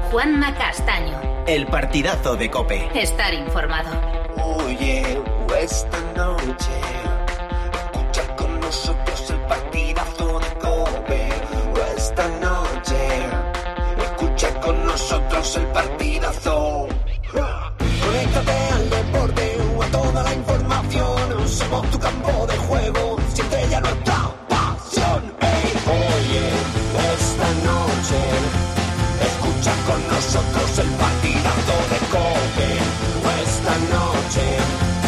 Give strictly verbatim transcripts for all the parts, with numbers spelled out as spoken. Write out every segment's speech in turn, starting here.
Juanma Castaño. El partidazo de COPE. Estar informado. Oye, esta noche escucha con nosotros el partidazo de COPE. Esta noche escucha con nosotros el partidazo. Conéctate al deporte o a toda la información. Somos tu campo de juego, siente ya nuestra pasión. Hey, oye, esta noche escucha con nosotros el partidazo de COPE. Esta noche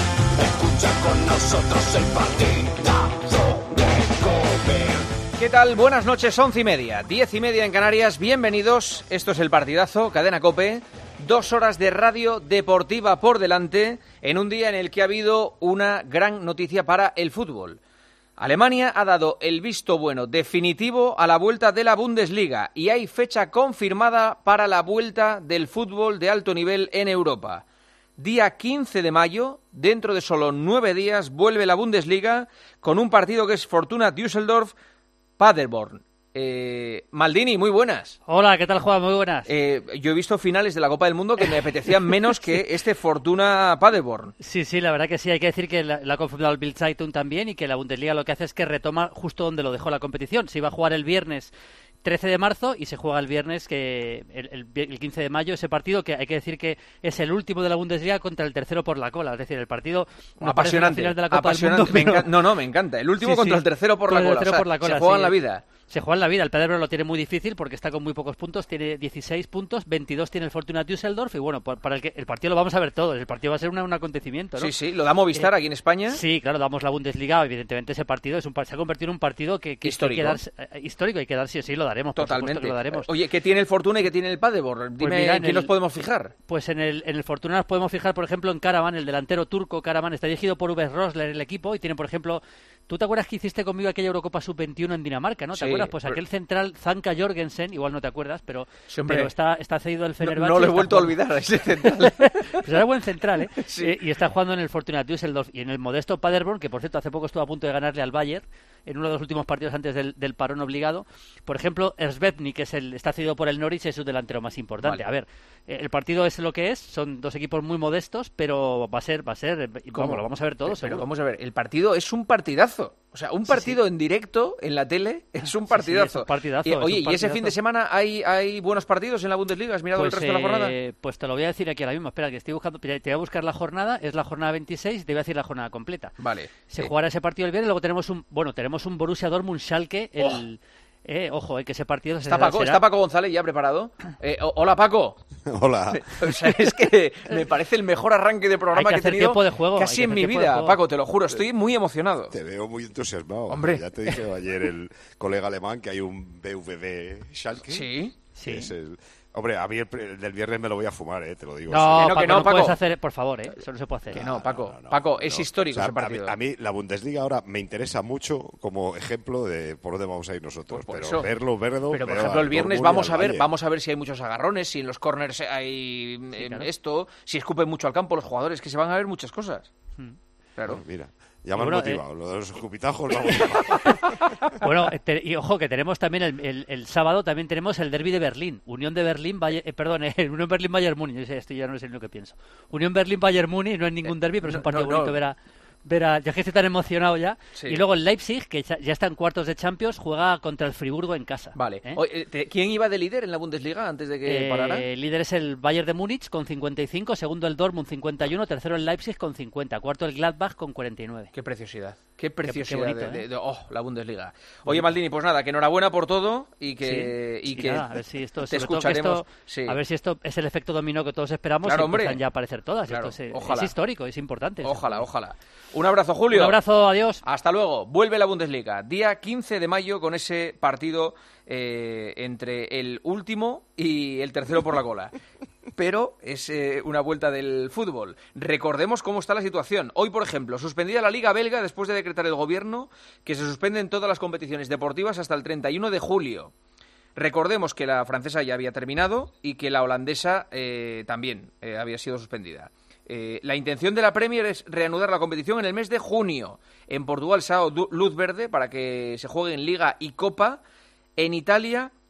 escucha con nosotros el partidazo de COPE. ¿Qué tal? Buenas noches, once y media, diez y media en Canarias. Bienvenidos, esto es el partidazo, Cadena COPE. Dos horas de radio deportiva por delante en un día en el que ha habido una gran noticia para el fútbol. Alemania ha dado el visto bueno definitivo a la vuelta de la Bundesliga y hay fecha confirmada para la vuelta del fútbol de alto nivel en Europa. Día quince de mayo, dentro de solo nueve días, vuelve la Bundesliga con un partido que es Fortuna Düsseldorf-Paderborn. Eh, Maldini, muy buenas. Hola, ¿qué tal, Juan? Muy buenas. Eh, yo he visto finales de la Copa del Mundo que me apetecían menos que este Fortuna Paderborn. Sí, sí, la verdad que sí. Hay que decir que la, la ha confirmado el Bild Zeitung también y que la Bundesliga lo que hace es que retoma justo donde lo dejó la competición. Se iba a jugar el viernes trece de marzo y se juega el viernes que el, el, el quince de mayo ese partido que hay que decir que es el último de la Bundesliga contra el tercero por la cola, es decir, el partido no apasionante, final de la Copa apasionante. Del Mundo, me pero... No, no, me encanta. El último sí, contra sí. el tercero por, la, el cola. tercero O sea, por la cola. Se juega sí. en la vida. Se juega en la vida. El Paderborn lo tiene muy difícil porque está con muy pocos puntos. Tiene dieciséis puntos, veintidós tiene el Fortuna Düsseldorf y bueno, para el que el partido lo vamos a ver todos. El partido va a ser una, un acontecimiento, ¿no? Sí, sí. Lo da Movistar eh, aquí en España. Sí, claro, damos la Bundesliga. Evidentemente ese partido es un, se ha convertido en un partido que, que histórico. Hay que dar, eh, histórico. Hay que dar sí o sí, lo daremos. Totalmente. Por que lo daremos. Oye, ¿qué tiene el Fortuna y qué tiene el Paderborn? Dime, pues mira, ¿en quién el, nos podemos fijar? Pues en el, en el Fortuna nos podemos fijar, por ejemplo, en Karaman, el delantero turco. Karaman está dirigido por Uwe Rosler, el equipo, y tiene, por ejemplo... ¿Tú te acuerdas que hiciste conmigo aquella Eurocopa sub veintiuno en Dinamarca, no? ¿Te sí, acuerdas? Pues pero... aquel central, Zanka Jorgensen, igual no te acuerdas, pero, sí, pero está, está cedido al Fenerbahce. No, no lo he vuelto jugando... a olvidar a ese central. Pues era buen central, ¿eh? Sí. eh? Y está jugando en el Fortuna Düsseldorf y en el modesto Paderborn, que por cierto hace poco estuvo a punto de ganarle al Bayern en uno de los últimos partidos antes del, del parón obligado. Por ejemplo, Erzbetny, que es el, está cedido por el Norwich, es su delantero más importante. Vale. A ver, eh, el partido es lo que es, son dos equipos muy modestos, pero va a ser, va a ser, vamos, lo vamos a ver todos. Pero, pero vamos a ver, el partido es un partidazo. O sea, un partido sí, sí. en directo, en la tele, es un partidazo. Sí, sí, es un partidazo y, oye, un partidazo. ¿y ese fin de semana hay, hay buenos partidos en la Bundesliga? ¿Has mirado pues, el resto eh, de la jornada? Pues te lo voy a decir aquí ahora mismo. Espera, que estoy buscando. Te voy a buscar la jornada. Es la jornada veintiséis. Te voy a decir la jornada completa. Vale. Se sí. jugará ese partido el viernes. Luego tenemos un, bueno, tenemos un Borussia Dortmund-Schalke. El... Oh. Eh, ojo, eh, que ese partido está será, Paco, será... está Paco González ya preparado. Eh, hola Paco. Hola. O sea, es que me parece el mejor arranque de programa que que he tenido de juego. casi en mi vida, Paco, te lo juro, estoy muy emocionado. Te veo muy entusiasmado. Hombre. Ya te dije ayer el colega alemán que hay un B V B Schalke. Sí, sí. Es el... Hombre, a mí el, el del viernes me lo voy a fumar, eh, te lo digo. No, sí. que no, Paco, que no, no Paco. puedes hacer, por favor, eh, eso no se puede hacer. Que no, Paco, no, no, Paco, no, es no. histórico O sea, ese partido. A mí, a mí la Bundesliga ahora me interesa mucho como ejemplo de por dónde vamos a ir nosotros. Pues pero eso. verlo, verlo... Pero, por ver ejemplo, el viernes Dortmund vamos a ver Valle. vamos a ver si hay muchos agarrones, si en los corners hay sí, claro. esto, si escupen mucho al campo los jugadores, que se van a ver muchas cosas. Hmm. Claro. Pues mira, ya me han bueno, motivado. Eh... Lo de los escupitajos me ha motivado. Bueno, te, y ojo, que tenemos también el, el, el sábado también tenemos el derbi de Berlín. Unión de Berlín, Bayer, eh, perdón, eh, Unión Berlín-Bayern Múnich. Esto ya no sé lo que pienso. Unión Berlín-Bayern Múnich no es ningún derbi, pero es un partido no, no, bonito no. ver a... Ver a, ya que estoy tan emocionado ya. Sí. Y luego el Leipzig, que ya, ya está en cuartos de Champions, juega contra el Friburgo en casa. Vale. ¿eh? Oye, te, ¿quién iba de líder en la Bundesliga antes de que eh, parara? El líder es el Bayern de Múnich con cincuenta y cinco, segundo el Dortmund cincuenta y uno, tercero el Leipzig con cincuenta, cuarto el Gladbach con cuarenta y nueve. Qué preciosidad. Qué preciosidad. Qué, qué bonito, de, de, ¿eh? de, oh, la Bundesliga. Oye, Maldini, pues nada, que enhorabuena por todo y que, sí, y sí, que nada, a ver si esto, te esto, escucharemos. Sí. A ver si esto es el efecto dominó que todos esperamos claro, y hombre. empiezan ya a aparecer todas. Claro, esto es, ojalá. es histórico, es importante. Ojalá, ojalá. Un abrazo, Julio. Un abrazo, adiós. Hasta luego. Vuelve la Bundesliga. Día quince de mayo con ese partido eh, entre el último y el tercero por la cola. Pero es eh, una vuelta del fútbol. Recordemos cómo está la situación. Hoy, por ejemplo, suspendida la Liga Belga después de decretar el gobierno que se suspenden todas las competiciones deportivas hasta el treinta y uno de julio. Recordemos que la francesa ya había terminado y que la holandesa eh, también eh, había sido suspendida. Eh, la intención de la Premier es reanudar la competición en el mes de junio. En Portugal se ha dado luz verde para que se juegue en Liga y Copa. En Italia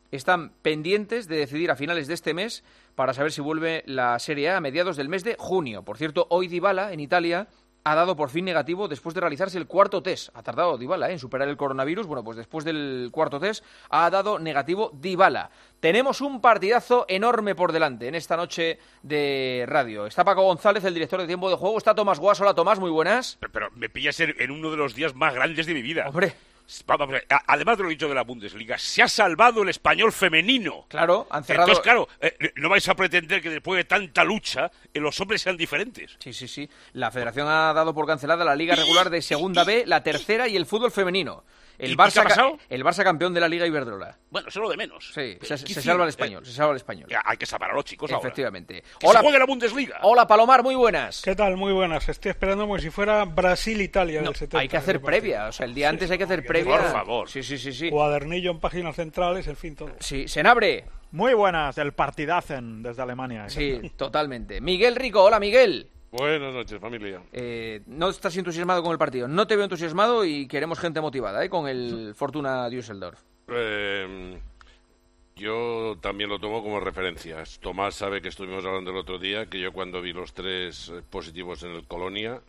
están pendientes de decidir a finales de este mes para saber si vuelve la Serie A a mediados del mes de junio. Por cierto, hoy Dybala, en Italia, ha dado por fin negativo después de realizarse el cuarto test. Ha tardado Dybala ¿eh? en superar el coronavirus. Bueno, pues después del cuarto test ha dado negativo Dybala. Tenemos un partidazo enorme por delante en esta noche de radio. Está Paco González, el director de Tiempo de Juego. Está Tomás Guas. Hola, Tomás, muy buenas. Pero, pero me pillas en, en uno de los días más grandes de mi vida. Hombre. Vamos, además de lo dicho de la Bundesliga, se ha salvado el español femenino. Claro, han cerrado... Entonces, claro, eh, no vais a pretender que después de tanta lucha eh, los hombres sean diferentes. Sí, sí, sí. La Federación ha dado por cancelada la Liga Regular de Segunda B, la tercera y el fútbol femenino. El Barça, ca- el Barça campeón de la Liga Iberdrola. Bueno, eso es lo de menos. Sí, se, se salva el español, eh, se salva el español. Hay que salvar a los chicos ahora. Efectivamente. Que Hola, se juegue la Bundesliga. Hola, Palomar, muy buenas. ¿Qué tal? Muy buenas. Estoy esperando como si fuera Brasil-Italia no, del setenta. Hay que hacer previa, o sea, el día sí, antes hay que hacer previa. Por favor. Sí, sí, sí, sí. Cuadernillo en páginas centrales, en fin, todo. Sí, Senabre. Muy buenas, el partidazen desde Alemania. Sí, totalmente. Miguel Rico, hola, Miguel. Buenas noches, familia. Eh, no estás entusiasmado con el partido. No te veo entusiasmado y queremos gente motivada, ¿eh? Con el Fortuna Düsseldorf. Eh, yo también lo tomo como referencia. Tomás sabe que estuvimos hablando el otro día, que yo cuando vi los tres positivos en el Colonia,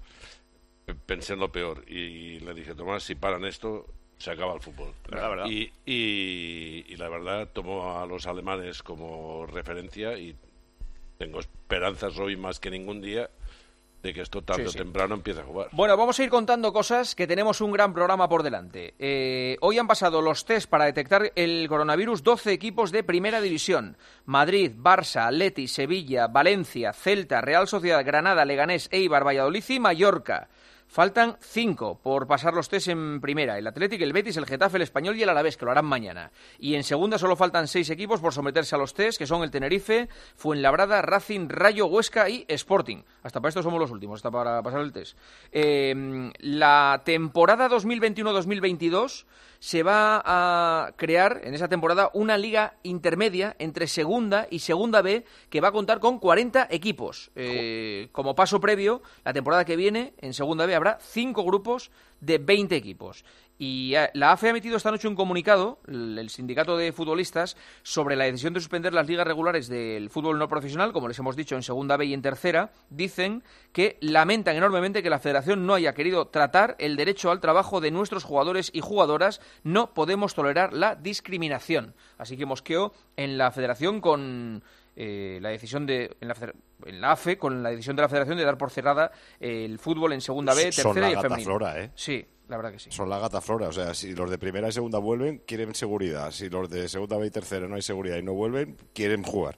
pensé en lo peor. Y le dije, Tomás, si paran esto, se acaba el fútbol. La verdad. Y, y, y la verdad, tomo a los alemanes como referencia y tengo esperanzas hoy más que ningún día de que esto tarde sí, o sí. temprano empiece a jugar. Bueno, vamos a ir contando cosas, que tenemos un gran programa por delante. Eh, hoy han pasado los test para detectar el coronavirus doce equipos de Primera División. Madrid, Barça, Atleti, Sevilla, Valencia, Celta, Real Sociedad, Granada, Leganés, Eibar, Valladolid y Mallorca. Faltan cinco por pasar los test en primera. El Atlético, el Betis, el Getafe, el Español y el Alavés, que lo harán mañana. Y en segunda solo faltan seis equipos por someterse a los test, que son el Tenerife, Fuenlabrada, Racing, Rayo, Huesca y Sporting. Hasta para esto somos los últimos, hasta para pasar el test. Eh, la temporada dos mil veintiuno dos mil veintidós se va a crear en esa temporada una liga intermedia entre segunda y segunda B que va a contar con cuarenta equipos. Eh, como paso previo, la temporada que viene en segunda B habrá cinco grupos de veinte equipos. Y la A F E ha emitido esta noche un comunicado, el sindicato de futbolistas, sobre la decisión de suspender las ligas regulares del fútbol no profesional, como les hemos dicho, en segunda B y en tercera. Dicen que lamentan enormemente que la federación no haya querido tratar el derecho al trabajo de nuestros jugadores y jugadoras. No podemos tolerar la discriminación. Así que mosqueo en la federación con... Eh, la decisión de en la, en la A F E con la decisión de la Federación de dar por cerrada eh, el fútbol en segunda B, tercera Son la y gata femenino. Flora, ¿eh? Sí, la verdad que sí. Son la gata flora, o sea, si los de primera y segunda vuelven, quieren seguridad. Si los de segunda B y tercera no hay seguridad y no vuelven, quieren jugar.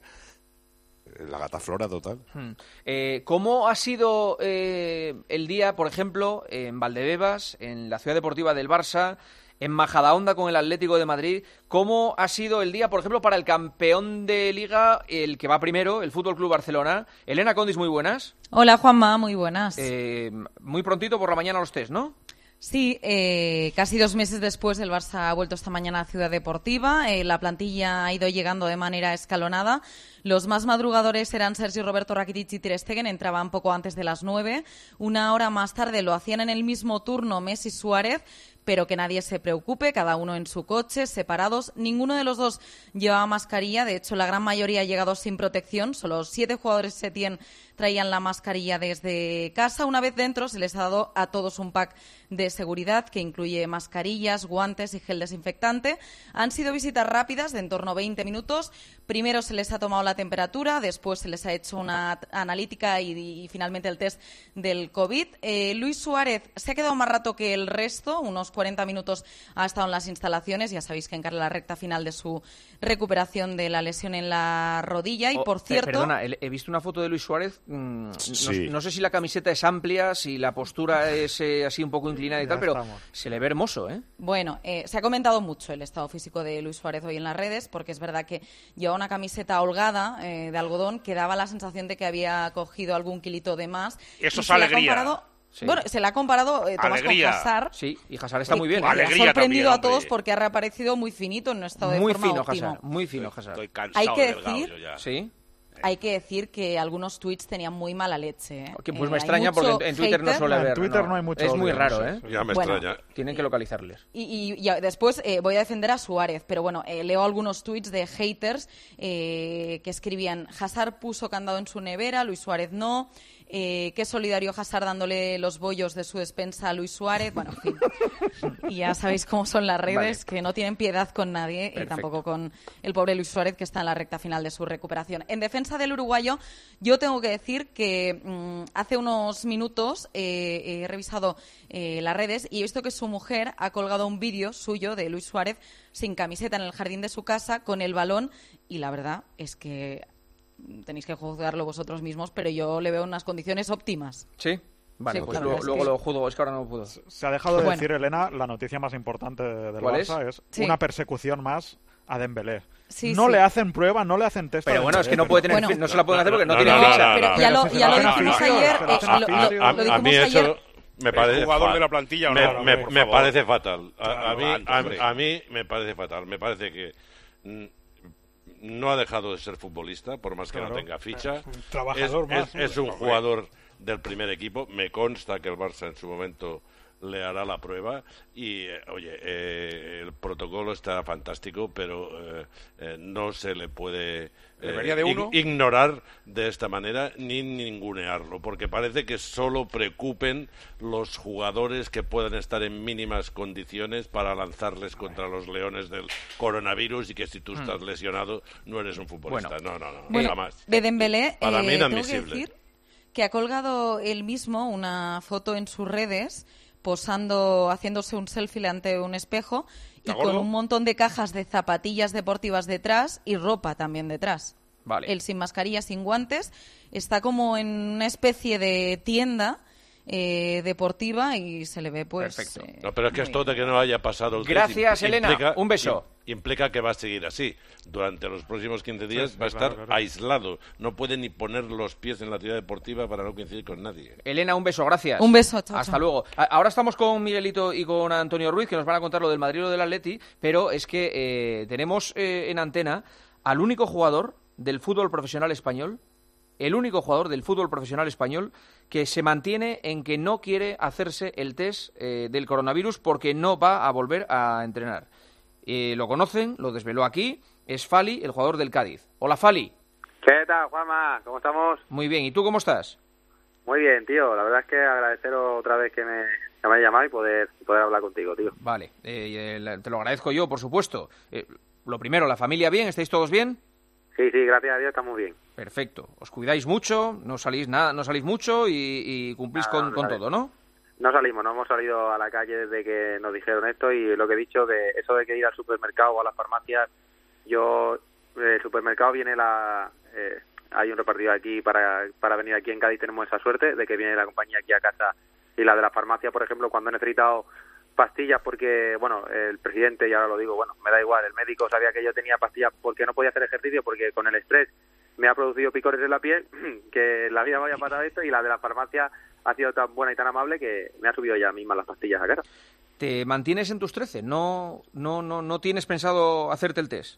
La gata flora total. Hmm. Eh, ¿Cómo ha sido eh, el día, por ejemplo, en Valdebebas, en la Ciudad Deportiva del Barça, en Majadahonda con el Atlético de Madrid? ¿Cómo ha sido el día, por ejemplo, para el campeón de Liga, el que va primero, el Fútbol Club Barcelona? Elena Condis, muy buenas. Hola, Juanma, muy buenas. Eh, muy prontito por la mañana los test, ¿no? Sí, eh, casi dos meses después el Barça ha vuelto esta mañana a Ciudad Deportiva. Eh, la plantilla ha ido llegando de manera escalonada. Los más madrugadores eran Sergio Roberto, Rakitic y Ter Stegen, entraban poco antes de las nueve. Una hora más tarde lo hacían en el mismo turno Messi y Suárez, pero que nadie se preocupe, cada uno en su coche, separados. Ninguno de los dos llevaba mascarilla, de hecho la gran mayoría ha llegado sin protección, solo siete jugadores Setién traían la mascarilla desde casa. Una vez dentro se les ha dado a todos un pack de seguridad que incluye mascarillas, guantes y gel desinfectante. Han sido visitas rápidas de en torno a veinte minutos. Primero se les ha tomado la temperatura, después se les ha hecho una analítica y, y finalmente el test del COVID. Eh, Luis Suárez se ha quedado más rato que el resto, unos cuarenta minutos ha estado en las instalaciones. Ya sabéis que encara la recta final de su recuperación de la lesión en la rodilla. Y oh, por cierto... Perdona, he visto una foto de Luis Suárez. Mmm, sí. no, no sé si la camiseta es amplia, si la postura es eh, así un poco inclinada y Ya tal, pero estamos. se le ve hermoso, ¿eh? Bueno, eh, se ha comentado mucho el estado físico de Luis Suárez hoy en las redes, porque es verdad que lleva una camiseta holgada eh, de algodón que daba la sensación de que había cogido algún kilito de más. Eso Y es se le ha alegría. comparado- Sí. Bueno, se le ha comparado eh, Tomás Alegría. con Hazard. Sí, y Hazard está muy Eh, bien. que ¿eh? ha Alegría sorprendido también, a todos hombre. porque ha reaparecido muy finito en un estado de Muy forma fino óptimo. Hazard, muy fino Hazard. Estoy cansado Hay que delgado decir- yo ya. Sí. hay que decir que algunos tweets tenían muy mala leche. ¿eh? Que, pues eh, me extraña porque en, en Twitter no suele no, haber. En Twitter no, no hay mucho Es muy odio, raro, sí, ¿eh? sí. Ya me Bueno, extraña. Tienen que localizarles. Y, y, y después eh, voy a defender a Suárez, pero bueno, eh, leo algunos tweets de haters eh, que escribían: Hazard puso candado en su nevera, Luis Suárez no. Eh, qué solidario Hazard dándole los bollos de su despensa a Luis Suárez. Bueno, en fin. Y ya sabéis cómo son las redes, vale. que no tienen piedad con nadie y tampoco con el pobre Luis Suárez, que está en la recta final de su recuperación. En defensa del uruguayo, yo tengo que decir que mmm, hace unos minutos eh, he revisado eh, las redes y he visto que su mujer ha colgado un vídeo suyo de Luis Suárez sin camiseta en el jardín de su casa con el balón, y la verdad es que tenéis que juzgarlo vosotros mismos, pero yo le veo unas condiciones óptimas. Sí. Vale, sí, pues luego, luego que... lo juzgo, es que ahora no puedo. Se ha dejado de bueno. decir, Elena, la noticia más importante del Barça es, es sí. una persecución más a Dembélé. Sí, no sí. le hacen prueba, no le hacen test. Pero bueno, es que no puede tener, bueno, no se la pueden hacer porque no, no, tiene no, ficha. no, no, pero no. ya lo, Pero ya lo si dijimos no, ayer. no, eh, no, lo, no, lo, a, lo a dijimos mí eso ayer. me parece El jugador fa- de la plantilla o me, no, me, por me favor. parece fatal. A, a Claro, mí, antes, a, hombre. a mí me parece fatal. Me parece que mm, no ha dejado de ser futbolista, por más que Claro. no tenga ficha. Es un trabajador es, más, es- es hombre. un jugador del primer equipo. Me consta que el Barça en su momento le hará la prueba y, eh, oye, eh, el protocolo está fantástico, pero eh, eh, no se le puede eh, ¿Debería de uno? ig- ignorar de esta manera ni ningunearlo, porque parece que solo preocupen los jugadores que puedan estar en mínimas condiciones para lanzarles contra los leones del coronavirus, y que si tú estás lesionado no eres un futbolista. Bueno. no, no, no, Bueno, jamás. de Dembélé, Para eh, mí tengo que inadmisible. decir que ha colgado él mismo una foto en sus redes posando, haciéndose un selfie ante un espejo y ¿Está con gordo? un montón de cajas de zapatillas deportivas detrás y ropa también detrás. Vale. Él sin mascarilla, sin guantes, está como en una especie de tienda eh, deportiva y se le ve pues... Perfecto. eh, No, pero es que muy- esto de que no haya pasado el test Gracias, impl- Elena. implica- Un beso. im- Implica que va a seguir así. Durante los próximos quince días Sí, va a claro, estar claro. aislado. No puede ni poner los pies en la ciudad deportiva para no coincidir con nadie. Elena, un beso, gracias. Un beso, chao, Hasta chao. luego. A- Ahora estamos con Miguelito y con Antonio Ruiz, que nos van a contar lo del Madrid y lo del Atleti, pero es que eh, tenemos eh, en antena al único jugador del fútbol profesional español, el único jugador del fútbol profesional español que se mantiene en que no quiere hacerse el test eh, del coronavirus porque no va a volver a entrenar. Eh, lo conocen, lo desveló aquí, es Fali, el jugador del Cádiz. Hola, Fali. ¿Qué tal, Juanma? ¿Cómo estamos? Muy bien, ¿y tú cómo estás? Muy bien, tío. La verdad es que agradeceros otra vez que me, que me hayas llamado y poder, poder hablar contigo, tío. Vale, eh, eh, te lo agradezco yo, por supuesto. Eh, lo primero, ¿la familia bien? ¿Estáis todos bien? Sí, sí, gracias a Dios estamos bien. Perfecto. Os cuidáis mucho, no salís nada, no salís mucho y, y cumplís Nada, con, no con salimos. todo, ¿no? No salimos, no hemos salido a la calle desde que nos dijeron esto, y lo que he dicho, que eso de que ir al supermercado o a las farmacias, yo, el supermercado viene la... Eh, hay un repartido aquí para, para venir aquí en Cádiz, tenemos esa suerte de que viene la compañía aquí a casa, y la de la farmacia, por ejemplo, cuando he necesitado pastillas porque, bueno, el presidente, y ahora lo digo, bueno, me da igual, el médico sabía que yo tenía pastillas porque no podía hacer ejercicio, porque con el estrés me ha producido picores en la piel, que la vida vaya para esto, y la de la farmacia ha sido tan buena y tan amable que me ha subido ya misma las pastillas a cara. ¿Te mantienes en tus trece? ¿No, no, no, no tienes pensado hacerte el test?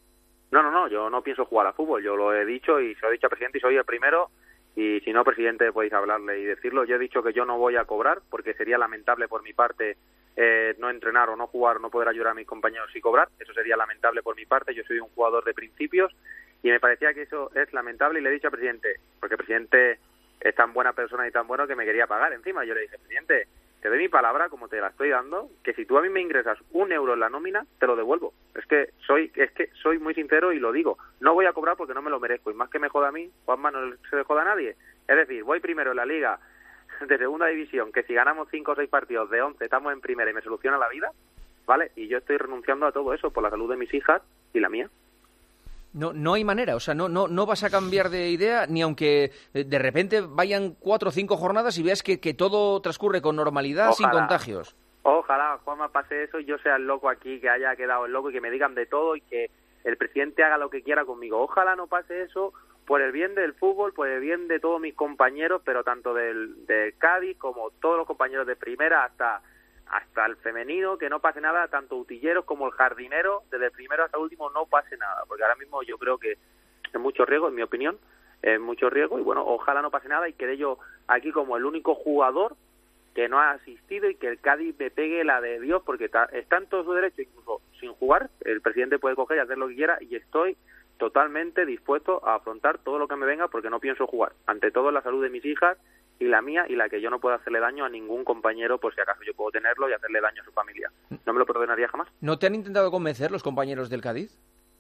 No, no, no, yo no pienso jugar a fútbol, yo lo he dicho y se lo he dicho al presidente y soy el primero, y si no, presidente, podéis hablarle y decirlo. Yo he dicho que yo no voy a cobrar porque sería lamentable por mi parte eh, no entrenar o no jugar, no poder ayudar a mis compañeros y cobrar, eso sería lamentable por mi parte. Yo soy un jugador de principios y me parecía que eso es lamentable, y le he dicho al presidente, porque el presidente es tan buena persona y tan bueno que me quería pagar encima. Yo le dije, presidente, te doy mi palabra, como te la estoy dando, que si tú a mí me ingresas un euro en la nómina, te lo devuelvo. Es que soy es que soy muy sincero y lo digo. No voy a cobrar porque no me lo merezco. Y más que me joda a mí, Juanma, no se le joda a nadie. Es decir, voy primero en la Liga de Segunda División, que si ganamos cinco o seis partidos de once, estamos en primera y me soluciona la vida, ¿vale? Y yo estoy renunciando a todo eso por la salud de mis hijas y la mía. No, no hay manera, o sea, no, no, no vas a cambiar de idea ni aunque eh, de repente vayan cuatro o cinco jornadas y veas que, que todo transcurre con normalidad, sin Ojalá. contagios. Ojalá, Juanma, pase eso y yo sea el loco aquí, que haya quedado el loco y que me digan de todo y que el presidente haga lo que quiera conmigo. Ojalá no pase eso por el bien del fútbol, por el bien de todos mis compañeros, pero tanto del, del Cádiz como todos los compañeros de primera hasta hasta el femenino, que no pase nada, tanto utilleros como el jardinero, desde el primero hasta el último no pase nada, porque ahora mismo yo creo que es mucho riesgo, en mi opinión, es mucho riesgo y bueno, ojalá no pase nada y quede yo aquí como el único jugador que no ha asistido y que el Cádiz me pegue la de Dios porque está, está en todo su derecho, incluso sin jugar, el presidente puede coger y hacer lo que quiera y estoy totalmente dispuesto a afrontar todo lo que me venga porque no pienso jugar. Ante todo la salud de mis hijas y la mía y la que yo no puedo hacerle daño a ningún compañero por si acaso yo puedo tenerlo y hacerle daño a su familia. No me lo perdonaría jamás. ¿No te han intentado convencer los compañeros del Cádiz?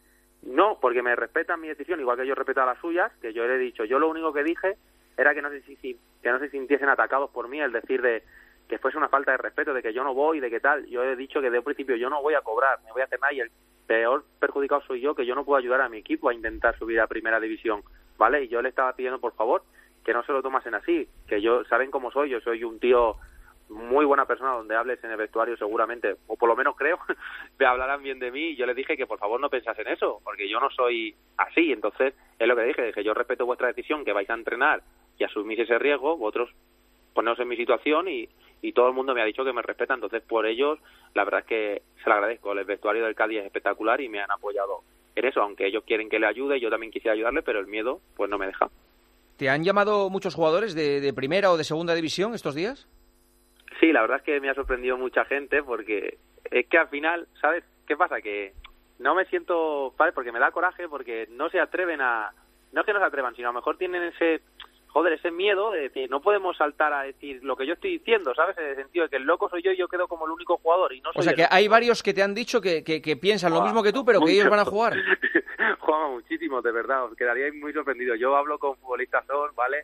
No, porque me respetan mi decisión, igual que yo respeto a las suyas, que yo le he dicho. Yo lo único que dije era que no se, si, que no se sintiesen atacados por mí, el decir de que fuese una falta de respeto, de que yo no voy, de que tal. Yo he dicho que de un principio yo no voy a cobrar, me voy a hacer nada y el peor perjudicado soy yo, que yo no puedo ayudar a mi equipo a intentar subir a primera división, ¿vale? Y yo le estaba pidiendo, por favor, que no se lo tomasen así, que yo, saben cómo soy, yo soy un tío muy buena persona, donde hables en el vestuario seguramente, o por lo menos creo, me hablarán bien de mí, y yo les dije que por favor no pensasen eso, porque yo no soy así, entonces es lo que dije, que yo respeto vuestra decisión, que vais a entrenar y asumís ese riesgo, vosotros poneros en mi situación y, y todo el mundo me ha dicho que me respeta, entonces por ellos la verdad es que se lo agradezco, el vestuario del Cádiz es espectacular y me han apoyado en eso, aunque ellos quieren que le ayude, yo también quisiera ayudarle, pero el miedo pues no me deja. ¿Te han llamado muchos jugadores de, de primera o de segunda división estos días? Sí, la verdad es que me ha sorprendido mucha gente porque es que al final, ¿sabes qué pasa? Que no me siento, ¿sabes? Porque me da coraje porque no se atreven a... No es que no se atrevan, sino a lo mejor tienen ese... Joder, ese miedo de decir, no podemos saltar a decir lo que yo estoy diciendo, ¿sabes? En el sentido de que el loco soy yo y yo quedo como el único jugador y no soy O sea, que el... hay varios que te han dicho que, que, que piensan Wow, lo mismo que tú, pero que mucho. ellos van a jugar. Juan, muchísimo, de verdad, os quedaríais muy sorprendidos. Yo hablo con futbolistas, son, ¿vale?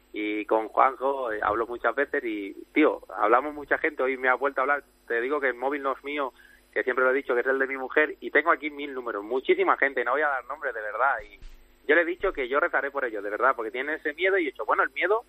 Y con Juanjo eh, hablo muchas veces y, tío, hablamos mucha gente, hoy me ha vuelto a hablar, te digo que el móvil no es mío, que siempre lo he dicho, que es el de mi mujer, y tengo aquí mil números, muchísima gente, no voy a dar nombres de verdad, y yo le he dicho que yo rezaré por ellos, de verdad, porque tienen ese miedo y he dicho, bueno, el miedo,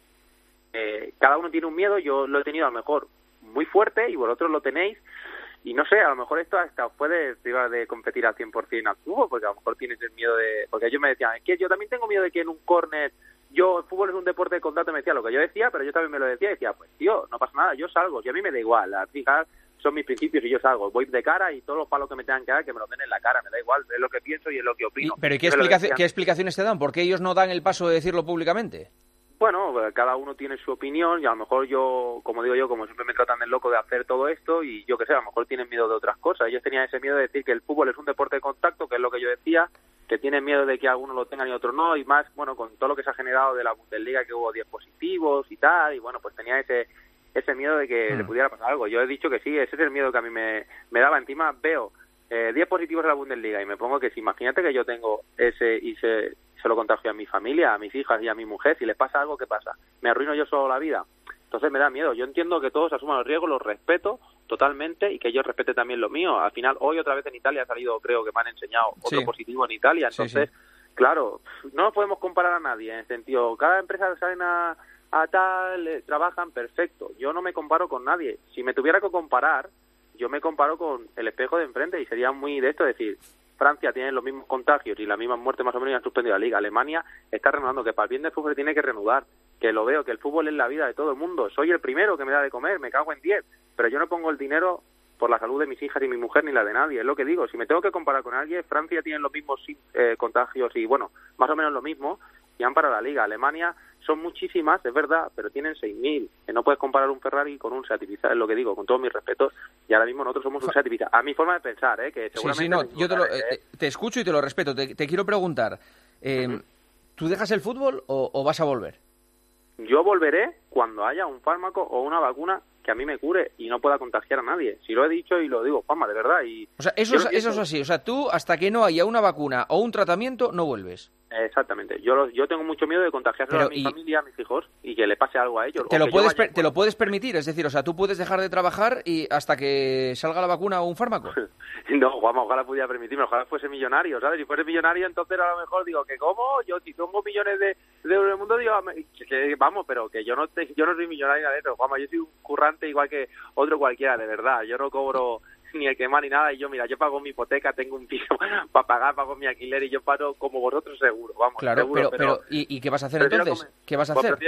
eh, cada uno tiene un miedo, yo lo he tenido a lo mejor muy fuerte y vosotros lo tenéis, y no sé, a lo mejor esto hasta os puede privar de competir al cien por ciento al fútbol, porque a lo mejor tienes el miedo de... Porque ellos me decían, es que yo también tengo miedo de que en un córner... Yo, el fútbol es un deporte de contacto, me decía lo que yo decía, pero yo también me lo decía y decía, pues tío, no pasa nada, yo salgo, y a mí me da igual, las fijas son mis principios y yo salgo, voy de cara y todos los palos que me tengan que dar, que me lo den en la cara, me da igual, es lo que pienso y es lo que opino. Y, ¿Pero ¿y qué, Me lo explicaci- decían. qué explicaciones te dan? ¿Por qué ellos no dan el paso de decirlo públicamente? Bueno, cada uno tiene su opinión y a lo mejor yo, como digo yo, como siempre me tratan de loco de hacer todo esto y yo qué sé, a lo mejor tienen miedo de otras cosas. Ellos tenían ese miedo de decir que el fútbol es un deporte de contacto, que es lo que yo decía, que tienen miedo de que algunos lo tengan y otros no, y más, bueno, con todo lo que se ha generado de la Bundesliga, que hubo diez positivos y tal, y bueno, pues tenía ese ese miedo de que Mm. le pudiera pasar algo. Yo he dicho que sí, ese es el miedo que a mí me, me daba. Encima veo eh, diez positivos en la Bundesliga y me pongo que si imagínate que yo tengo ese y se, se lo contagio a mi familia, a mis hijas y a mi mujer, si les pasa algo, ¿qué pasa? ¿Me arruino yo solo la vida? Entonces me da miedo. Yo entiendo que todos asuman los riesgos, los respeto totalmente y que yo respete también lo mío. Al final, hoy otra vez en Italia ha salido, creo que me han enseñado otro Sí. positivo en Italia. Sí, Entonces, sí. claro, no nos podemos comparar a nadie en el sentido, cada empresa salen a, a tal, eh, trabajan perfecto. Yo no me comparo con nadie. Si me tuviera que comparar, yo me comparo con el espejo de enfrente y sería muy de esto decir, Francia tiene los mismos contagios y las mismas muertes más o menos y han suspendido la liga. Alemania está reanudando, que para el bien del fútbol tiene que reanudar, que lo veo, que el fútbol es la vida de todo el mundo. Soy el primero que me da de comer, me cago en diez, pero yo no pongo el dinero por la salud de mis hijas y mi mujer ni la de nadie, es lo que digo. Si me tengo que comparar con alguien, Francia tiene los mismos eh, contagios y, bueno, más o menos lo mismo, y han parado la liga. Alemania son muchísimas, es verdad, pero tienen seis mil. No puedes comparar un Ferrari con un Seat Ibiza, es lo que digo, con todos mis respetos, y ahora mismo nosotros somos un Seat Ibiza. A mi forma de pensar, ¿eh? Que Sí, seguramente... sí, no, me yo te, lo, equivocaré, eh, te escucho y te lo respeto. Te, te quiero preguntar, eh, Ujú. ¿tú dejas el fútbol o, o vas a volver? Yo volveré cuando haya un fármaco o una vacuna que a mí me cure y no pueda contagiar a nadie. Si lo he dicho y lo digo, Juanma, de verdad. Y O sea, eso yo es, lo eso es pienso. así. O sea, tú hasta que no haya una vacuna o un tratamiento, no vuelves. Exactamente. Yo lo- yo tengo mucho miedo de contagiárselo Pero a mi y- familia, a mis hijos, y que le pase algo a ellos. Te o lo, que yo puedes, vaya per- por- te lo puedes permitir, es decir, o sea, tú puedes dejar de trabajar y hasta que salga la vacuna o un fármaco. No, Juanma, ojalá pudiera permitirme, ojalá fuese millonario, ¿sabes? Si fuese millonario, entonces a lo mejor digo que ¿cómo? Yo si tengo millones de, de euros en el mundo, digo, que, que, vamos, pero que yo no te, yo no soy millonario de eso, Juanma, yo soy un currante igual que otro cualquiera, de verdad. Yo no cobro ni el que más ni nada, y yo, mira, yo pago mi hipoteca, tengo un piso para pagar, pago mi alquiler y yo pago como vosotros seguro, vamos, Claro, seguro, pero, pero ¿y, y qué vas a hacer prefiero entonces? comer- ¿Qué vas a pues hacer? prefiero,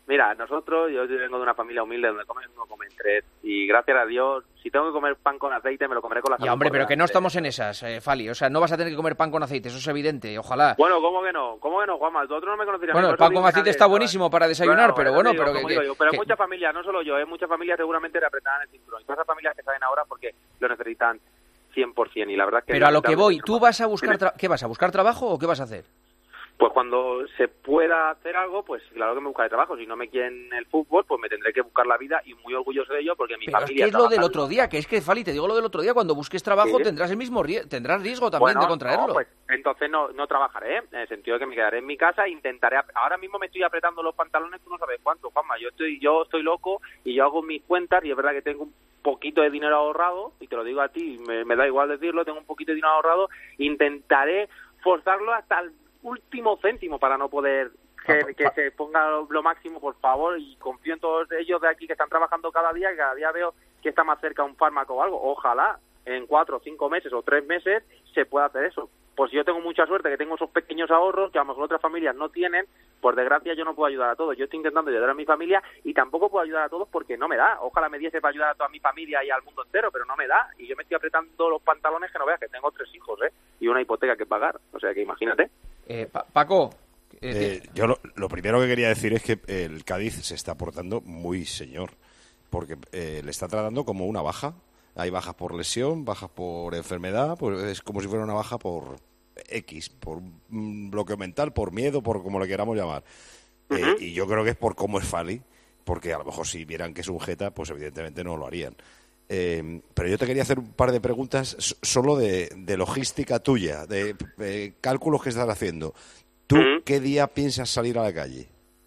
Mira, nosotros, yo vengo de una familia humilde donde comen uno come en tres y gracias a Dios, si tengo que comer pan con aceite me lo comeré con la salud. Ya, hombre, pero que no delante. estamos en esas, eh, Fali, o sea, no vas a tener que comer pan con aceite, eso es evidente, ojalá. Bueno, ¿cómo que no? ¿Cómo que no, Juanma? Tú otro no me conocerías. Bueno, el pan con aceite está buenísimo para desayunar, pero bueno, pero que... Pero que- muchas familias, no solo yo, ¿eh? muchas familias seguramente le apretarán el cinturón. Y todas esas familias que salen ahora porque lo necesitan cien por ciento y la verdad es que... Pero a lo que voy, lamentablemente, ¿tú vas a buscar... tra- ¿Qué vas a buscar trabajo o qué vas a hacer? Pues cuando se pueda hacer algo, pues claro que me buscaré trabajo. Si no me quieren el fútbol, pues me tendré que buscar la vida y muy orgulloso de ello porque mi Pero es familia... que es lo del trabaja- otro día, que es que, Fali, te digo lo del otro día, cuando busques trabajo Sí. tendrás el mismo rie- tendrás riesgo también Bueno, de contraerlo. no, pues entonces no, no trabajaré, ¿eh? En el sentido de que me quedaré en mi casa e intentaré... ap- Ahora mismo me estoy apretando los pantalones, tú no sabes cuánto, Juanma. Yo estoy, yo estoy loco y yo hago mis cuentas y es verdad que tengo un poquito de dinero ahorrado, y te lo digo a ti, me, me da igual decirlo, tengo un poquito de dinero ahorrado, intentaré forzarlo hasta el último céntimo para no poder que, que se ponga lo, lo máximo, por favor, y confío en todos ellos de aquí que están trabajando cada día, que cada día veo que está más cerca un fármaco o algo. Ojalá en cuatro o cinco meses o tres meses se pueda hacer eso. Pues yo tengo mucha suerte que tengo esos pequeños ahorros que a lo mejor otras familias no tienen. Por desgracia yo no puedo ayudar a todos. Yo estoy intentando ayudar a mi familia y tampoco puedo ayudar a todos porque no me da. Ojalá me diese para ayudar a toda mi familia y al mundo entero, pero no me da. Y yo me estoy apretando los pantalones que no veas, que tengo tres hijos, ¿eh? Y una hipoteca que pagar. O sea que imagínate. Eh, Pa- Paco... Eh, yo lo, lo primero que quería decir es que el Cádiz se está portando muy señor, porque eh, le está tratando como una baja. Hay bajas por lesión, bajas por enfermedad, pues es como si fuera una baja por X, por un bloqueo mental, por miedo, por como le queramos llamar. Eh, Ujú. y yo creo que es por cómo es Fali, porque a lo mejor si vieran que es un jeta, pues evidentemente no lo harían. Eh, pero yo te quería hacer un par de preguntas s- solo de, de logística tuya, de, de cálculos que estás haciendo. ¿Tú Ujú. qué día piensas salir a la calle?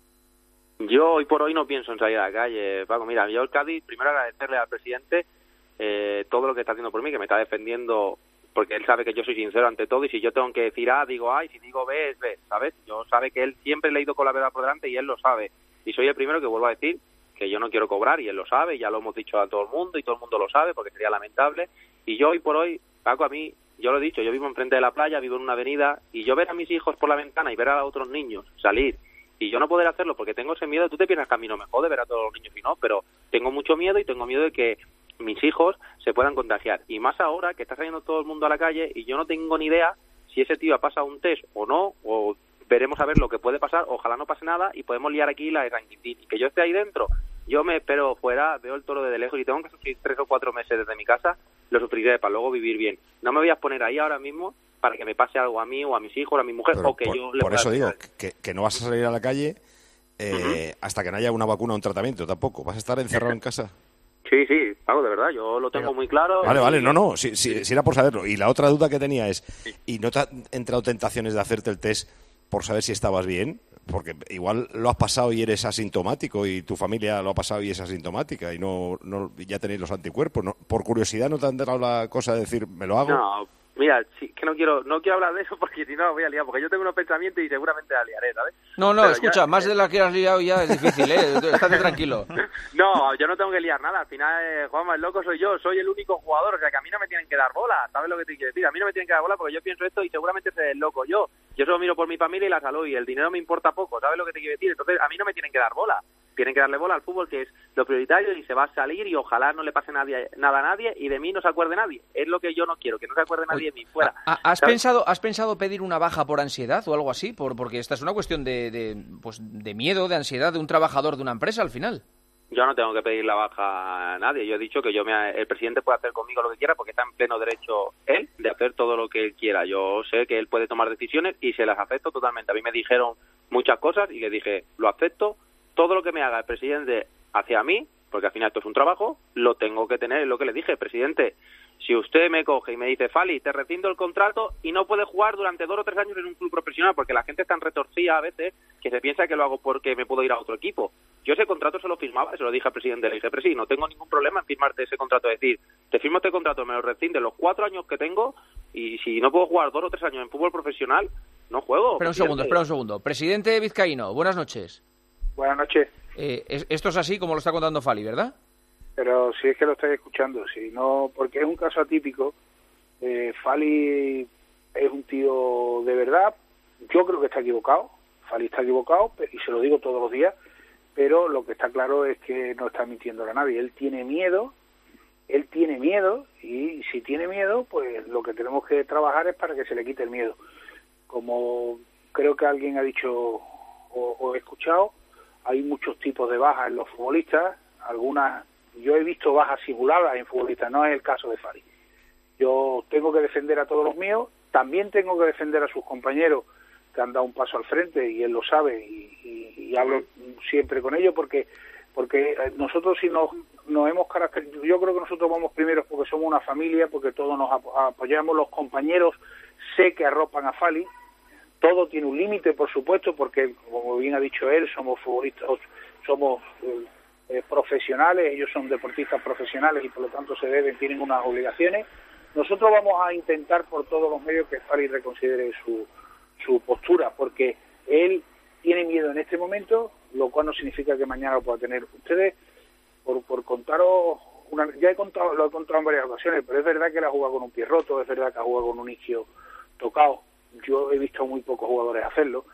Yo hoy por hoy no pienso en salir a la calle, Paco. Mira, yo el Cádiz, primero agradecerle al presidente eh, todo lo que está haciendo por mí, que me está defendiendo, porque él sabe que yo soy sincero ante todo, y si yo tengo que decir A, digo A, y si digo B, es B, ¿sabes? Yo sabe que él siempre le ha ido con la verdad por delante y él lo sabe. Y soy el primero que vuelvo a decir que yo no quiero cobrar, y él lo sabe, y ya lo hemos dicho a todo el mundo, y todo el mundo lo sabe, porque sería lamentable. Y yo hoy por hoy, Paco, a mí, yo lo he dicho, yo vivo enfrente de la playa, vivo en una avenida, y yo ver a mis hijos por la ventana y ver a otros niños salir, y yo no poder hacerlo porque tengo ese miedo. Tú te piensas que a mí no me jode ver a todos los niños y no, pero tengo mucho miedo y tengo miedo de que mis hijos se puedan contagiar. Y más ahora que está saliendo todo el mundo a la calle y yo no tengo ni idea si ese tío ha pasado un test o no, o veremos a ver lo que puede pasar. Ojalá no pase nada y podemos liar aquí la de San Quintín. Y que yo esté ahí dentro, yo me espero fuera, veo el toro desde lejos y tengo que sufrir tres o cuatro meses desde mi casa, lo sufriré para luego vivir bien. No me voy a poner ahí ahora mismo para que me pase algo a mí o a mis hijos o a mi mujer, Pero o que por, yo le por pueda eso digo hacer. que, que no vas a salir a la calle eh, hasta que no haya una vacuna o un tratamiento tampoco. ¿Vas a estar encerrado en casa? Sí, sí, Paco, de verdad, yo lo tengo muy claro. Vale, y- vale, no, no, si, si, si era por saberlo. Y la otra duda que tenía es, ¿y no te han entrado tentaciones de hacerte el test por saber si estabas bien? Porque igual lo has pasado y eres asintomático y tu familia lo ha pasado y es asintomática y no, no y ya tenéis los anticuerpos. ¿No? Por curiosidad, ¿no te han dado la cosa de decir, me lo hago? No, mira, sí, que no quiero no quiero hablar de eso porque si no me voy a liar, porque yo tengo unos pensamientos y seguramente la liaré, ¿sabes? No, no, Pero escucha, ya- más de la que has liado ya es difícil, ¿eh? Estate tranquilo. No, yo no tengo que liar nada. Al final, eh, Juanma, el loco soy yo. Soy el único jugador. O sea, que a mí no me tienen que dar bola. ¿Sabes lo que te quiero decir? A mí no me tienen que dar bola porque yo pienso esto y seguramente soy el loco yo. Yo solo miro por mi familia y la salud y el dinero me importa poco. ¿Sabes lo que te quiero decir? Entonces, a mí no me tienen que dar bola. Tienen que darle bola al fútbol, que es lo prioritario, y se va a salir y ojalá no le pase nadie, nada a nadie y de mí no se acuerde nadie. Es lo que yo no quiero, que no se acuerde nadie de mí. Fuera. ¿Ha- ¿Has ¿Sabes? pensado, ¿Has pensado pedir una baja por ansiedad o algo así? Por, porque esta es una cuestión de, de, pues, de miedo, de ansiedad de un trabajador de una empresa al final. Yo no tengo que pedir la baja a nadie. Yo he dicho que yo me, el presidente puede hacer conmigo lo que quiera porque está en pleno derecho él de hacer todo lo que él quiera. Yo sé que él puede tomar decisiones y se las acepto totalmente. A mí me dijeron muchas cosas y le dije, lo acepto. Todo lo que me haga el presidente hacia mí, porque al final esto es un trabajo, lo tengo que tener. Es lo que le dije, presidente. Si usted me coge y me dice, Fali, te rescindo el contrato y no puedes jugar durante dos o tres años en un club profesional, porque la gente es tan retorcida a veces que se piensa que lo hago porque me puedo ir a otro equipo. Yo ese contrato se lo firmaba, se lo dije al presidente, le dije, presi, no tengo ningún problema en firmarte ese contrato, es decir, te firmo este contrato, me lo rescinde los cuatro años que tengo y si no puedo jugar dos o tres años en fútbol profesional, no juego. Espera un segundo, espera un segundo. Presidente Vizcaíno, buenas noches. Buenas noches. Eh, es- esto es así como lo está contando Fali, ¿verdad? Pero si es que lo estáis escuchando, si no, porque es un caso atípico. Eh, Fali es un tío de verdad. Yo creo que está equivocado. Fali está equivocado y se lo digo todos los días. pero lo que está claro es que no está mintiendo a nadie. Él tiene miedo, él tiene miedo, y si tiene miedo, pues lo que tenemos que trabajar es para que se le quite el miedo. Como creo que alguien ha dicho o, o he escuchado, hay muchos tipos de bajas en los futbolistas, algunas, yo he visto bajas simuladas en futbolistas, no es el caso de Fali. Yo tengo que defender a todos los míos, también tengo que defender a sus compañeros que han dado un paso al frente, y él lo sabe, y, y, y hablo siempre con ellos, porque porque nosotros si nos, nos hemos caracterizado, yo creo que nosotros vamos primeros porque somos una familia, porque todos nos apoyamos, los compañeros sé que arropan a Fali, todo tiene un límite, por supuesto, porque como bien ha dicho él, somos futbolistas, somos eh, profesionales, ellos son deportistas profesionales y por lo tanto se deben, tienen unas obligaciones. Nosotros vamos a intentar por todos los medios que Fali reconsidere su, su postura, porque él tiene miedo en este momento, lo cual no significa que mañana lo pueda tener. Ustedes, por, por contaros, una, ya he contado, lo he contado en varias ocasiones, pero es verdad que él ha jugado con un pie roto, es verdad que ha jugado con un isquio tocado. Yo he visto a muy pocos jugadores hacerlo,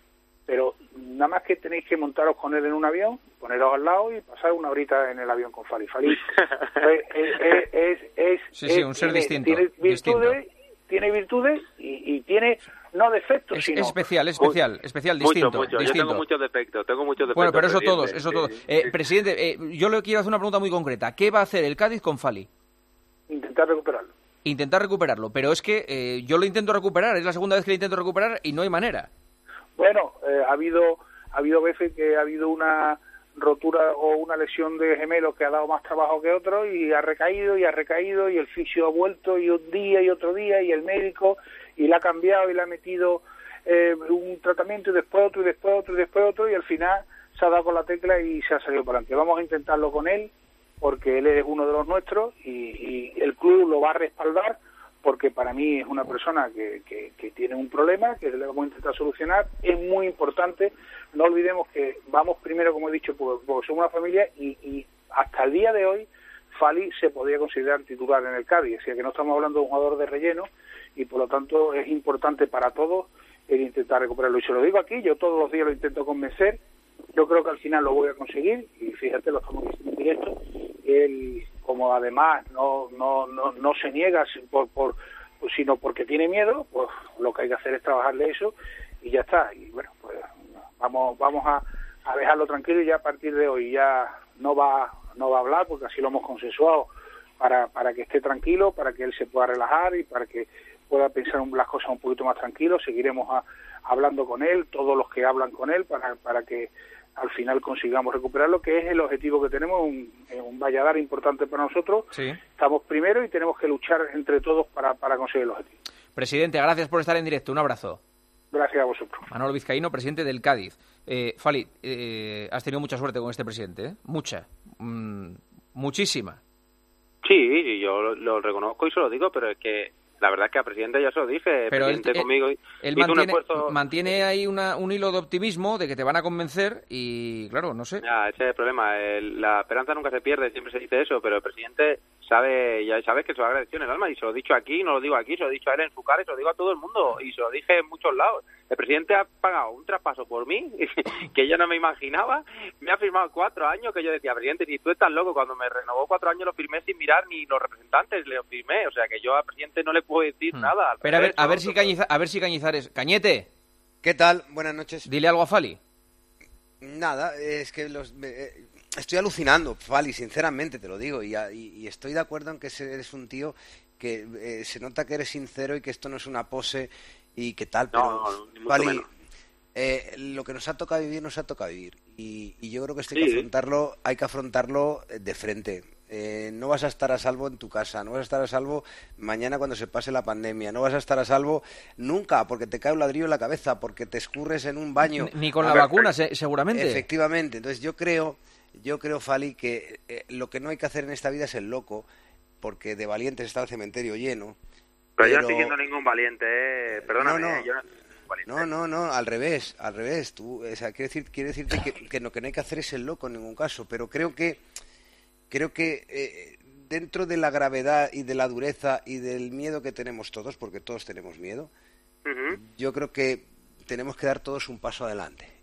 pero nada más que tenéis que montaros con él en un avión, poneros al lado y pasar una horita en el avión con Fali. Fali es, es, es, es, sí, sí, es, un ser tiene, distinto. Tiene virtudes, distinto. tiene virtudes y, y tiene no defectos, es, sino... especial, es especial, Mucho, especial, distinto. Mucho. distinto. Yo tengo muchos defectos, tengo muchos defectos. Bueno, pero eso presidente. todos, eso sí, todos. sí, Eh, sí. presidente, eh, yo le quiero hacer una pregunta muy concreta. ¿Qué va a hacer el Cádiz con Fali? Intentar recuperarlo. Intentar recuperarlo, pero es que eh, yo lo intento recuperar, es la segunda vez que lo intento recuperar y no hay manera. Bueno, eh, ha habido ha habido veces que ha habido una rotura o una lesión de gemelos que ha dado más trabajo que otro y ha recaído y ha recaído y el fisio ha vuelto y un día y otro día y el médico y le ha cambiado y le ha metido eh, un tratamiento y después otro y después otro y después otro y al final se ha dado con la tecla y se ha salido para adelante. Vamos a intentarlo con él porque él es uno de los nuestros y, y el club lo va a respaldar porque para mí es una persona que, que, que tiene un problema, que le vamos a intentar solucionar. Es muy importante, no olvidemos que vamos primero, como he dicho, porque, porque somos una familia y, y hasta el día de hoy Fali se podría considerar titular en el Cádiz, o sea que no estamos hablando de un jugador de relleno y por lo tanto es importante para todos el intentar recuperarlo. Y se lo digo aquí, yo todos los días lo intento convencer, yo creo que al final lo voy a conseguir y fíjate, lo estamos diciendo en directo. Él, como además no no no, no se niega por, por sino porque tiene miedo, pues lo que hay que hacer es trabajarle eso y ya está. Y bueno, pues vamos vamos a, a dejarlo tranquilo y ya a partir de hoy ya no va no va a hablar porque así lo hemos consensuado para para que esté tranquilo, para que él se pueda relajar y para que pueda pensar las cosas un poquito más tranquilo. Seguiremos a, hablando con él, todos los que hablan con él, para para que al final consigamos recuperarlo, que es el objetivo que tenemos, un, un valladar importante para nosotros. Sí. Estamos primero y tenemos que luchar entre todos para, para conseguir el objetivo. Presidente, gracias por estar en directo. Un abrazo. Gracias a vosotros. Manolo Vizcaíno, presidente del Cádiz. Eh, Fali, eh, has tenido mucha suerte con este presidente, ¿eh? Mucha. Mm, muchísima. Sí, yo lo, lo reconozco y se lo digo, pero es que la verdad es que al presidente ya se lo dije, pero presidente él, conmigo. Él, él hizo mantiene, un esfuerzo... mantiene ahí una, un hilo de optimismo de que te van a convencer y, claro, no sé. Ya, ese es el problema. El, la esperanza nunca se pierde, siempre se dice eso, pero el presidente sabe, ya sabes que se va a agradecer en el alma y se lo he dicho aquí, no lo digo aquí, se lo he dicho a él en su cara y se lo digo a todo el mundo y se lo dije en muchos lados. El presidente ha pagado un traspaso por mí que yo no me imaginaba, me ha firmado cuatro años que yo decía, presidente, si tú estás loco, cuando me renovó cuatro años lo firmé sin mirar ni los representantes, le firmé, o sea que yo al presidente no le puedo decir hmm. nada. Pero a ver, a ver si Cañiza, a ver si Cañizares, Cañete. ¿Qué tal? Buenas noches. Dile algo a Fali. Nada, es que los eh, estoy alucinando, Fali, sinceramente te lo digo, y, y, y estoy de acuerdo en que eres un tío que eh, se nota que eres sincero y que esto no es una pose y que tal, pero no, no, ni mucho Fali, menos. Eh, lo que nos ha tocado vivir nos ha tocado vivir y, y yo creo que esto sí. hay que afrontarlo, hay que afrontarlo de frente. Eh, no vas a estar a salvo en tu casa, no vas a estar a salvo mañana cuando se pase la pandemia, no vas a estar a salvo nunca porque te cae un ladrillo en la cabeza, porque te escurres en un baño. Ni con la ver, vacuna, se, seguramente. Efectivamente, entonces yo creo, yo creo, Fali, que eh, lo que no hay que hacer en esta vida es el loco, porque de valientes está el cementerio lleno. Pero, pero... yo no estoy siendo ningún valiente, eh. Perdóname, no, no. Eh, yo no... No, no, no, al revés, al revés. Tú, o sea, quiero decir, quiero decirte que, que lo que no hay que hacer es el loco en ningún caso, pero creo que creo que eh, dentro de la gravedad y de la dureza y del miedo que tenemos todos, porque todos tenemos miedo, uh-huh. yo creo que tenemos que dar todos un paso adelante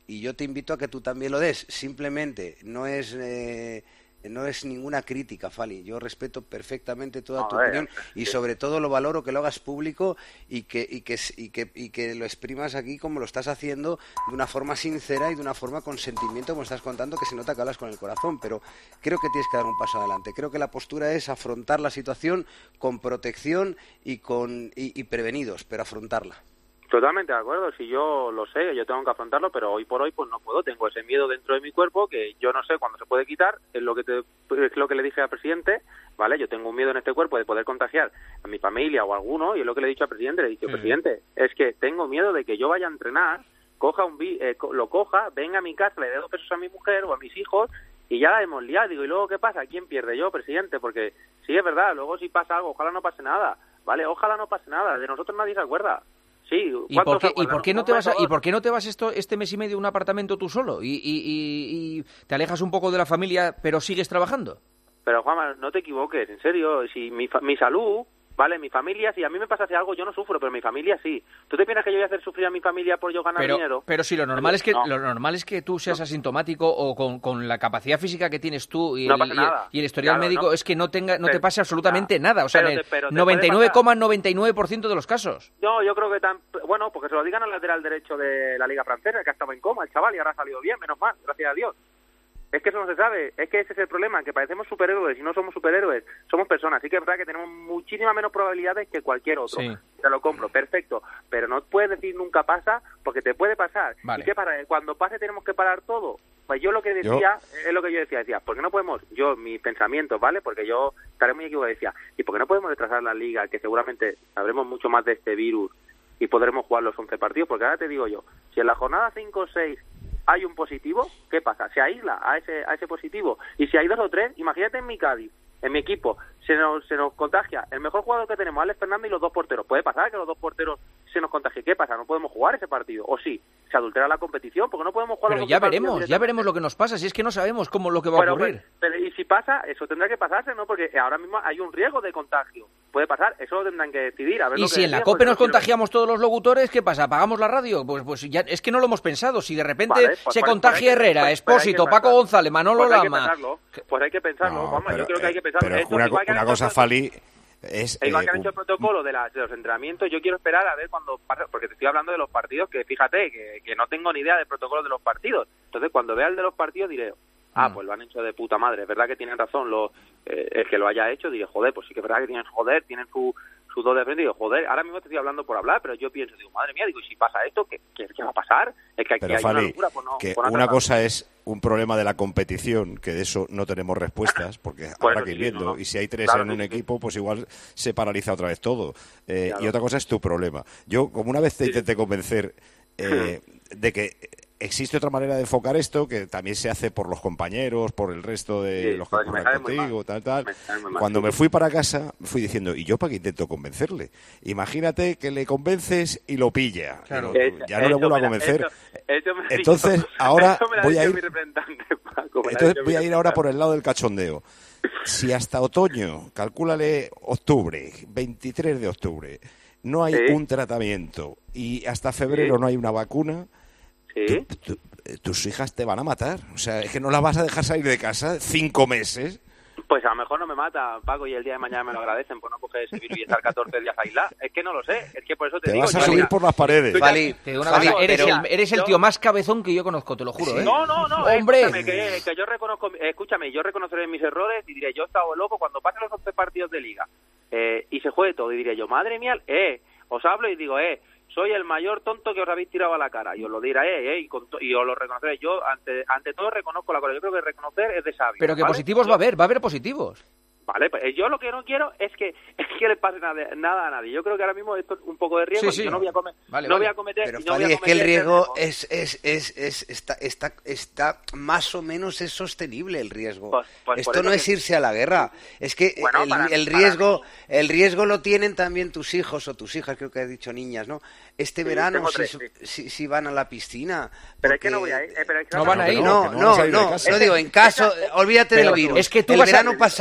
y yo te invito a que tú también lo des. Simplemente no es... Eh, no es ninguna crítica, Fali. Yo respeto perfectamente toda no, tu eh, opinión y sí. sobre todo lo valoro que lo hagas público y que, y, que, y, que, y que lo exprimas aquí como lo estás haciendo de una forma sincera y de una forma con sentimiento, como estás contando, que se nota que hablas con el corazón. Pero creo que tienes que dar un paso adelante. Creo que la postura es afrontar la situación con protección y, con, y, y prevenidos, pero afrontarla. Totalmente de acuerdo, si yo lo sé, yo tengo que afrontarlo, pero hoy por hoy pues no puedo, tengo ese miedo dentro de mi cuerpo que yo no sé cuándo se puede quitar, es lo que te, es lo que le dije al presidente, ¿vale? Yo tengo un miedo en este cuerpo de poder contagiar a mi familia o a alguno, y es lo que le he dicho al presidente, le he dicho, sí. presidente, es que tengo miedo de que yo vaya a entrenar, coja un vi eh, lo coja, venga a mi casa, le dé dos pesos a mi mujer o a mis hijos, y ya la hemos liado, digo, ¿y luego qué pasa? ¿Quién pierde? Yo, presidente, porque sí es verdad, luego si pasa algo, ojalá no pase nada, ¿vale? Ojalá no pase nada, de nosotros nadie se acuerda. Sí, ¿Y por qué, ¿y por qué no te vas a, y por qué no te vas esto este mes y medio a un apartamento tú solo y, y, y, y te alejas un poco de la familia pero sigues trabajando? Pero Juanma, no te equivoques, en serio, si mi, mi salud, vale, mi familia, si a mí me pasase algo yo no sufro, pero mi familia sí. ¿Tú te piensas que yo voy a hacer sufrir a mi familia por yo ganar pero, dinero? Pero si lo normal es que no. lo normal es que tú seas no. asintomático o con, con la capacidad física que tienes tú y, no el, y, y el historial claro, médico no. es que no tenga no pero, te pase absolutamente nada, nada. O sea, pero en el te, pero te noventa y nueve coma noventa y nueve por ciento de los casos. No, yo creo que tan bueno, porque se lo digan al lateral derecho de la Liga Francesa, que estaba en coma el chaval y ahora ha salido bien, menos mal, gracias a Dios. Es que eso no se sabe, es que ese es el problema, que parecemos superhéroes y no somos superhéroes, somos personas, así que es verdad que tenemos muchísimas menos probabilidades que cualquier otro. Sí. Te lo compro, perfecto, pero no puedes decir nunca pasa, porque te puede pasar. Vale. ¿Y qué pasa? Cuando pase tenemos que parar todo. Pues yo lo que decía, yo... es lo que yo decía, decía, ¿por qué no podemos, yo, mis pensamientos, ¿vale? Porque yo estaré muy equivocado, decía, ¿y por qué no podemos retrasar la Liga, que seguramente sabremos mucho más de este virus y podremos jugar los once partidos? Porque ahora te digo yo, si en la jornada cinco o seis hay un positivo, ¿qué pasa? Se aísla a ese a ese positivo. Y si hay dos o tres, imagínate en mi Cádiz, en mi equipo, se nos se nos contagia el mejor jugador que tenemos, Alex Fernández, y los dos porteros. ¿Puede pasar que los dos porteros se nos contagie? ¿Qué pasa? ¿No podemos jugar ese partido? ¿O sí? ¿Se adultera la competición? Porque no podemos jugar Pero los ya veremos, ya veremos lo que nos pasa. Si es que no sabemos cómo lo que va pero, a ocurrir. Pero, pero, y si pasa, eso tendrá que pasarse, ¿no? Porque ahora mismo hay un riesgo de contagio. Puede pasar, eso lo tendrán que decidir. A ver y lo si que en la decía, COPE nos quiero... contagiamos todos los locutores, ¿qué pasa? ¿Apagamos la radio? Pues pues ya es que no lo hemos pensado. Si de repente vale, pues, se pues, contagia pues, Herrera, pues, Expósito, pues, Paco González, Manolo pues hay Lama... Que pensarlo, pues hay que pensarlo, no, Juanma, pero, yo creo que hay que pensarlo. Pero Esto, una, igual que una han cosa, hecho... Fali, es... E igual que eh, han hecho el protocolo de, la, de los entrenamientos, yo quiero esperar a ver cuando pase, porque te estoy hablando de los partidos, que fíjate, que, que no tengo ni idea del protocolo de los partidos. Entonces, cuando vea el de los partidos, diré, ah, mm. pues lo han hecho de puta madre. Es verdad que tienen razón los, eh, el que lo haya hecho, diré, joder, pues sí que es verdad que tienen, joder, tienen su... sus dos de frente, y digo, joder, ahora mismo te estoy hablando por hablar, pero yo pienso, digo, madre mía, digo, ¿y si pasa esto? ¿Qué, qué, qué va a pasar? Es que aquí pero, hay Fali, una locura por no, que por no una tratar. cosa es un problema de la competición, que de eso no tenemos respuestas, porque bueno, habrá que ir sí, viendo, no, no. y si hay tres claro, en un sí, equipo, pues igual se paraliza otra vez todo. Eh, claro. Y otra cosa es tu problema. Yo, como una vez te intenté convencer eh, de que existe otra manera de enfocar esto, que también se hace por los compañeros, por el resto de sí, los que pues juegan contigo, tal, tal. Me Cuando me fui para casa, fui diciendo, ¿y yo para qué intento convencerle? Imagínate que le convences y lo pilla. Claro. Digo, ya no le vuelvo a convencer. Eso, eso me Entonces, dicho, ahora voy a ir... Mi representante, Paco, Entonces voy a ir ahora por el lado del cachondeo. Si hasta otoño, calcúlale octubre, veintitrés de octubre, no hay ¿Sí? un tratamiento y hasta febrero ¿Sí? no hay una vacuna, ¿Sí? tú, tú, tus hijas te van a matar. O sea, es que no las vas a dejar salir de casa cinco meses. Pues a lo mejor no me mata, Paco, y el día de mañana me lo agradecen por no coger ese virus y estar catorce días aislado. Es que no lo sé, es que por eso te, Te digo... vas a yo, subir mira, por las paredes. Fali, Te digo una Fali, cosa, eres, pero- el, eres el yo- tío más cabezón que yo conozco, te lo juro, ¿eh? No, no, no, ¡Hombre! escúchame, que, que yo reconozco, escúchame, yo reconoceré mis errores y diré, yo he estado loco cuando pasen los once partidos de liga eh, y se juegue todo, y diré yo, madre mía, eh, os hablo y digo, eh, soy el mayor tonto que os habéis tirado a la cara, y os lo diré, eh, eh, y, con to- y os lo reconoceré. Yo, ante ante todo, reconozco la cosa. Yo creo que reconocer es de sabio. Pero que ¿vale? positivos Yo- va a haber, va a haber positivos. Vale, pues yo lo que no quiero es que es que le pase nada, nada a nadie. Yo creo que ahora mismo esto es un poco de riesgo. Sí, sí. Y yo no voy a comer, Vale, no vale. voy a cometer. Pero y no voy Fali, a es que el cometer riesgo riesgo. es, es, es, es, está, está, está más o menos es sostenible el riesgo. Pues- pues por Esto eso no que- es irse a la guerra. Es que Bueno, el, para- el para riesgo, mí- el riesgo lo tienen también tus hijos o tus hijas, creo que has dicho niñas, ¿no? Este Sí, verano tengo si, tres, sí. si, si van a la piscina. Pero es que porque- no voy a ir. eh, pero es que No van a ir. No, que no van a no, salir de no, casa. no digo, en caso, olvídate Pero del virus. es que tú el vas a- verano pasado, Fali,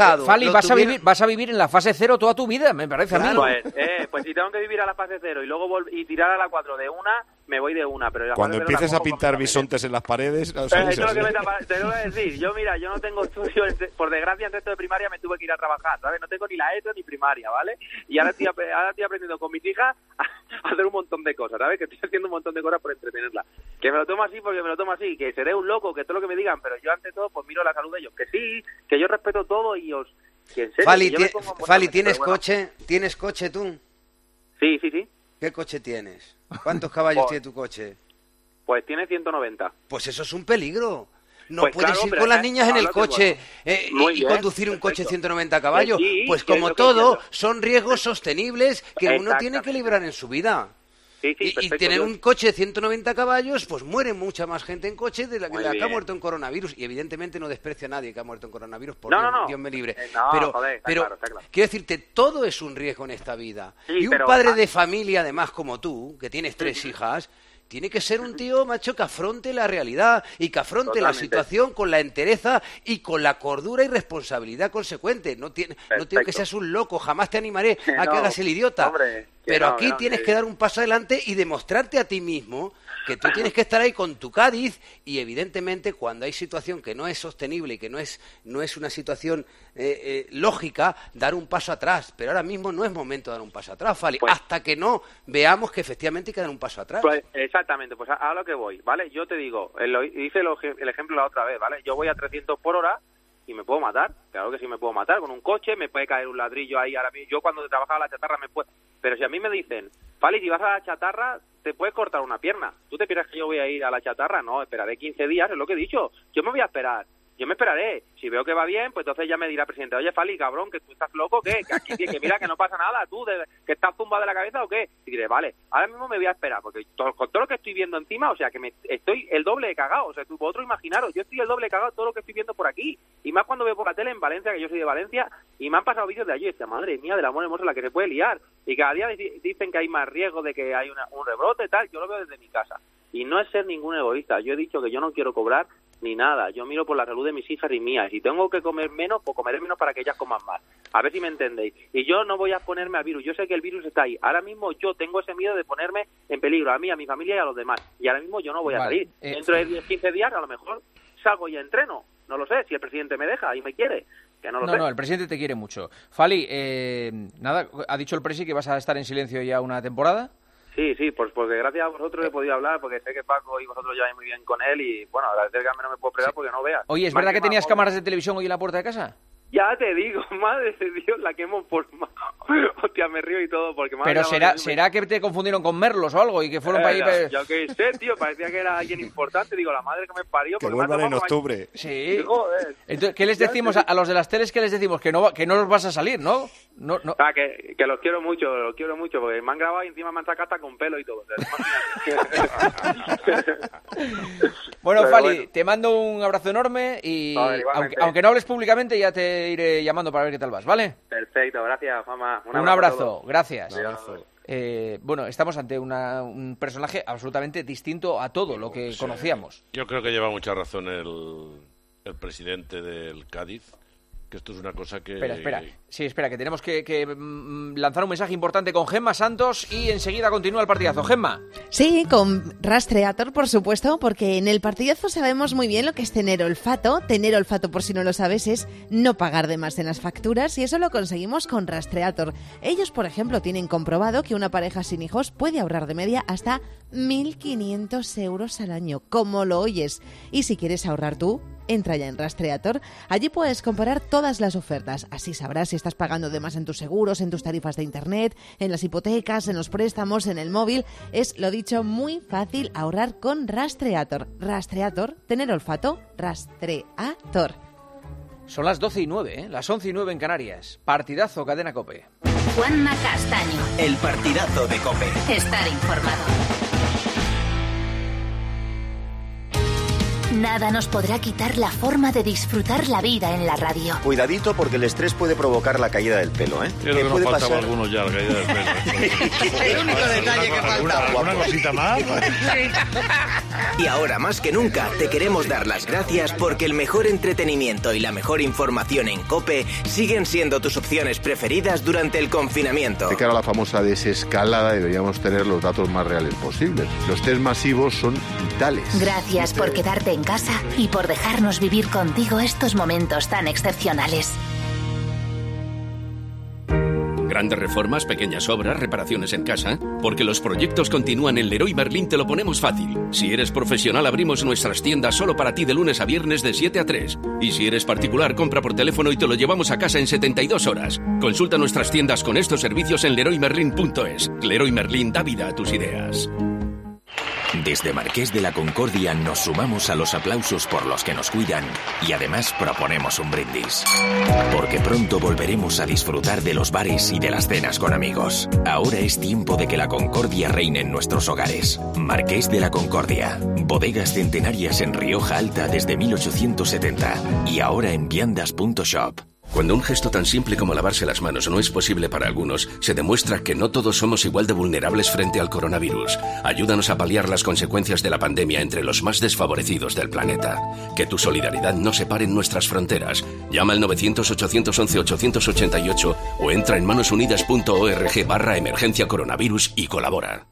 vas a, vivir, vas a vivir en la fase cero toda tu vida, me parece claro. a mí. Pues, eh, pues si tengo que vivir a la fase cero y luego vol- y tirar a la cuatro de una, me voy de una. Pero la Cuando fase cero empieces a tampoco pintar conviene. bisontes en las paredes... no, Eh, eso eso es es lo que así. me tapa- te lo voy a decir. Yo, mira, yo no tengo estudio, en se- por desgracia, en sexto de primaria me tuve que ir a trabajar, ¿sabes? No tengo ni la ESO ni primaria, ¿vale? Y ahora estoy, ap- ahora estoy aprendiendo con mis hijas a, a hacer un montón de cosas, ¿sabes? Que estoy haciendo un montón de cosas por entretenerla. Que me lo tomo así porque me lo tomo así, que seré un loco, que todo lo que me digan, pero yo ante todo pues miro la salud de ellos. Que sí, que yo respeto todo y os... Que en serio, Fali, que yo me ti- pongo en vuestra Fali, mente, ¿tienes pero bueno. coche? ¿Tienes coche tú? Sí, sí, sí. ¿Qué coche tienes? ¿Cuántos caballos Pues- tiene tu coche? Pues tiene ciento noventa. Pues eso es un peligro. No Pues puedes claro, ir pero con las es- niñas en el hablo que coche bueno. eh, y, Muy y bien, conducir un coche perfecto. ciento noventa caballos. Que sí, pues que es como lo que todo, entiendo. son riesgos sostenibles que uno tiene que librar en su vida. Sí, sí, Y, y perfecto, tener yo- un coche de ciento noventa caballos, pues muere mucha más gente en coche de la que, Muy la que ha bien. muerto en coronavirus. Y evidentemente no desprecio a nadie que ha muerto en coronavirus, por No, Dios, no, no. Dios me libre. Eh, no, pero joder, está pero claro, está claro. quiero decirte, todo es un riesgo en esta vida. Sí, y un pero- padre ah. de familia, además como tú, que tienes tres hijas, tiene que ser un tío, macho, que afronte la realidad y que afronte la Totalmente. situación con la entereza y con la cordura y responsabilidad consecuente. No, tiene, no digo que Perfecto. seas un loco, jamás te animaré Que a que no, hagas el idiota. hombre, que pero no, aquí que no, tienes que- que dar un paso adelante y demostrarte a ti mismo que tú tienes que estar ahí con tu Cádiz y evidentemente cuando hay situación que no es sostenible y que no es, no es una situación eh, eh, lógica, dar un paso atrás. Pero ahora mismo no es momento de dar un paso atrás, Fali, Pues- hasta que no veamos que efectivamente hay que dar un paso atrás. Pues exactamente, pues a, a lo que voy, ¿vale? Yo te digo, eh, lo- hice el, oje- el ejemplo la otra vez, ¿vale? Yo voy a trescientos por hora y me puedo matar, claro que sí me puedo matar, con un coche me puede caer un ladrillo ahí, ahora mismo, yo cuando trabajaba la chatarra me puede... Pero si a mí me dicen, Fali, si vas a la chatarra, te puedes cortar una pierna. ¿Tú te piensas que yo voy a ir a la chatarra? No, esperaré quince días, es lo que he dicho. Yo me voy a esperar. Yo me esperaré. Si veo que va bien, pues entonces ya me dirá el presidente, oye, Fali, cabrón, que tú estás loco, ¿qué? Que aquí, que mira, que no pasa nada, tú, de- que estás zumbado de la cabeza o qué. Y diré, vale, ahora mismo me voy a esperar, porque to- con todo lo que estoy viendo encima, o sea, que me estoy el doble de cagado. O sea, tú, vosotros imaginaros, yo estoy el doble de cagado de todo lo que estoy viendo por aquí. Y más cuando veo por la tele en Valencia, que yo soy de Valencia, y me han pasado vídeos de allí, y decía, madre mía, del amor hermoso la que se puede liar. Y cada día dici- dicen que hay más riesgo de que hay una- un rebrote y tal, yo lo veo desde mi casa. Y no es ser ningún egoísta, yo he dicho que yo no quiero cobrar ni nada, yo miro por la salud de mis hijas y mías, y si tengo que comer menos, pues comeré menos para que ellas coman más, a ver si me entendéis, y yo no voy a ponerme al virus, yo sé que el virus está ahí, ahora mismo yo tengo ese miedo de ponerme en peligro a mí, a mi familia y a los demás, y ahora mismo yo no voy a Vale, salir, eh, dentro de diez, quince días a lo mejor salgo y entreno, no lo sé, si el presidente me deja y me quiere, que no lo No, sé. no, el presidente te quiere mucho. Fali, eh, nada, ha dicho el presi que vas a estar en silencio ya una temporada. Sí, sí, pues porque gracias a vosotros he podido hablar, porque sé que Paco y vosotros lleváis muy bien con él y, bueno, agradecer que a mí no me puedo pregar porque no veas. Oye, ¿es Más verdad que más tenías móvil. cámaras de televisión hoy en la puerta de casa? Ya te digo, madre de Dios, la que hemos formado. Hostia, me río y todo, porque me ha Pero llamado será, de- será que te confundieron con Merlos o algo y que fueron Eh, para ya, ahí... Yo qué sé, tío, parecía que era alguien importante. Digo, la madre que me parió. Que porque me ha vuelvan en tomado como- octubre. Sí. Joder. Entonces, ¿qué les Ya decimos te a, a los de las teles? ¿Qué les decimos? Que no, va- que no los vas a salir, ¿no? No, no. Ah, que, que los quiero mucho, los quiero mucho, porque me han grabado y encima me han sacado hasta con pelo y todo. O sea, imagínate. Bueno, Pero Fali, bueno. te mando un abrazo enorme y Joder, igualmente. aunque, aunque no hables públicamente ya te iré llamando para ver qué tal vas, ¿vale? Perfecto, gracias, mamá. Un abrazo, a todos. gracias. Un abrazo. Eh, bueno, estamos ante una- un personaje absolutamente distinto a todo lo que conocíamos. Yo creo que lleva mucha razón el, el presidente del Cádiz, que esto es una cosa que... Espera, espera. Sí, espera, que tenemos que, que, mm, lanzar un mensaje importante con Gemma Santos y enseguida continúa el partidazo. Gemma. Sí, con Rastreator, por supuesto, porque en el partidazo sabemos muy bien lo que es tener olfato. Tener olfato, por si no lo sabes, es no pagar de más en las facturas y eso lo conseguimos con Rastreator. Ellos, por ejemplo, tienen comprobado que una pareja sin hijos puede ahorrar de media hasta mil quinientos euros al año, como lo oyes. Y si quieres ahorrar tú, entra ya en Rastreator. Allí puedes comparar todas las ofertas. Así sabrás si estás pagando de más en tus seguros, en tus tarifas de internet, en las hipotecas, en los préstamos, en el móvil. Es, lo dicho, muy fácil ahorrar con Rastreator. Rastreator, tener olfato, Rastreator. Son las doce y nueve, ¿eh? Las once y nueve en Canarias. Partidazo, Cadena COPE. Juanma Castaño. El partidazo de COPE. Estar informado. Nada nos podrá quitar la forma de disfrutar la vida en la radio. Cuidadito porque el estrés puede provocar la caída del pelo, ¿eh? Creo que nos puede faltaba pasar? algunos ya, la caída del pelo. El único detalle que faltaba. Una cosita más. Y ahora más que nunca te queremos dar las gracias porque el mejor entretenimiento y la mejor información en COPE siguen siendo tus opciones preferidas durante el confinamiento. De cara a la famosa desescalada deberíamos tener los datos más reales posibles. Los test masivos son vitales. Gracias por quedarte en casa y por dejarnos vivir contigo estos momentos tan excepcionales. Grandes reformas, pequeñas obras, reparaciones en casa. Porque los proyectos continúan en Leroy Merlin, te lo ponemos fácil. Si eres profesional, abrimos nuestras tiendas solo para ti de lunes a viernes de siete a tres. Y si eres particular, compra por teléfono y te lo llevamos a casa en setenta y dos horas. Consulta nuestras tiendas con estos servicios en leroy merlin punto es. Leroy Merlin da vida a tus ideas. Desde Marqués de la Concordia nos sumamos a los aplausos por los que nos cuidan y además proponemos un brindis. Porque pronto volveremos a disfrutar de los bares y de las cenas con amigos. Ahora es tiempo de que la concordia reine en nuestros hogares. Marqués de la Concordia. Bodegas centenarias en Rioja Alta desde mil ochocientos setenta y ahora en viandas punto shop. Cuando un gesto tan simple como lavarse las manos no es posible para algunos, se demuestra que no todos somos igual de vulnerables frente al coronavirus. Ayúdanos a paliar las consecuencias de la pandemia entre los más desfavorecidos del planeta. Que tu solidaridad no separe nuestras fronteras. Llama al novecientos, ochocientos once, ochocientos ochenta y ocho o entra en manosunidas punto org barra emergencia coronavirus y colabora.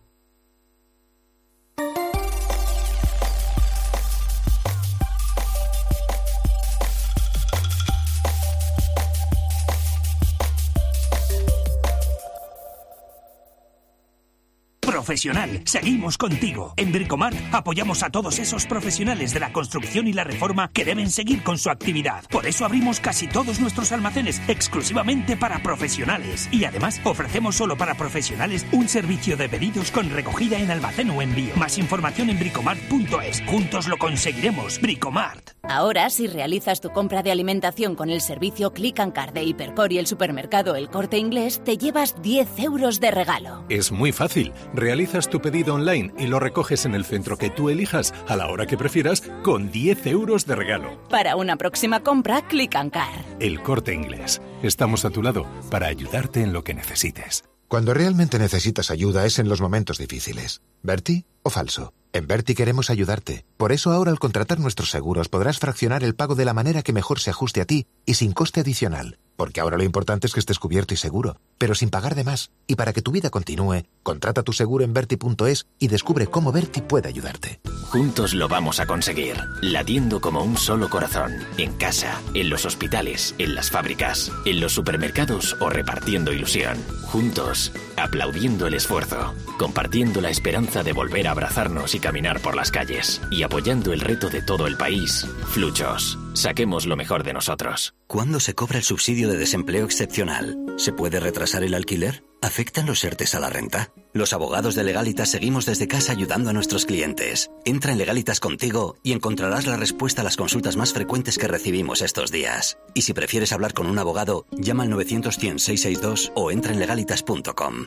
Profesional, seguimos contigo. En Bricomart apoyamos a todos esos profesionales de la construcción y la reforma que deben seguir con su actividad. Por eso abrimos casi todos nuestros almacenes exclusivamente para profesionales. Y además ofrecemos solo para profesionales un servicio de pedidos con recogida en almacén o envío. Más información en bricomart punto es. Juntos lo conseguiremos. Bricomart. Ahora, si realizas tu compra de alimentación con el servicio Click and Card de Hipercor y el supermercado El Corte Inglés, te llevas diez euros de regalo. Es muy fácil. Realizas tu pedido online y lo recoges en el centro que tú elijas a la hora que prefieras con diez euros de regalo. Para una próxima compra, Click and Card. El Corte Inglés. Estamos a tu lado para ayudarte en lo que necesites. Cuando realmente necesitas ayuda es en los momentos difíciles. ¿Berti o falso? En Berti queremos ayudarte. Por eso ahora al contratar nuestros seguros podrás fraccionar el pago de la manera que mejor se ajuste a ti y sin coste adicional. Porque ahora lo importante es que estés cubierto y seguro, pero sin pagar de más. Y para que tu vida continúe, contrata tu seguro en berti punto es y descubre cómo Berti puede ayudarte. Juntos lo vamos a conseguir, latiendo como un solo corazón, en casa, en los hospitales, en las fábricas, en los supermercados o repartiendo ilusión. Juntos, aplaudiendo el esfuerzo, compartiendo la esperanza de volver a abrazarnos y caminar por las calles, y apoyando el reto de todo el país. Fluchos, saquemos lo mejor de nosotros. ¿Cuándo se cobra el subsidio de desempleo excepcional? ¿Se puede retrasar el alquiler? ¿Afectan los ERTES a la renta? Los abogados de Legalitas seguimos desde casa ayudando a nuestros clientes. Entra en Legalitas Contigo y encontrarás la respuesta a las consultas más frecuentes que recibimos estos días. Y si prefieres hablar con un abogado, llama al novecientos, cien, seiscientos sesenta y dos o entra en legalitas punto com.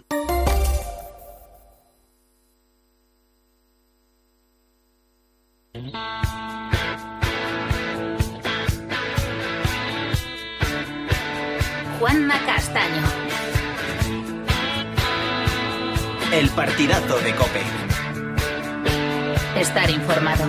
Juanma Castaño. El partidazo de COPE. Estar informado.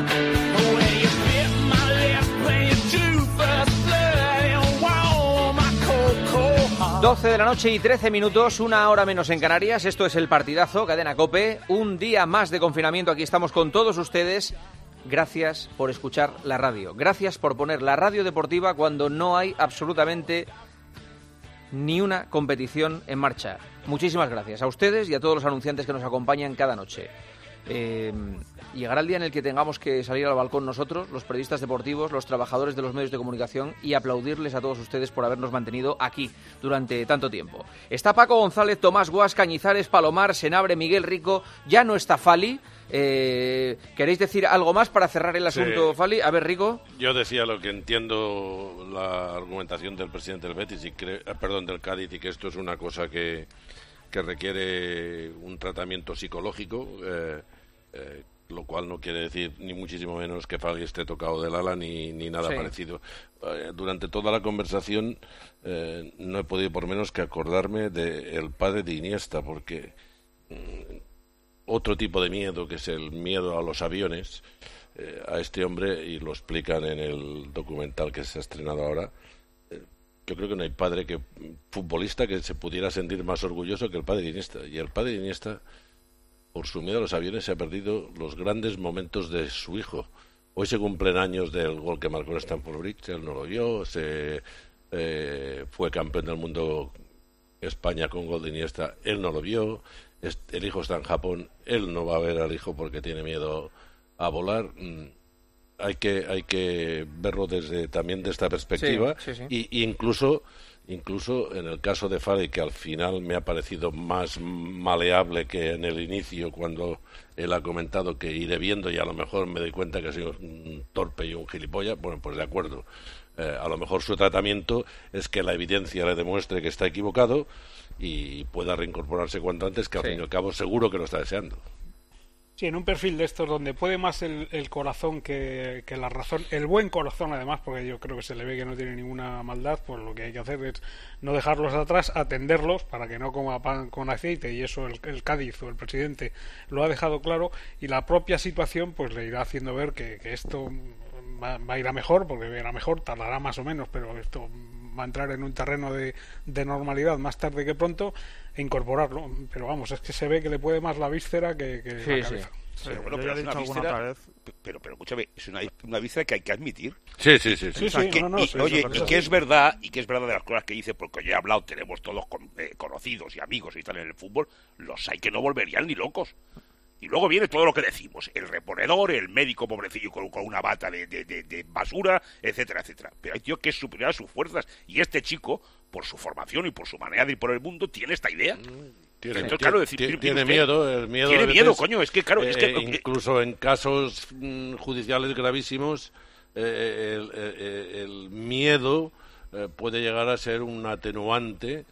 doce de la noche y trece minutos, una hora menos en Canarias. Esto es el partidazo, Cadena COPE. Un día más de confinamiento. Aquí estamos con todos ustedes. Gracias por escuchar la radio. Gracias por poner la radio deportiva cuando no hay absolutamente ni una competición en marcha. Muchísimas gracias a ustedes y a todos los anunciantes que nos acompañan cada noche. Eh, llegará el día en el que tengamos que salir al balcón nosotros, los periodistas deportivos, los trabajadores de los medios de comunicación, y aplaudirles a todos ustedes por habernos mantenido aquí durante tanto tiempo. Está Paco González, Tomás Guas, Cañizares, Palomar, Senabre, Miguel Rico, ya no está Fali. Eh, ¿Queréis decir algo más para cerrar el asunto, sí. Fali? A ver, Rico. Yo decía lo que entiendo la argumentación del presidente del Betis y cre- perdón, del Cádiz, y que esto es una cosa que, que requiere un tratamiento psicológico. Eh, eh, lo cual no quiere decir ni muchísimo menos que Fali esté tocado del ala ni, ni nada sí. parecido. Eh, durante toda la conversación eh, no he podido por menos que acordarme del padre de Iniesta, porque mm, otro tipo de miedo, que es el miedo a los aviones, eh, a este hombre, y lo explican en el documental que se ha estrenado ahora, eh, yo creo que no hay padre que futbolista que se pudiera sentir más orgulloso que el padre de Iniesta. Y el padre de Iniesta, por su miedo a los aviones, se ha perdido los grandes momentos de su hijo. Hoy se cumplen años del gol que marcó en Stamford Bridge, él no lo vio, se eh, fue campeón del mundo España con gol de Iniesta, él no lo vio, el hijo está en Japón, él no va a ver al hijo porque tiene miedo a volar. Hay que hay que verlo desde también de esta perspectiva, sí, sí, sí. Y, y incluso incluso en el caso de Fali, que al final me ha parecido más maleable que en el inicio, cuando él ha comentado que iré viendo y a lo mejor me doy cuenta que ha sido un torpe y un gilipollas. Bueno, pues de acuerdo, eh, a lo mejor su tratamiento es que la evidencia le demuestre que está equivocado y pueda reincorporarse cuanto antes, que al sí. fin y al cabo seguro que lo está deseando. Sí, en un perfil de estos donde puede más el, el corazón que, que la razón, el buen corazón además, porque yo creo que se le ve que no tiene ninguna maldad, pues lo que hay que hacer es no dejarlos atrás, atenderlos para que no coma pan con aceite, y eso el, el Cádiz o el presidente lo ha dejado claro, y la propia situación pues le irá haciendo ver que, que esto va, va a ir a mejor, porque irá mejor, tardará más o menos, pero esto va a entrar en un terreno de, de normalidad más tarde que pronto, e incorporarlo. Pero vamos, es que se ve que le puede más la víscera que, que sí, la cabeza. Sí. Pero, bueno, pero es una víscera, pero, pero escúchame, es una, una víscera que hay que admitir. Sí, sí, sí. sí. sí, o sea, sí que, no, no, y, sí, oye, eso, y eso, que sí. es verdad, y que es verdad de las cosas que dice, porque yo he hablado, tenemos todos con, eh, conocidos y amigos y tal en el fútbol, los hay que no volverían ni locos. Y luego viene todo lo que decimos, el reponedor, el médico pobrecillo con, con una bata de, de, de, de basura, etcétera, etcétera. Pero hay tío que es superior a sus fuerzas, y este chico, por su formación y por su manera de ir por el mundo, tiene esta idea. Tiene, Entonces, claro, decir, tiene, tiene tiene miedo, el miedo. Tiene veces, miedo, coño, es que claro, eh, es que... eh, incluso en casos mm, judiciales gravísimos, eh, el, el, el miedo eh, puede llegar a ser un atenuante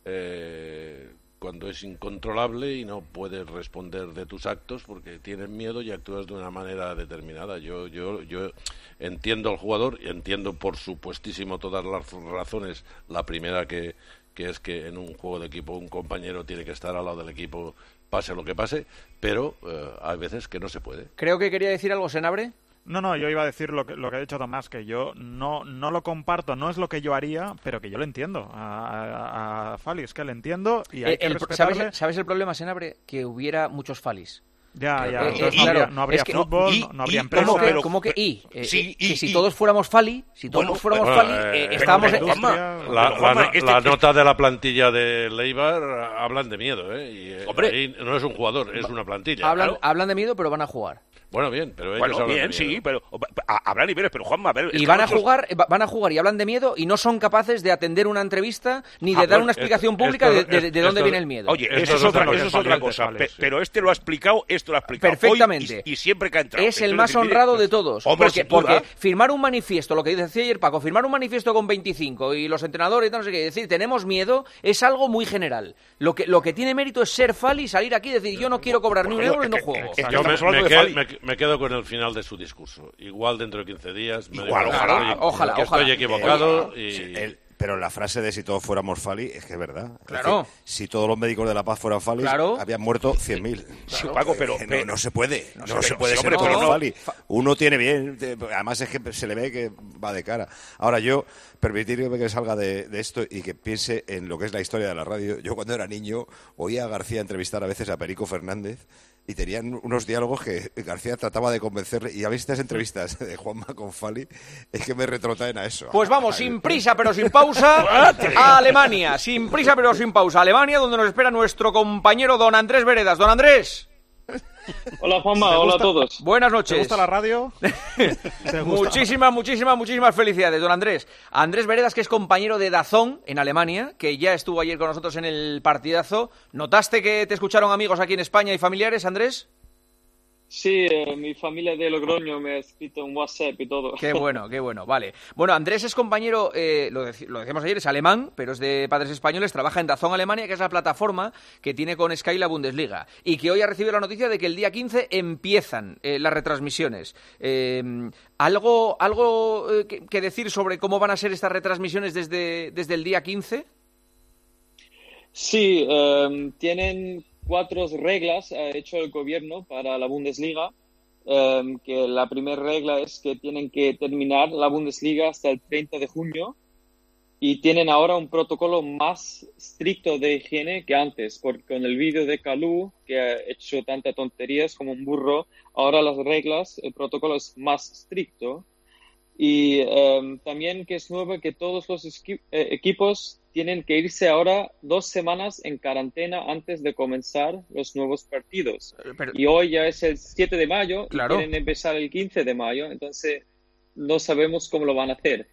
eh, cuando es incontrolable y no puedes responder de tus actos porque tienes miedo y actúas de una manera determinada. Yo yo yo entiendo al jugador y entiendo por supuestísimo todas las razones. La primera que que es que en un juego de equipo un compañero tiene que estar al lado del equipo pase lo que pase, pero eh, hay veces que no se puede. Creo que quería decir algo, Senabre. No, no, yo iba a decir lo que, lo que ha dicho Tomás, que yo no, no lo comparto, no es lo que yo haría, pero que yo lo entiendo. A, a, a Fali, es que le entiendo y hay eh, que el, respetarle. ¿sabes, ¿Sabes el problema, Senabre? Que hubiera muchos Falis. Ya, ya, eh, entonces eh, no, claro, habría, no habría es que, fútbol, y, no, no habría y, empresa. ¿Cómo que, pero, ¿cómo que y? Eh, sí, eh, y, que si y, todos fuéramos Fali, si todos bueno, fuéramos bueno, Fali, eh, eh, estábamos... la, En, industria, La, pero, Juanma, la, este la que- nota de la plantilla de Leibar hablan de miedo, ¿eh? Y, eh, Hombre. ahí no es un jugador, es una plantilla. hablan, Claro. hablan de miedo, pero van a jugar. Bueno, bien, pero ellos Bueno, hablan bien, de miedo. sí, pero a- habrá niveles, pero Juanma, a ver... es Y que van a nosotros- jugar, eh, van a jugar y hablan de miedo y no son capaces de atender una entrevista ni de Ah, dar bueno, una explicación esto- pública esto- de, de- de dónde esto- viene el miedo. Oye, Esto eso es es otra, otra eso es cosa. otra cosa, Vale, pe- sí. pero este lo ha explicado, esto lo ha explicado hoy Perfectamente. y, y siempre que ha entrado. Es el Entonces, más decir, mire, honrado de todos. Hombre, porque, sin duda. porque firmar un manifiesto, lo que decía ayer Paco, firmar un manifiesto con veinticinco y los entrenadores, y tal, no sé qué, decir tenemos miedo, es algo muy general. Lo que, lo que tiene mérito es ser Fali, salir aquí y decir yo no quiero cobrar ni un Bueno, euro y no es que- juego. es que Yo me, estamos hablando me de qued- Fali. me- me quedo con el final de su discurso. Igual dentro de quince días. Me Igual, digo, ojalá, oye, ojalá, que ojalá. estoy equivocado Eh, y... sí, el- pero la frase de si todos fuéramos Fali es que es verdad. Es Claro. decir, si todos los médicos de La Paz fueran Fali, Claro. habían muerto cien mil. Sí, Paco, pero- no, pero- no se puede. No, No, se pero- puede sí, ser hombre, todos pero no. Fali. Uno tiene bien. te- Además es que se le ve que va de cara. Ahora yo, permitirme que salga de, de esto y que piense en lo que es la historia de la radio. Yo cuando era niño oía a García entrevistar a veces a Perico Fernández y tenían unos diálogos que García trataba de convencerle. Y a veces estas entrevistas de Juanma con Fali es que me retrotraen a eso. Pues vamos, sin prisa pero sin pausa, a Alemania. Sin prisa pero sin pausa. Alemania, donde nos espera nuestro compañero don Andrés Veredas. Don Andrés. Hola Juanma, ¿Te hola gusta- a todos. Buenas ¿Te noches. gusta la radio? ¿Te gusta? Muchísimas, muchísimas, muchísimas felicidades, don Andrés. Andrés Veredas, que es compañero de Dazón en Alemania, que ya estuvo ayer con nosotros en el partidazo. ¿Notaste que te escucharon amigos aquí en España y familiares, Andrés? Sí, eh, mi familia de Logroño me ha escrito un WhatsApp y todo. Qué bueno, qué bueno, vale. Bueno, Andrés es compañero, eh, lo, dec- lo decíamos ayer, es alemán, pero es de padres españoles, trabaja en DAZN Alemania, que es la plataforma que tiene con Sky la Bundesliga, y que hoy ha recibido la noticia de que el día quince empiezan eh, las retransmisiones. Eh, ¿Algo, algo eh, que, que decir sobre cómo van a ser estas retransmisiones desde, desde el día quince? Sí, eh, tienen cuatro reglas ha hecho el gobierno para la Bundesliga, eh, que la primera regla es que tienen que terminar la Bundesliga hasta el treinta de junio y tienen ahora un protocolo más estricto de higiene que antes, porque con el vídeo de Kalou, que ha hecho tantas tonterías como un burro, ahora las reglas, el protocolo es más estricto. Y eh, también que es nuevo que todos los esqui- eh, equipos tienen que irse ahora dos semanas en cuarentena antes de comenzar los nuevos partidos. Pero- Y hoy ya es el siete de mayo Claro. y quieren empezar el quince de mayo, entonces no sabemos cómo lo van a hacer.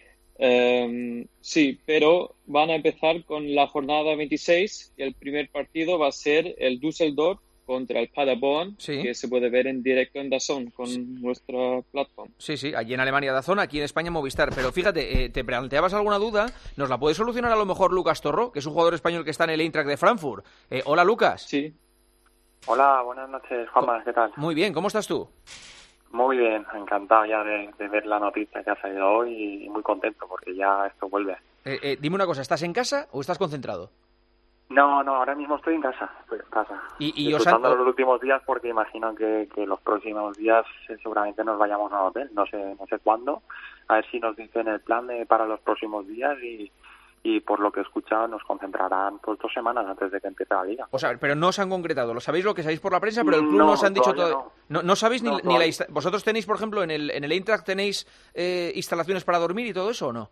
Eh, sí, pero van a empezar con la jornada veintiséis y el primer partido va a ser el Düsseldorf contra el Paderborn, Sí. que se puede ver en directo en DAZN con nuestra plataforma. Sí, sí, allí en Alemania DAZN, aquí en España Movistar. Pero fíjate, eh, te planteabas alguna duda, nos la puede solucionar a lo mejor Lucas Torró, que es un jugador español que está en el Eintracht de Frankfurt. Eh, hola, Lucas. Sí. Hola, buenas noches, Juanma, ¿qué tal? Muy bien, ¿cómo estás tú? Muy bien, encantado ya de, de ver la noticia que ha salido hoy y muy contento porque ya esto vuelve. Eh, eh, dime una cosa, ¿estás en casa o estás concentrado? No, no, ahora mismo estoy en casa, estoy en casa. Y, y os han... Disfrutando los últimos días porque imagino que, que los próximos días eh, seguramente nos vayamos a un hotel, no sé no sé cuándo, a ver si nos dicen el plan de, para los próximos días y, y por lo que he escuchado nos concentrarán pues dos semanas antes de que empiece la liga. O sea, pero no os han concretado, lo sabéis lo que sabéis por la prensa, pero el club No, no os han dicho todavía todo. No, no sabéis ni, No, ni la todavía. insta- vosotros tenéis, por ejemplo, en el en el Eintracht tenéis eh, instalaciones para dormir y todo eso, ¿o no?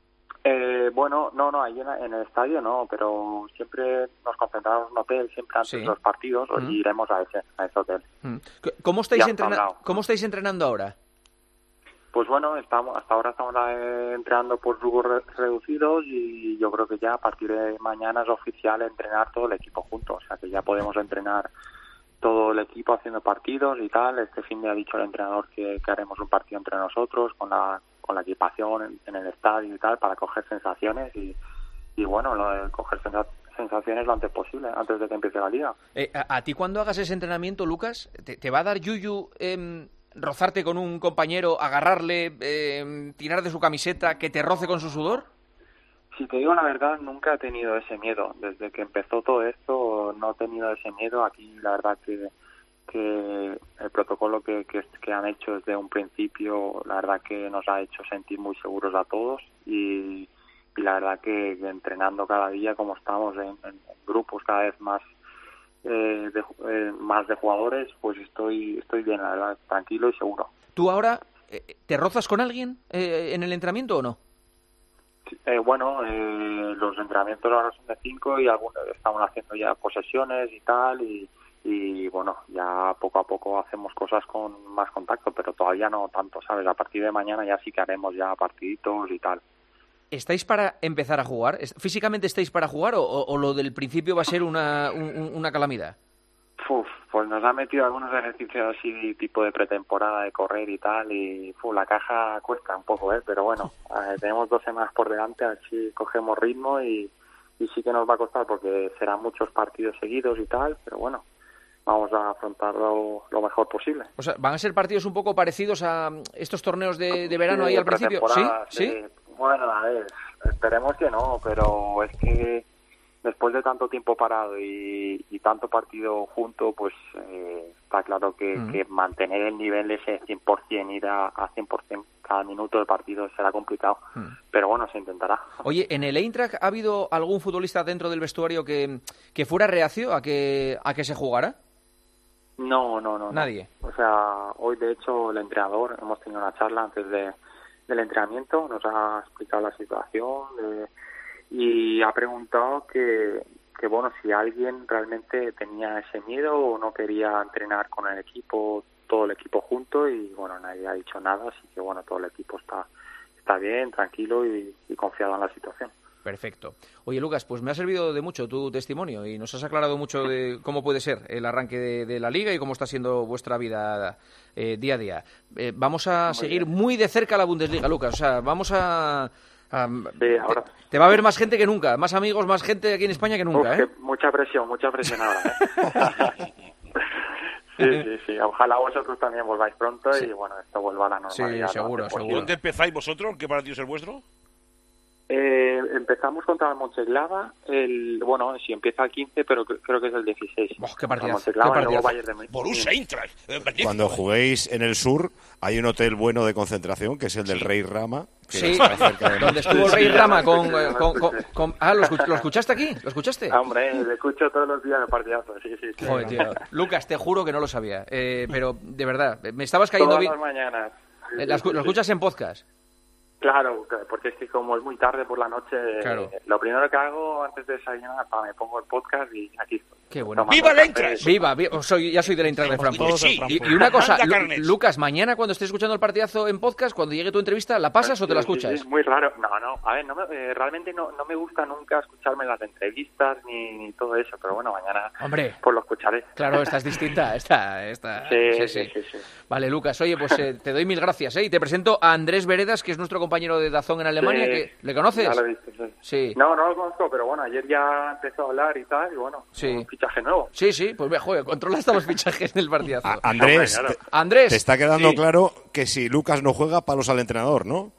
Eh, bueno, no, no, ahí en, en el estadio no, pero siempre nos concentramos en un hotel, siempre antes Sí. de los partidos, Mm. y iremos a ese, a ese hotel. Mm. C- ¿Cómo estáis, Ya está entrena- hablado. ¿Cómo estáis entrenando ahora? Pues bueno, estamos hasta ahora estamos eh, entrenando por grupos re- reducidos y yo creo que ya a partir de mañana es oficial entrenar todo el equipo junto, o sea que ya podemos entrenar todo el equipo haciendo partidos y tal. Este fin de ha dicho el entrenador que, que haremos un partido entre nosotros con la con la equipación en, en el estadio y tal para coger sensaciones y, y bueno, lo de coger sensa- sensaciones lo antes posible, antes de que empiece la liga. Eh, a, a ti cuando hagas ese entrenamiento, Lucas, ¿te, te va a dar yuyu em, rozarte con un compañero, agarrarle, em, tirar de su camiseta, que te roce con su sudor? Si te digo la verdad, nunca he tenido ese miedo. Desde que empezó todo esto, no he tenido ese miedo. Aquí, la verdad que, que el protocolo que, que, que han hecho desde un principio, la verdad que nos ha hecho sentir muy seguros a todos. Y, y la verdad que, que entrenando cada día, como estamos en, en grupos cada vez más eh, de, eh, más de jugadores, pues estoy estoy bien, la verdad, tranquilo y seguro. ¿Tú ahora eh, te rozas con alguien eh, en el entrenamiento o no? Eh, bueno, eh, los entrenamientos ahora son de cinco y algunos estamos haciendo ya posesiones y tal y, y bueno, ya poco a poco hacemos cosas con más contacto, pero todavía no tanto, ¿sabes? A partir de mañana ya sí que haremos ya partiditos y tal. ¿Estáis para empezar a jugar? ¿Es- ¿Físicamente estáis para jugar o, o- o lo del principio va a ser una, un- un- una calamidad? Uf, pues nos han metido algunos ejercicios así tipo de pretemporada de correr y tal y uf, la caja cuesta un poco, ¿eh? Pero bueno, eh, tenemos dos semanas por delante, a ver si cogemos ritmo y, y sí que nos va a costar porque serán muchos partidos seguidos y tal, pero bueno, vamos a afrontarlo lo mejor posible. O sea, ¿van a ser partidos un poco parecidos a mm, estos torneos de, de verano Sí, ahí de al principio? ¿Sí? pretemporada, ¿Sí? sí. Bueno, a ver, esperemos que no, pero es que después de tanto tiempo parado y, y tanto partido junto, pues eh, está claro que, Mm. que mantener el nivel ese cien por ciento, ir a, a cien por ciento cada minuto del partido será complicado, Mm. pero bueno, se intentará. Oye, ¿en el Eintracht ha habido algún futbolista dentro del vestuario que, que fuera reacio a que, a que se jugara? No, no, no. no. Nadie. O sea, hoy de hecho el entrenador, hemos tenido una charla antes de, del entrenamiento, nos ha explicado la situación de- y ha preguntado que, que, bueno, si alguien realmente tenía ese miedo o no quería entrenar con el equipo, todo el equipo junto y, bueno, nadie ha dicho nada, así que, bueno, todo el equipo está está bien, tranquilo y, y confiado en la situación. Perfecto. Oye, Lucas, pues me ha servido de mucho tu testimonio y nos has aclarado mucho de cómo puede ser el arranque de, de la Liga y cómo está siendo vuestra vida eh, día a día. Eh, vamos a muy seguir bien. muy de cerca la Bundesliga, Lucas. O sea, vamos a... a sí, ahora... te, te va a ver más gente que nunca, más amigos, más gente aquí en España que nunca, Uf, ¿eh? Que mucha presión, mucha presión ahora, ¿eh? Sí, sí, sí. Ojalá vosotros también volváis pronto sí. y, bueno, esto vuelva a la normalidad. Sí, seguro, ¿no? seguro. ¿Y dónde empezáis vosotros? ¿Qué partido es el vuestro? Eh, empezamos contra el Mönchengladbach, el, bueno, si empieza el quince, pero creo que es el dieciséis. Oh, ¡Qué partidazo! Borussia Eintracht. Cuando juguéis en el sur, hay un hotel bueno de concentración, que es el del sí. Rey Rama. Que sí, está cerca de donde estuvo el Rey Rama con... con, con, con ah, ¿lo, escuch, ¿lo escuchaste aquí? ¿Lo escuchaste? Hombre, lo escucho todos los días de partidazo, sí, sí. sí. Joder, tío. Lucas, te juro que no lo sabía, eh, pero de verdad, me estabas cayendo bien... Todas las mañanas. Sí, ¿Lo, sí, lo escuchas sí. en podcast? Claro, porque es que como es muy tarde por la noche, claro. eh, lo primero que hago antes de desayunar, me pongo el podcast y aquí estoy. Qué bueno. ¡Viva el Eintracht! ¡Viva! viva soy, ya soy del Eintracht de Frankfurt. Sí. Y, y una cosa, Lu, Lucas, mañana cuando estés escuchando el partidazo en podcast, cuando llegue tu entrevista, ¿la pasas sí, o te la escuchas? Sí, sí, es muy raro. No, no, a ver, no me, eh, realmente no, no me gusta nunca escucharme las entrevistas ni, ni todo eso, pero bueno, mañana Hombre, pues lo escucharé. Claro, esta es distinta, esta, esta. Sí, sí, sí, sí. sí, sí. Vale, Lucas, oye, pues eh, te doy mil gracias, ¿eh? Y te presento a Andrés Veredas, que es nuestro compañero de Dazón en Alemania, sí, que ¿le conoces? Ya lo he visto, sí. sí. No, no lo conozco, pero bueno, ayer ya empezó a hablar y tal, y bueno, sí. un fichaje nuevo. Sí, sí, pues joder, controla hasta los fichajes del partidazo. A Andrés, Hombre, claro. te, Andrés, te está quedando sí. claro que si Lucas no juega, palos al entrenador, ¿no?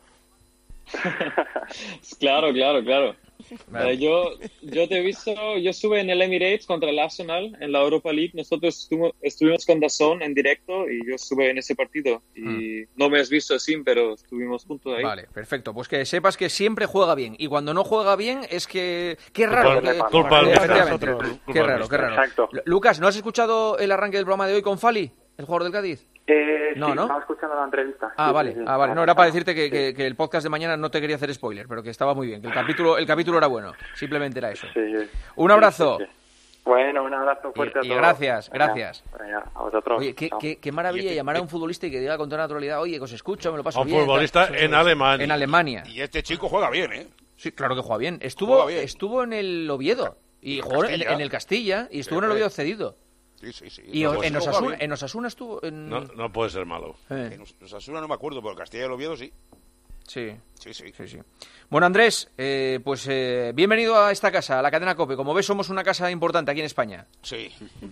Claro, claro, claro. Vale. Eh, yo, yo te he visto, yo estuve en el Emirates contra el Arsenal en la Europa League. Nosotros estuvimos, estuvimos con DAZN en directo y yo estuve en ese partido. Y mm. no me has visto así, pero estuvimos juntos ahí. Vale, perfecto. Pues que sepas que siempre juega bien. Y cuando no juega bien es que... ¡Qué raro! Culpa, que... culpa, Efectivamente. culpa, culpa, Qué raro, qué raro. Exacto. Lucas, ¿no has escuchado el arranque del programa de hoy con Fali, el jugador del Cádiz? Eh, no, sí, ¿no? estaba escuchando la entrevista. Ah, sí, vale, sí, sí. ah, vale. No, era para decirte que, que, que el podcast de mañana no te quería hacer spoiler, pero que estaba muy bien, que el capítulo, el capítulo era bueno. Simplemente era eso. Sí, sí. Un abrazo. Sí, sí, sí. Bueno, un abrazo fuerte y, a todos. Y gracias, gracias. Venga, venga, a vosotros. Oye, qué, qué, qué maravilla este, llamar a un futbolista y que diga con toda naturalidad, oye, que os escucho, me lo paso un bien. Un futbolista tal. en Alemania. En Alemania. Y este chico juega bien, ¿eh? Sí, claro que juega bien. Estuvo, juega bien. estuvo en el Oviedo. Y en jugó Castilla. en, en el Castilla y estuvo sí, en el Oviedo cedido. Sí, sí, sí. Y no, en, pues, Osasuna, en Osasuna estuvo... En... No, no puede ser malo. Eh. En Osasuna no me acuerdo, pero Castilla y el Oviedo sí. Sí. Sí, sí. sí, sí. Bueno, Andrés, eh, pues eh, bienvenido a esta casa, a la cadena COPE. Como ves, somos una casa importante aquí en España. Sí.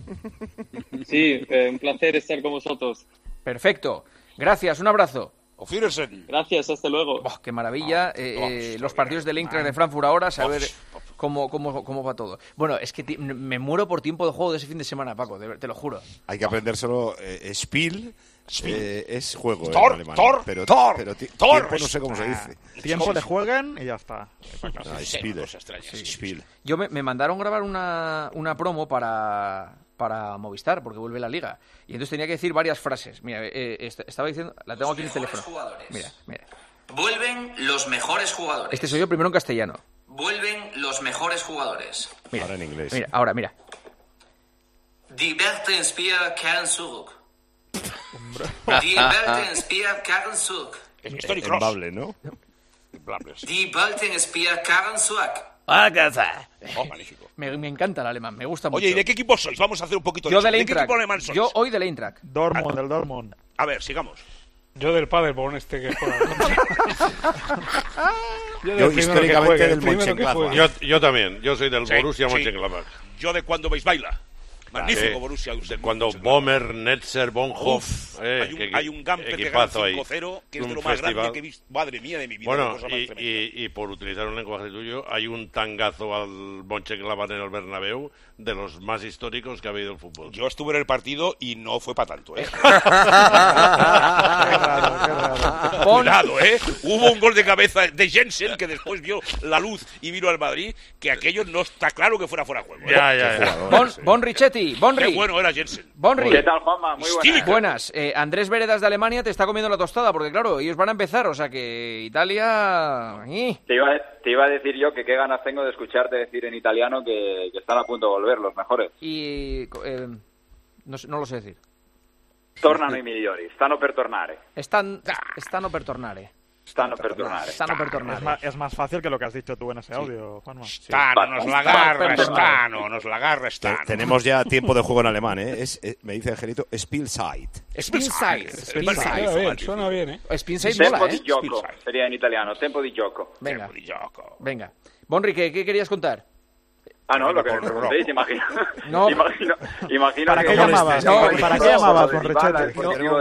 Sí, eh, un placer estar con vosotros. Perfecto. Gracias, un abrazo. Auf Wiedersehen. Gracias, hasta luego. Oh, ¡Qué maravilla! Eh, eh, los partidos del Eintracht de Frankfurt ahora, saber cómo, cómo, cómo va todo. Bueno, es que me muero por tiempo de juego de ese fin de semana, Paco, te, te lo juro. Hay que aprendérselo. Eh, Spiel eh, es juego en Tor, alemán. Tor, pero, Tor, pero ti- Tor. tiempo no sé cómo se dice. Tiempo de jueguen y ya está. Ah, Spiel. Sí. Spiel. Yo me, me mandaron grabar una, una promo para... para Movistar, porque vuelve la Liga. Y entonces tenía que decir varias frases. Mira, eh, est- estaba diciendo... La tengo aquí en el teléfono. Mira, mira. Vuelven los mejores jugadores. Este soy yo primero en castellano. Vuelven los mejores jugadores. Mira, Ahora en inglés. Mira, ahora, mira. Die Bertenspier kehren zurück. Die Bertenspier kehren zurück. Es Tony En Kroos. Bable, ¿no? Bable, sí. Die Bertenspier kehren zurück. Oh, magnífico. Me, me encanta el alemán, me gusta mucho. Oye, ¿y de qué equipo sois? Vamos a hacer un poquito de Yo eso. del ¿De qué Eintracht. equipo alemán sois? Yo hoy del Eintracht. Dortmund, del Dortmund. A ver, sigamos. Yo del Paderborn este que juega. Yo, Yo del primero que históricamente juegue, del el primero que Mönchengladbach. juegue. Yo, yo también, yo soy del Sí, Borussia sí. Mönchengladbach. Yo de cuando veis baila. Magnífico Sí. Borussia. De cuando Bomer, Netzer, Bonhoff... Uf, eh, hay un, qué- hay un Gamper que gana equipazo ahí. cinco cero, que es de Un lo más festival. grande que he visto. Madre mía de mi vida. Bueno, qué cosa más y, tremenda. y, y por utilizar un lenguaje tuyo, hay un tangazo al Mönchengladbach en el Bernabéu de los más históricos que ha habido el fútbol. Yo estuve en el partido y no fue para tanto, ¿eh? Cuidado, ¿eh? Hubo un gol de cabeza de Jensen que después vio la luz y vino al Madrid, que aquello no está claro que fuera fuera de juego. ¿eh? Ya, ya, ya. Bon, bon Richetti, Bonri. Qué bueno era Jensen. Bonri. ¿Qué tal, Juanma? Muy buenas. Buenas. Eh, Andrés Veredas de Alemania te está comiendo la tostada, porque claro, ellos van a empezar, o sea que Italia... ¡ih! Te iba, a, te iba a decir yo que qué ganas tengo de escucharte decir en italiano que, que están a punto de volver los mejores. Y... eh, no, sé- no lo sé decir. Tornano i migliori, stanno per tornare. Están, están per tornare. Sano per tornare. Sano per tornare. Es más, es más fácil que lo que has dicho tú en ese audio, Juanma. Stano, nos la agarra, Stano, nos la agarra, Stano. Te- tenemos ya tiempo de juego en alemán, ¿eh? Es, eh, me dice Angelito, Spielzeit. Spielzeit. Suena bien, suena bien, ¿eh? Spielzeit Tempo mola, di ¿eh? gioco, sería en italiano, tempo di gioco. Venga. Venga. Bonri, ¿qué, ¿qué querías contar? Ah, no, lo que me preguntéis, imagino. No. imagino, imagino ¿Para que qué llamabas? No, ¿Para, ¿para qué llamabas, con Richete?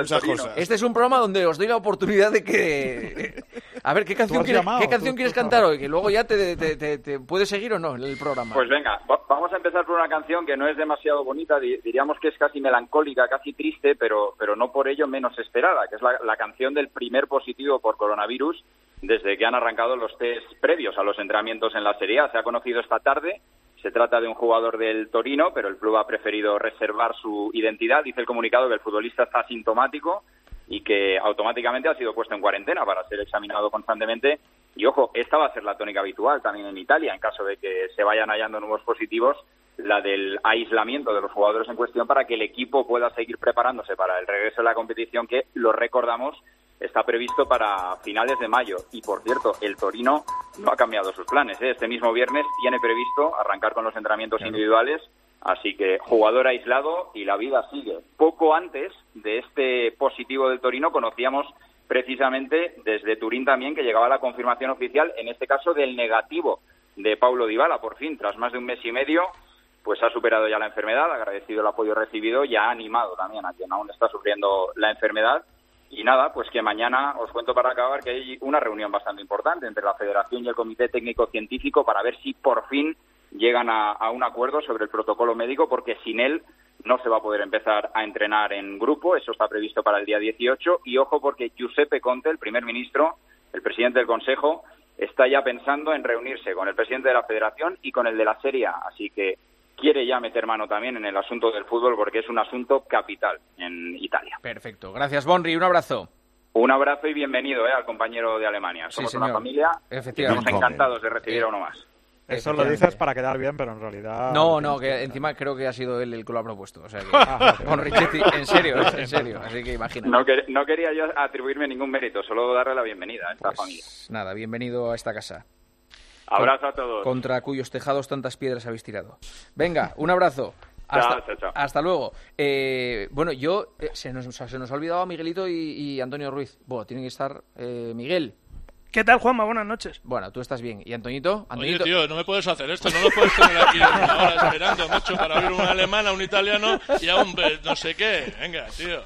Este es un programa donde os doy la oportunidad de que... A ver, ¿qué canción, has quieres, llamado, ¿qué canción tú- quieres tú cantar hoy? Que luego ya te, te, te, te puedes seguir o no en el programa. Pues venga, va- vamos a empezar por una canción que no es demasiado bonita, di- diríamos que es casi melancólica, casi triste, pero, pero no por ello menos esperada, que es la, la canción del primer positivo por coronavirus desde que han arrancado los test previos a los entrenamientos en la Serie A. Se ha conocido esta tarde, se trata de un jugador del Torino, pero el club ha preferido reservar su identidad. Dice el comunicado que el futbolista está asintomático y que automáticamente ha sido puesto en cuarentena para ser examinado constantemente. Y ojo, esta va a ser la tónica habitual también en Italia, en caso de que se vayan hallando nuevos positivos, la del aislamiento de los jugadores en cuestión para que el equipo pueda seguir preparándose para el regreso de la competición, que, lo recordamos, está previsto para finales de mayo. Y, por cierto, el Torino no ha cambiado sus planes, ¿eh? Este mismo viernes tiene previsto arrancar con los entrenamientos individuales, así que jugador aislado y la vida sigue. Poco antes de este positivo del Torino conocíamos precisamente desde Turín también que llegaba la confirmación oficial, en este caso del negativo de Paulo Dybala. Por fin, tras más de un mes y medio, pues ha superado ya la enfermedad, agradecido el apoyo recibido y ha animado también a quien aún está sufriendo la enfermedad. Y nada, pues que mañana, os cuento para acabar, que hay una reunión bastante importante entre la Federación y el Comité Técnico Científico para ver si por fin llegan a, a un acuerdo sobre el protocolo médico, porque sin él no se va a poder empezar a entrenar en grupo. Eso está previsto para el día dieciocho. Y ojo, porque Giuseppe Conte, el primer ministro, el presidente del Consejo, está ya pensando en reunirse con el presidente de la Federación y con el de la Serie A. Así que quiere ya meter mano también en el asunto del fútbol, porque es un asunto capital en Italia. Perfecto. Gracias, Bonri. Un abrazo. Un abrazo y bienvenido eh, al compañero de Alemania. Somos Sí, una señor. familia y Efectivamente. estamos encantados de recibir a uno más. Eso lo dices para quedar bien, pero en realidad... No, no, que encima creo que ha sido él el que lo ha propuesto. O sea que, con Richetti, en serio, en serio. Así que imagínate. No, que- no quería yo atribuirme ningún mérito, solo darle la bienvenida a esta familia. Nada, bienvenido a esta casa. Abrazo a todos. Contra cuyos tejados tantas piedras habéis tirado. Venga, un abrazo. Hasta, Chao, chao, chao. hasta luego. Eh, bueno, yo... eh, se, nos, se nos ha olvidado a Miguelito y, y Antonio Ruiz. Bueno, tienen que estar... Eh, Miguel. ¿Qué tal, Juanma? Buenas noches. Bueno, tú estás bien. ¿Y Antoñito? Oye, Antoñito... tío, no me puedes hacer esto, no lo puedes tener aquí una hora esperando mucho para oír un alemán, a un italiano y a un be- no sé qué. Venga, tío.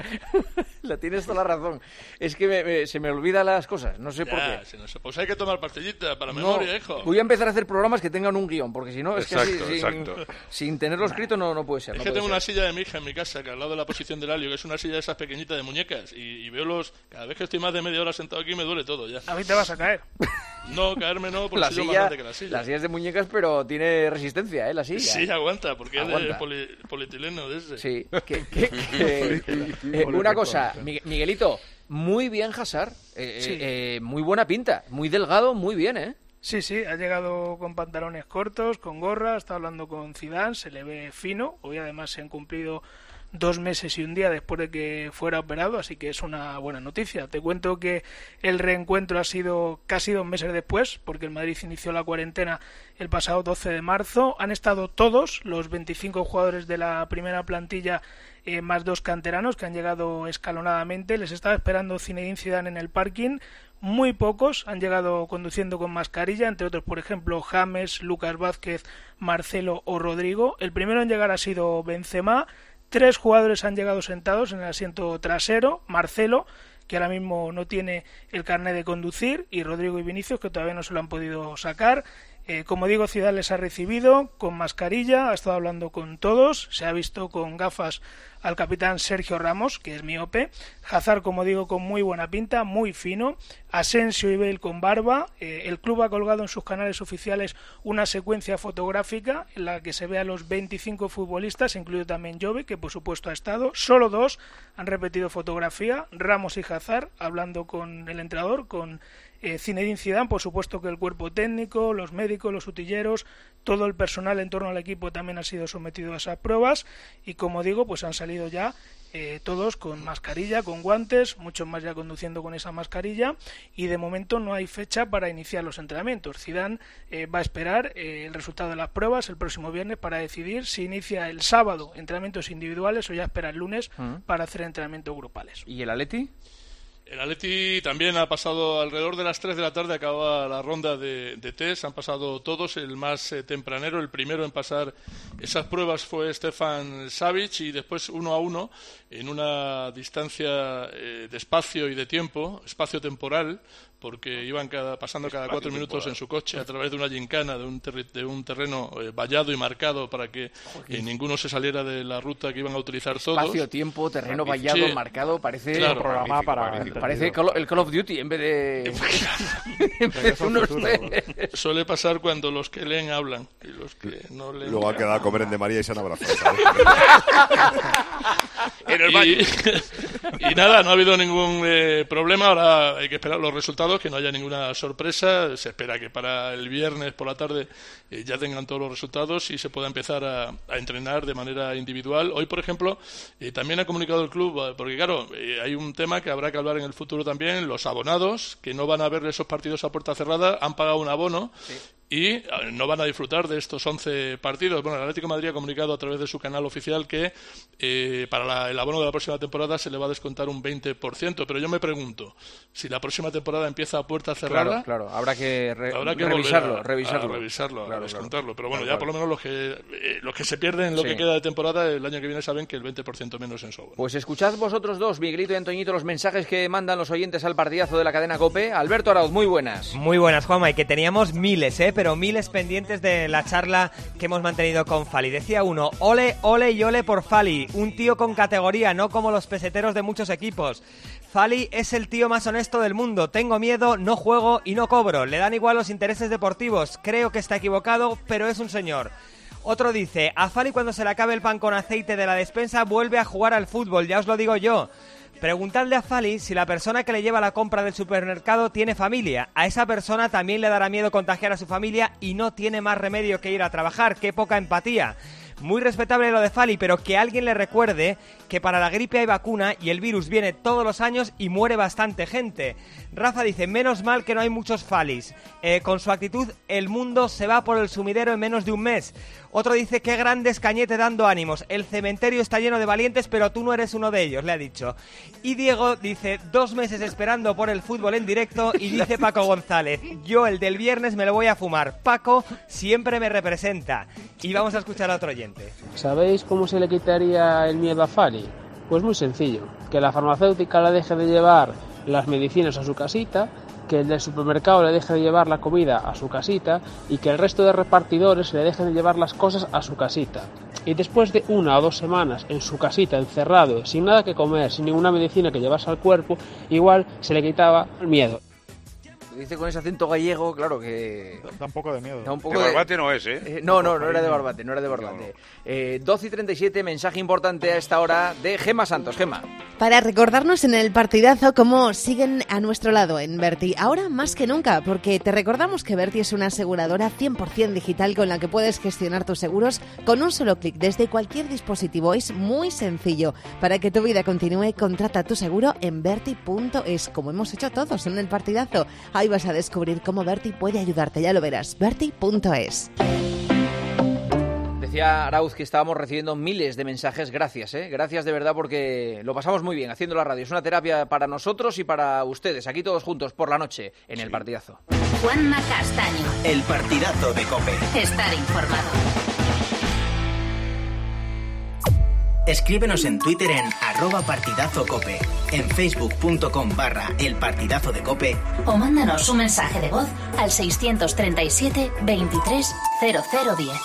La tienes toda la razón. Es que me- me- se me olvidan las cosas, no sé por Ya, qué. si no sé, pues hay que tomar pastillita para la No, memoria, hijo. voy a empezar a hacer programas que tengan un guión, porque si no, es Exacto, que sin, exacto. sin tenerlo escrito no, no puede ser. Es no que puede tengo ser. una silla de mi hija en mi casa, que al lado de la posición del alio, que es una silla de esas pequeñitas de muñecas, y, y veo los... Cada vez que estoy más de media hora sentado aquí me duele todo ya. A mí te vas a caer. No, caerme no, porque La soy yo más silla, grande que la silla. las sillas de muñecas, pero tiene resistencia, ¿eh? La silla. Sí, aguanta, porque es de Aguanta. poli- polietileno de ese. Sí. Que- que- que- eh, una cosa, Mi- Miguelito, muy bien Hazard, eh, Sí. eh, muy buena pinta, muy delgado, muy bien, ¿eh? Sí, sí, ha llegado con pantalones cortos, con gorra, está hablando con Zidane, se le ve fino. Hoy además se han cumplido dos meses y un día después de que fuera operado, así que es una buena noticia. Te cuento que el reencuentro ha sido casi dos meses después, porque el Madrid inició la cuarentena el pasado doce de marzo. Han estado todos los veinticinco jugadores de la primera plantilla, eh, más dos canteranos que han llegado escalonadamente. Les estaba esperando Zinedine Zidane en el parking. Muy pocos han llegado conduciendo con mascarilla, entre otros, por ejemplo, James, Lucas Vázquez, Marcelo o Rodrigo. El primero en llegar ha sido Benzema. Tres jugadores han llegado sentados en el asiento trasero. Marcelo, que ahora mismo no tiene el carnet de conducir, y Rodrigo y Vinicius, que todavía no se lo han podido sacar. Eh, como digo, Zidane les ha recibido con mascarilla, ha estado hablando con todos, se ha visto con gafas al capitán Sergio Ramos, que es miope. Hazard, como digo, con muy buena pinta, muy fino. Asensio y Bale con barba. Eh, el club ha colgado en sus canales oficiales una secuencia fotográfica en la que se ve a los veinticinco futbolistas, incluido también Jove, que por supuesto ha estado. Solo dos han repetido fotografía, Ramos y Hazard, hablando con el entrenador, con Eh, Zinedine Zidane. Por supuesto que el cuerpo técnico, los médicos, los utilleros, todo el personal en torno al equipo también ha sido sometido a esas pruebas, y como digo, pues han salido ya eh, todos con mascarilla, con guantes, muchos más ya conduciendo con esa mascarilla, y de momento no hay fecha para iniciar los entrenamientos. Zidane eh, va a esperar eh, el resultado de las pruebas el próximo viernes para decidir si inicia el sábado entrenamientos individuales o ya espera el lunes uh-huh. para hacer entrenamientos grupales. ¿Y el Atleti? El Atleti también ha pasado alrededor de las tres de la tarde, acaba la ronda de, de test, han pasado todos, el más eh, tempranero, el primero en pasar esas pruebas fue Stefan Savic, y después uno a uno, en una distancia eh, de espacio y de tiempo, espacio temporal, porque iban cada, pasando cada cuatro minutos en su coche a través de una gincana, de un, terri, de un terreno eh, vallado y marcado para que eh, ninguno se saliera de la ruta que iban a utilizar todos. Espacio, tiempo, terreno vallado, sí, marcado, parece claro, programa para parece Call, el Call of Duty en vez de, en vez de unos... Suele pasar cuando los que leen hablan y los que no leen. Luego ha quedado a comer en de María y se han abrazado. En el baño. Y, y nada, no ha habido ningún eh, problema. Ahora hay que esperar los resultados, que no haya ninguna sorpresa. Se espera que para el viernes por la tarde eh, ya tengan todos los resultados y se pueda empezar a, a entrenar de manera individual. Hoy, por ejemplo, eh, también ha comunicado el club, porque claro, eh, hay un tema que habrá que hablar en el futuro también. Los abonados que no van a ver esos partidos a puerta cerrada han pagado un abono. Sí. Y no van a disfrutar de estos once partidos. Bueno, el Atlético de Madrid ha comunicado a través de su canal oficial que eh, para la, el abono de la próxima temporada se le va a descontar un veinte por ciento. Pero yo me pregunto, si la próxima temporada empieza a puerta cerrada... Claro, claro, habrá que, re habrá que revisarlo, a, revisarlo. A revisarlo, claro, a descontarlo. claro. Pero bueno, claro, ya por lo menos los que, eh, los que se pierden lo sí. que queda de temporada, el año que viene saben que el veinte por ciento menos en su abono. Pues escuchad vosotros dos, Miguelito y Antoñito, los mensajes que mandan los oyentes al partidazo de la cadena COPE. Alberto Arauz, muy buenas. Muy buenas, Juanma, y que teníamos miles, ¿eh? Pero miles pendientes de la charla que hemos mantenido con Fali. Decía uno, ole, ole y ole por Fali, un tío con categoría, no como los peseteros de muchos equipos. Fali es el tío más honesto del mundo, tengo miedo, no juego y no cobro, le dan igual los intereses deportivos, creo que está equivocado, pero es un señor. Otro dice, a Fali cuando se le acabe el pan con aceite de la despensa vuelve a jugar al fútbol, ya os lo digo yo. Preguntadle a Fali si la persona que le lleva la compra del supermercado tiene familia. A esa persona también le dará miedo contagiar a su familia y no tiene más remedio que ir a trabajar. ¡Qué poca empatía! Muy respetable lo de Fali, pero que alguien le recuerde que para la gripe hay vacuna y el virus viene todos los años y muere bastante gente. Rafa dice, menos mal que no hay muchos Falis. Eh, con su actitud, el mundo se va por el sumidero en menos de un mes. Otro dice, qué grandes Cañete dando ánimos. El cementerio está lleno de valientes, pero tú no eres uno de ellos, le ha dicho. Y Diego dice, dos meses esperando por el fútbol en directo, y dice Paco González, yo el del viernes me lo voy a fumar. Paco siempre me representa. Y vamos a escuchar a otro oyente. ¿Sabéis cómo se le quitaría el miedo a Fali? Pues muy sencillo, que la farmacéutica le deje de llevar las medicinas a su casita, que el del supermercado le deje de llevar la comida a su casita y que el resto de repartidores le dejen de llevar las cosas a su casita. Y después de una o dos semanas en su casita encerrado, sin nada que comer, sin ninguna medicina que llevarse al cuerpo, igual se le quitaba el miedo. Dice con ese acento gallego, claro que... Da un poco de miedo. Da un poco de Barbate de... no es, ¿eh? eh no, no, no era de Barbate, no era de Barbate. Eh, doce y treinta y siete, mensaje importante a esta hora de Gemma Santos. Gemma. Para recordarnos en el partidazo cómo siguen a nuestro lado en Berti. Ahora más que nunca, porque te recordamos que Berti es una aseguradora cien por ciento digital con la que puedes gestionar tus seguros con un solo clic desde cualquier dispositivo. Es muy sencillo. Para que tu vida continúe, contrata tu seguro en berti punto es, como hemos hecho todos en el partidazo. Ahí vas a descubrir cómo Berti puede ayudarte, ya lo verás. berti punto es. Decía Arauz que estábamos recibiendo miles de mensajes. Gracias, ¿eh? Gracias de verdad, porque lo pasamos muy bien haciendo la radio. Es una terapia para nosotros y para ustedes, aquí todos juntos por la noche en sí. El partidazo. Juanma Castaño. El partidazo de COPE. Estar informado. Escríbenos en Twitter en arroba partidazocope, en facebook punto com barra el partidazo de COPE o mándanos un mensaje de voz al seiscientos treinta y siete veintitrés cero cero diez.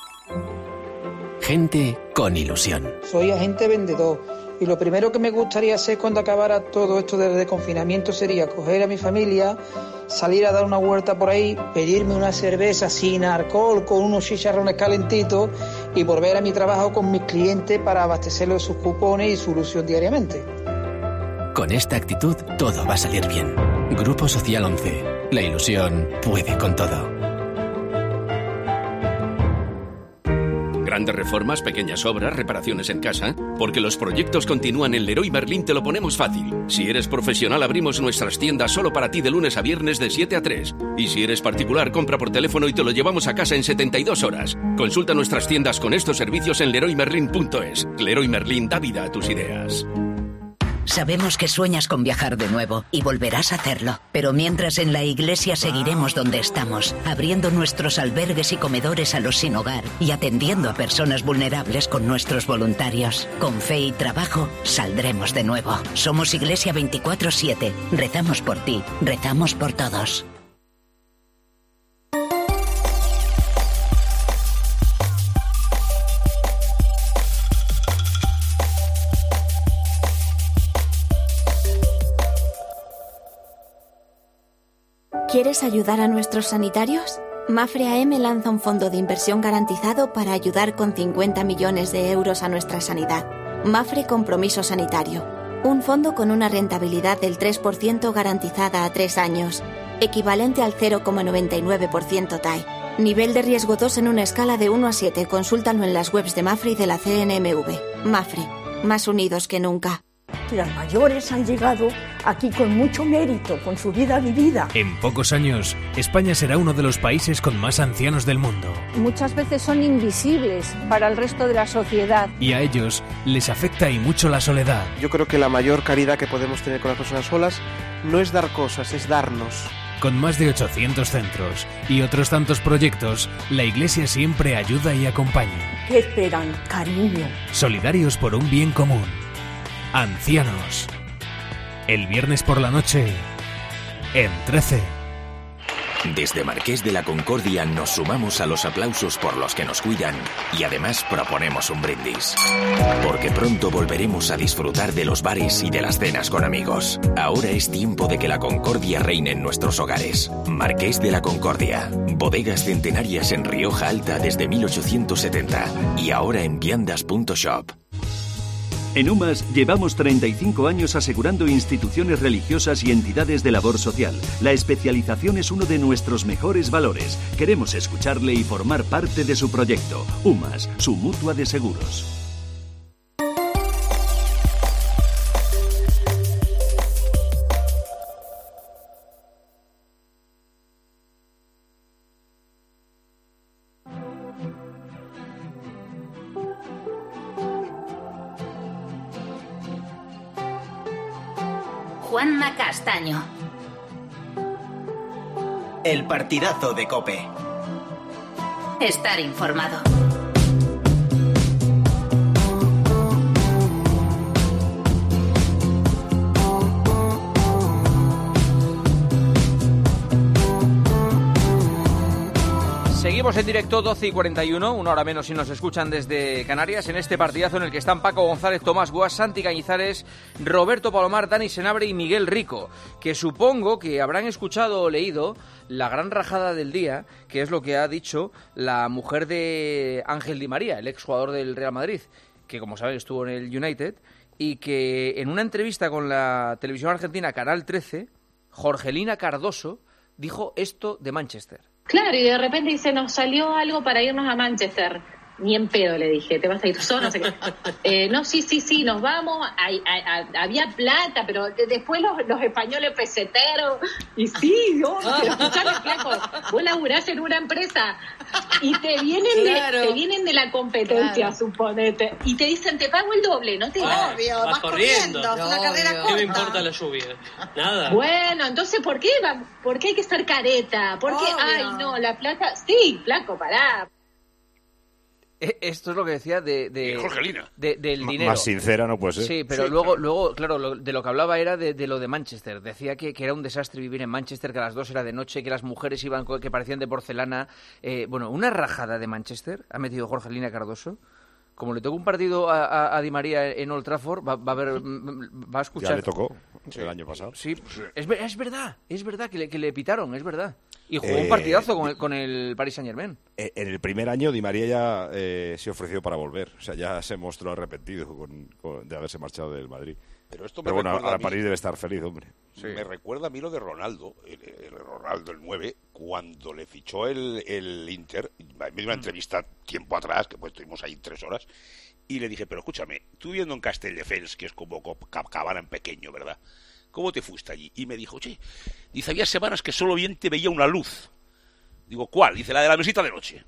Gente con ilusión. Soy agente vendedor y lo primero que me gustaría hacer cuando acabara todo esto del confinamiento sería coger a mi familia, salir a dar una vuelta por ahí, pedirme una cerveza sin alcohol con unos chicharrones calentitos y volver a mi trabajo con mis clientes para abastecerlos de sus cupones y su ilusión diariamente. Con esta actitud todo va a salir bien. Grupo Social once. La ilusión puede con todo. Grandes reformas, pequeñas obras, reparaciones en casa. Porque los proyectos continúan en Leroy Merlin, te lo ponemos fácil. Si eres profesional, abrimos nuestras tiendas solo para ti de lunes a viernes de siete a tres. Y si eres particular, compra por teléfono y te lo llevamos a casa en setenta y dos horas. Consulta nuestras tiendas con estos servicios en leroy merlin punto es. Leroy Merlin da vida a tus ideas. Sabemos que sueñas con viajar de nuevo y volverás a hacerlo. Pero mientras en la Iglesia seguiremos donde estamos, abriendo nuestros albergues y comedores a los sin hogar y atendiendo a personas vulnerables con nuestros voluntarios. Con fe y trabajo, saldremos de nuevo. Somos Iglesia veinticuatro siete. Rezamos por ti, rezamos por todos. ¿Quieres ayudar a nuestros sanitarios? Mapfre A M lanza un fondo de inversión garantizado para ayudar con cincuenta millones de euros a nuestra sanidad. Mapfre Compromiso Sanitario. Un fondo con una rentabilidad del tres por ciento garantizada a tres años, equivalente al cero coma noventa y nueve por ciento T A E. Nivel de riesgo dos en una escala de uno a siete. Consúltalo en las webs de Mapfre y de la C N M V. Mapfre. Más unidos que nunca. Las mayores han llegado aquí con mucho mérito, con su vida vivida. En pocos años, España será uno de los países con más ancianos del mundo. Muchas veces son invisibles para el resto de la sociedad. Y a ellos les afecta y mucho la soledad. Yo creo que la mayor caridad que podemos tener con las personas solas no es dar cosas, es darnos. Con más de ochocientos centros y otros tantos proyectos, la Iglesia siempre ayuda y acompaña. ¿Qué esperan? Cariño. Solidarios por un bien común. Ancianos. El viernes por la noche, en trece. Desde Marqués de la Concordia nos sumamos a los aplausos por los que nos cuidan y además proponemos un brindis. Porque pronto volveremos a disfrutar de los bares y de las cenas con amigos. Ahora es tiempo de que la concordia reine en nuestros hogares. Marqués de la Concordia. Bodegas centenarias en Rioja Alta desde mil ochocientos setenta y ahora en viandas punto shop. En UMAS llevamos treinta y cinco años asegurando instituciones religiosas y entidades de labor social. La especialización es uno de nuestros mejores valores. Queremos escucharle y formar parte de su proyecto. UMAS, su mutua de seguros. Juanma Castaño. El partidazo de COPE. Estar informado. Seguimos en directo, doce y cuarenta y uno, una hora menos si nos escuchan desde Canarias, en este partidazo en el que están Paco González, Tomás Guas, Santi Cañizares, Roberto Palomar, Dani Senabre y Miguel Rico, que supongo que habrán escuchado o leído la gran rajada del día, que es lo que ha dicho la mujer de Ángel Di María, el exjugador del Real Madrid, que como saben estuvo en el United, y que en una entrevista con la televisión argentina Canal trece, Jorgelina Cardoso dijo esto de Manchester. Claro, y de repente dice, nos salió algo para irnos a Manchester. Ni en pedo, le dije, te vas a ir tú solo, no sé qué. Eh, no, sí, sí, sí, nos vamos, hay, hay, hay, había plata, pero de, después los, los españoles peseteros, y sí, oh, pero escuchame, flaco, vos laburás en una empresa y te vienen, claro. de, te vienen de la competencia, claro. suponete, y te dicen, te pago el doble, no te vas. Obvio, vas, vas corriendo, corriendo. Es una carrera corta. ¿Qué me importa la lluvia? Nada. Bueno, entonces, ¿por qué, va, ¿por qué hay que estar careta? ¿Por qué, ay, no, la plata, sí, flaco, pará. Esto es lo que decía de, de, Jorgelina. de del dinero. Más sincera no puede ser. Sí, pero sí, luego, claro. luego, claro, lo, de lo que hablaba era de, de lo de Manchester. Decía que, que era un desastre vivir en Manchester, que a las dos era de noche, que las mujeres iban que parecían de porcelana. Eh, bueno, una rajada de Manchester ha metido Jorgelina Cardoso. Como le tocó un partido a, a, a Di María en Old Trafford, va, va a ver, va a escuchar. Ya le tocó. sí. el año pasado. Sí, es, es verdad, es verdad que le, que le pitaron, es verdad. Y jugó Eh, un partidazo con el, con el Paris Saint-Germain. En el primer año Di María ya eh, se ofreció para volver. O sea, ya se mostró arrepentido con, con- de haberse marchado del Madrid. Pero esto me Pero bueno, recuerda ahora a mí- París debe estar feliz, hombre. Me recuerda a mí lo de Ronaldo, el, el Ronaldo, el nueve, cuando le fichó el, el Inter. Me dio una entrevista tiempo atrás, que pues estuvimos ahí tres horas, y le dije, pero escúchame, tú viendo en Castelldefels, que es como Cabana en pequeño, ¿verdad? ¿Cómo te fuiste allí? Y me dijo, oye, dice, había semanas que solo bien te veía una luz. Digo, ¿cuál? Dice, la de la mesita de noche.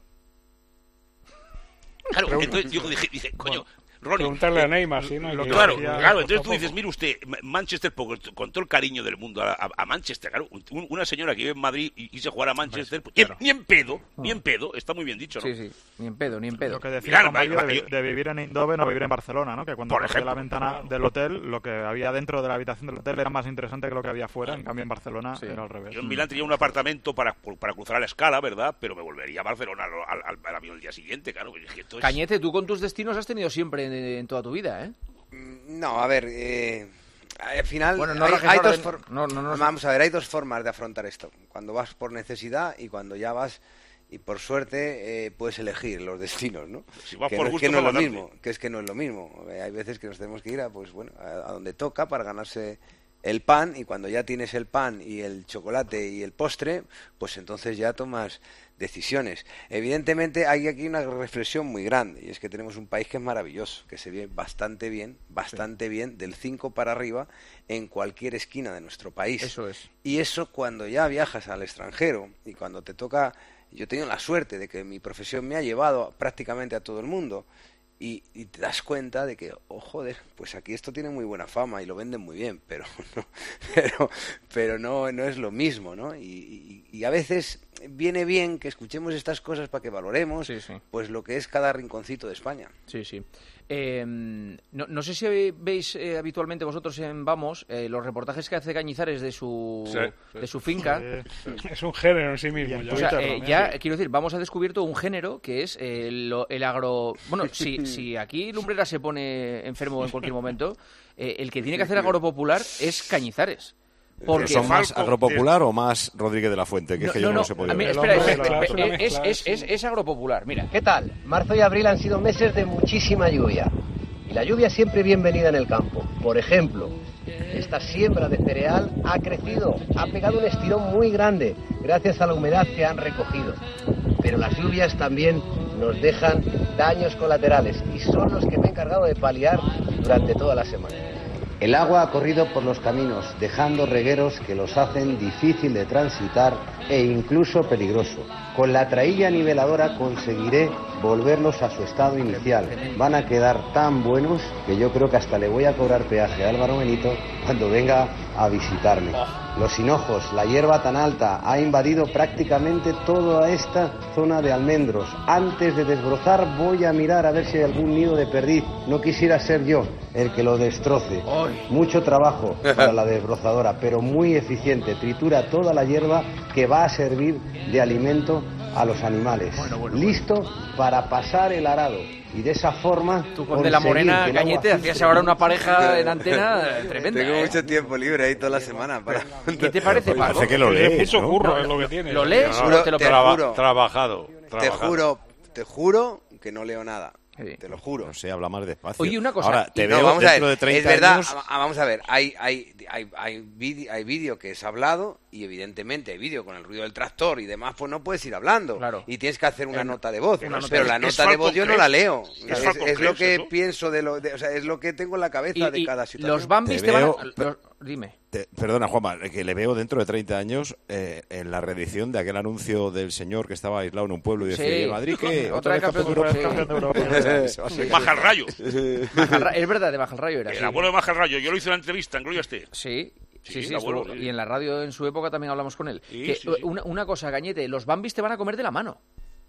Claro, Pregunta- entonces yo dije, dije coño, Ronnie, Preguntarle eh, a Neymar, ¿sí? ¿no? lo- Que claro, decía claro, poco entonces a tú dices, poco. mire usted, Ma- Manchester, con con todo el cariño del mundo a, a- a Manchester, claro, un- una señora que vive en Madrid y quise jugar a Manchester, pues, ni, ni en pedo, ni en pedo, está muy bien dicho, ¿no? Sí, sí, ni en pedo, ni en pedo. Lo que decía Claro, Juan Mario va- va- de, yo- de vivir en Eindhoven o vivir en Barcelona, ¿no? Que cuando Por cogí ejemplo. la ventana del hotel, lo que había dentro de la habitación del hotel era más interesante que lo que había fuera. En cambio, en Barcelona era al revés. Yo en Milán tenía un apartamento para, para cruzar a la escala, ¿verdad? Pero me volvería a Barcelona al, al, al avión el día siguiente, claro. Es que esto es- Cañete, tú con tus destinos has tenido siempre en, en toda tu vida, ¿eh? No, a ver, eh, al final Bueno, no hay, rajes hay ahora dos de- for- no, no, no, vamos a ver, hay dos formas de afrontar esto. Cuando vas por necesidad y cuando ya vas y por suerte eh, puedes elegir los destinos, ¿no? Si vas que por no, es gusto, que no es lo para mismo, que es que no es lo mismo. Eh, hay veces que nos tenemos que ir a, pues bueno, a, a donde toca para ganarse el pan, y cuando ya tienes el pan y el chocolate y el postre, pues entonces ya tomas decisiones. Evidentemente hay aquí una reflexión muy grande, y es que tenemos un país que es maravilloso, que se ve bastante bien, bastante bien, del cinco para arriba, en cualquier esquina de nuestro país. Eso es. Y eso cuando ya viajas al extranjero y cuando te toca... Yo he tenido la suerte de que mi profesión me ha llevado prácticamente a todo el mundo, y, y te das cuenta de que, oh joder, pues aquí esto tiene muy buena fama y lo venden muy bien, pero no, pero, pero no, no es lo mismo, ¿no? Y, y- y a veces viene bien que escuchemos estas cosas para que valoremos pues lo que es cada rinconcito de España. Sí, sí. Eh, no, no sé si veis eh, habitualmente vosotros en Vamos eh, los reportajes que hace Cañizares de su, Sí, sí. de su finca. Sí, sí. Es un género en sí mismo. ya. O sea, Twitter eh, también, ya sí. quiero decir, Vamos ha descubierto un género que es eh, lo- el agro... Bueno, si, si aquí Lumbrera se pone enfermo en cualquier momento, eh, el que tiene que hacer agropopular es Cañizares. Porque ¿Son más Falco- agropopular o más Rodríguez de la Fuente? Que es que yo no, los he podido a mí- ver. espera, espera, espera, es, es, es, es agropopular, mira. ¿Qué tal? Marzo y abril han sido meses de muchísima lluvia. Y la lluvia siempre bienvenida en el campo. Por ejemplo, esta siembra de cereal ha crecido, ha pegado un estirón muy grande gracias a la humedad que han recogido. Pero las lluvias también nos dejan daños colaterales y son los que me he encargado de paliar durante toda la semana. El agua ha corrido por los caminos, dejando regueros que los hacen difícil de transitar e incluso peligroso. Con la traílla niveladora conseguiré volverlos a su estado inicial. Van a quedar tan buenos que yo creo que hasta le voy a cobrar peaje a Álvaro Benito cuando venga a visitarme. Los hinojos, la hierba tan alta, ha invadido prácticamente toda esta zona de almendros. Antes de desbrozar voy a mirar a ver si hay algún nido de perdiz. No quisiera ser yo el que lo destroce. Mucho trabajo para la desbrozadora, pero muy eficiente. Tritura toda la hierba que va a servir de alimento a los animales. Listo para pasar el arado. Y de esa forma... Tú con De la Morena, conseguir que el agua Cañete, hacías filtre. ahora una pareja en antena tremenda. Tengo ¿eh? mucho tiempo libre ahí toda la semana para... ¿Qué te parece, Paco? Parece que lo lees, Mucho ¿no? curro No, es lo que tiene. ¿Lo lees Juro- o te lo te traba- juro, Trabajado. te trabajado. juro, te juro que no leo nada. Sí. Te lo juro. No sé, habla más despacio. Oye, una cosa, Ahora, te Y no, veo vamos a dentro ver, de treinta es verdad, años... a- a- vamos a ver, hay hay hay hay vídeo, hay vídeo que es hablado y evidentemente hay vídeo con el ruido del tractor y demás, pues no puedes ir hablando. Claro. Y tienes que hacer una nota de voz, una nota pero de la voz. nota Es de voz yo no Falcon la Crest. leo. Es Es, Falcon es lo Crest, que eso. pienso de lo, de- o sea, es lo que tengo en la cabeza Y- de y cada situación. los Bambis Te te, van a... veo- los- Dime. Te- perdona, Juanma, que le veo dentro de treinta años eh, en la reedición de aquel anuncio del señor que estaba aislado en un pueblo y decía, Sí. ¿y el Madrid qué? Otra vez campeón de Europa. campeón de Europa. Se va a seguir. Baja el rayo. Baja- Es verdad, de Baja el Rayo era. El sí. abuelo de Baja el rayo. Yo lo hice en la entrevista en Gloria Esté. Sí, sí, Sí, sí, el abuelo, estuvo- sí. y en la radio en su época también hablamos con él. Sí, Que, sí, sí. Una, una cosa, Cañete, los Bambis te van a comer de la mano.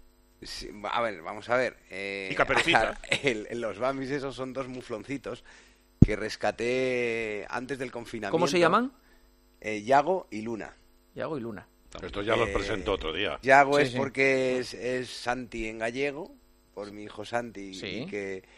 Sí, a ver, vamos a ver. Eh, Y Caperucita. el- el- los Bambis esos son dos mufloncitos que rescaté antes del confinamiento. ¿Cómo se llaman? Eh, Yago y Luna. Yago y Luna. Esto ya los Eh, presentó otro día. Yago Sí, es sí. porque es, es Santi en gallego, por mi hijo Santi, Sí. y que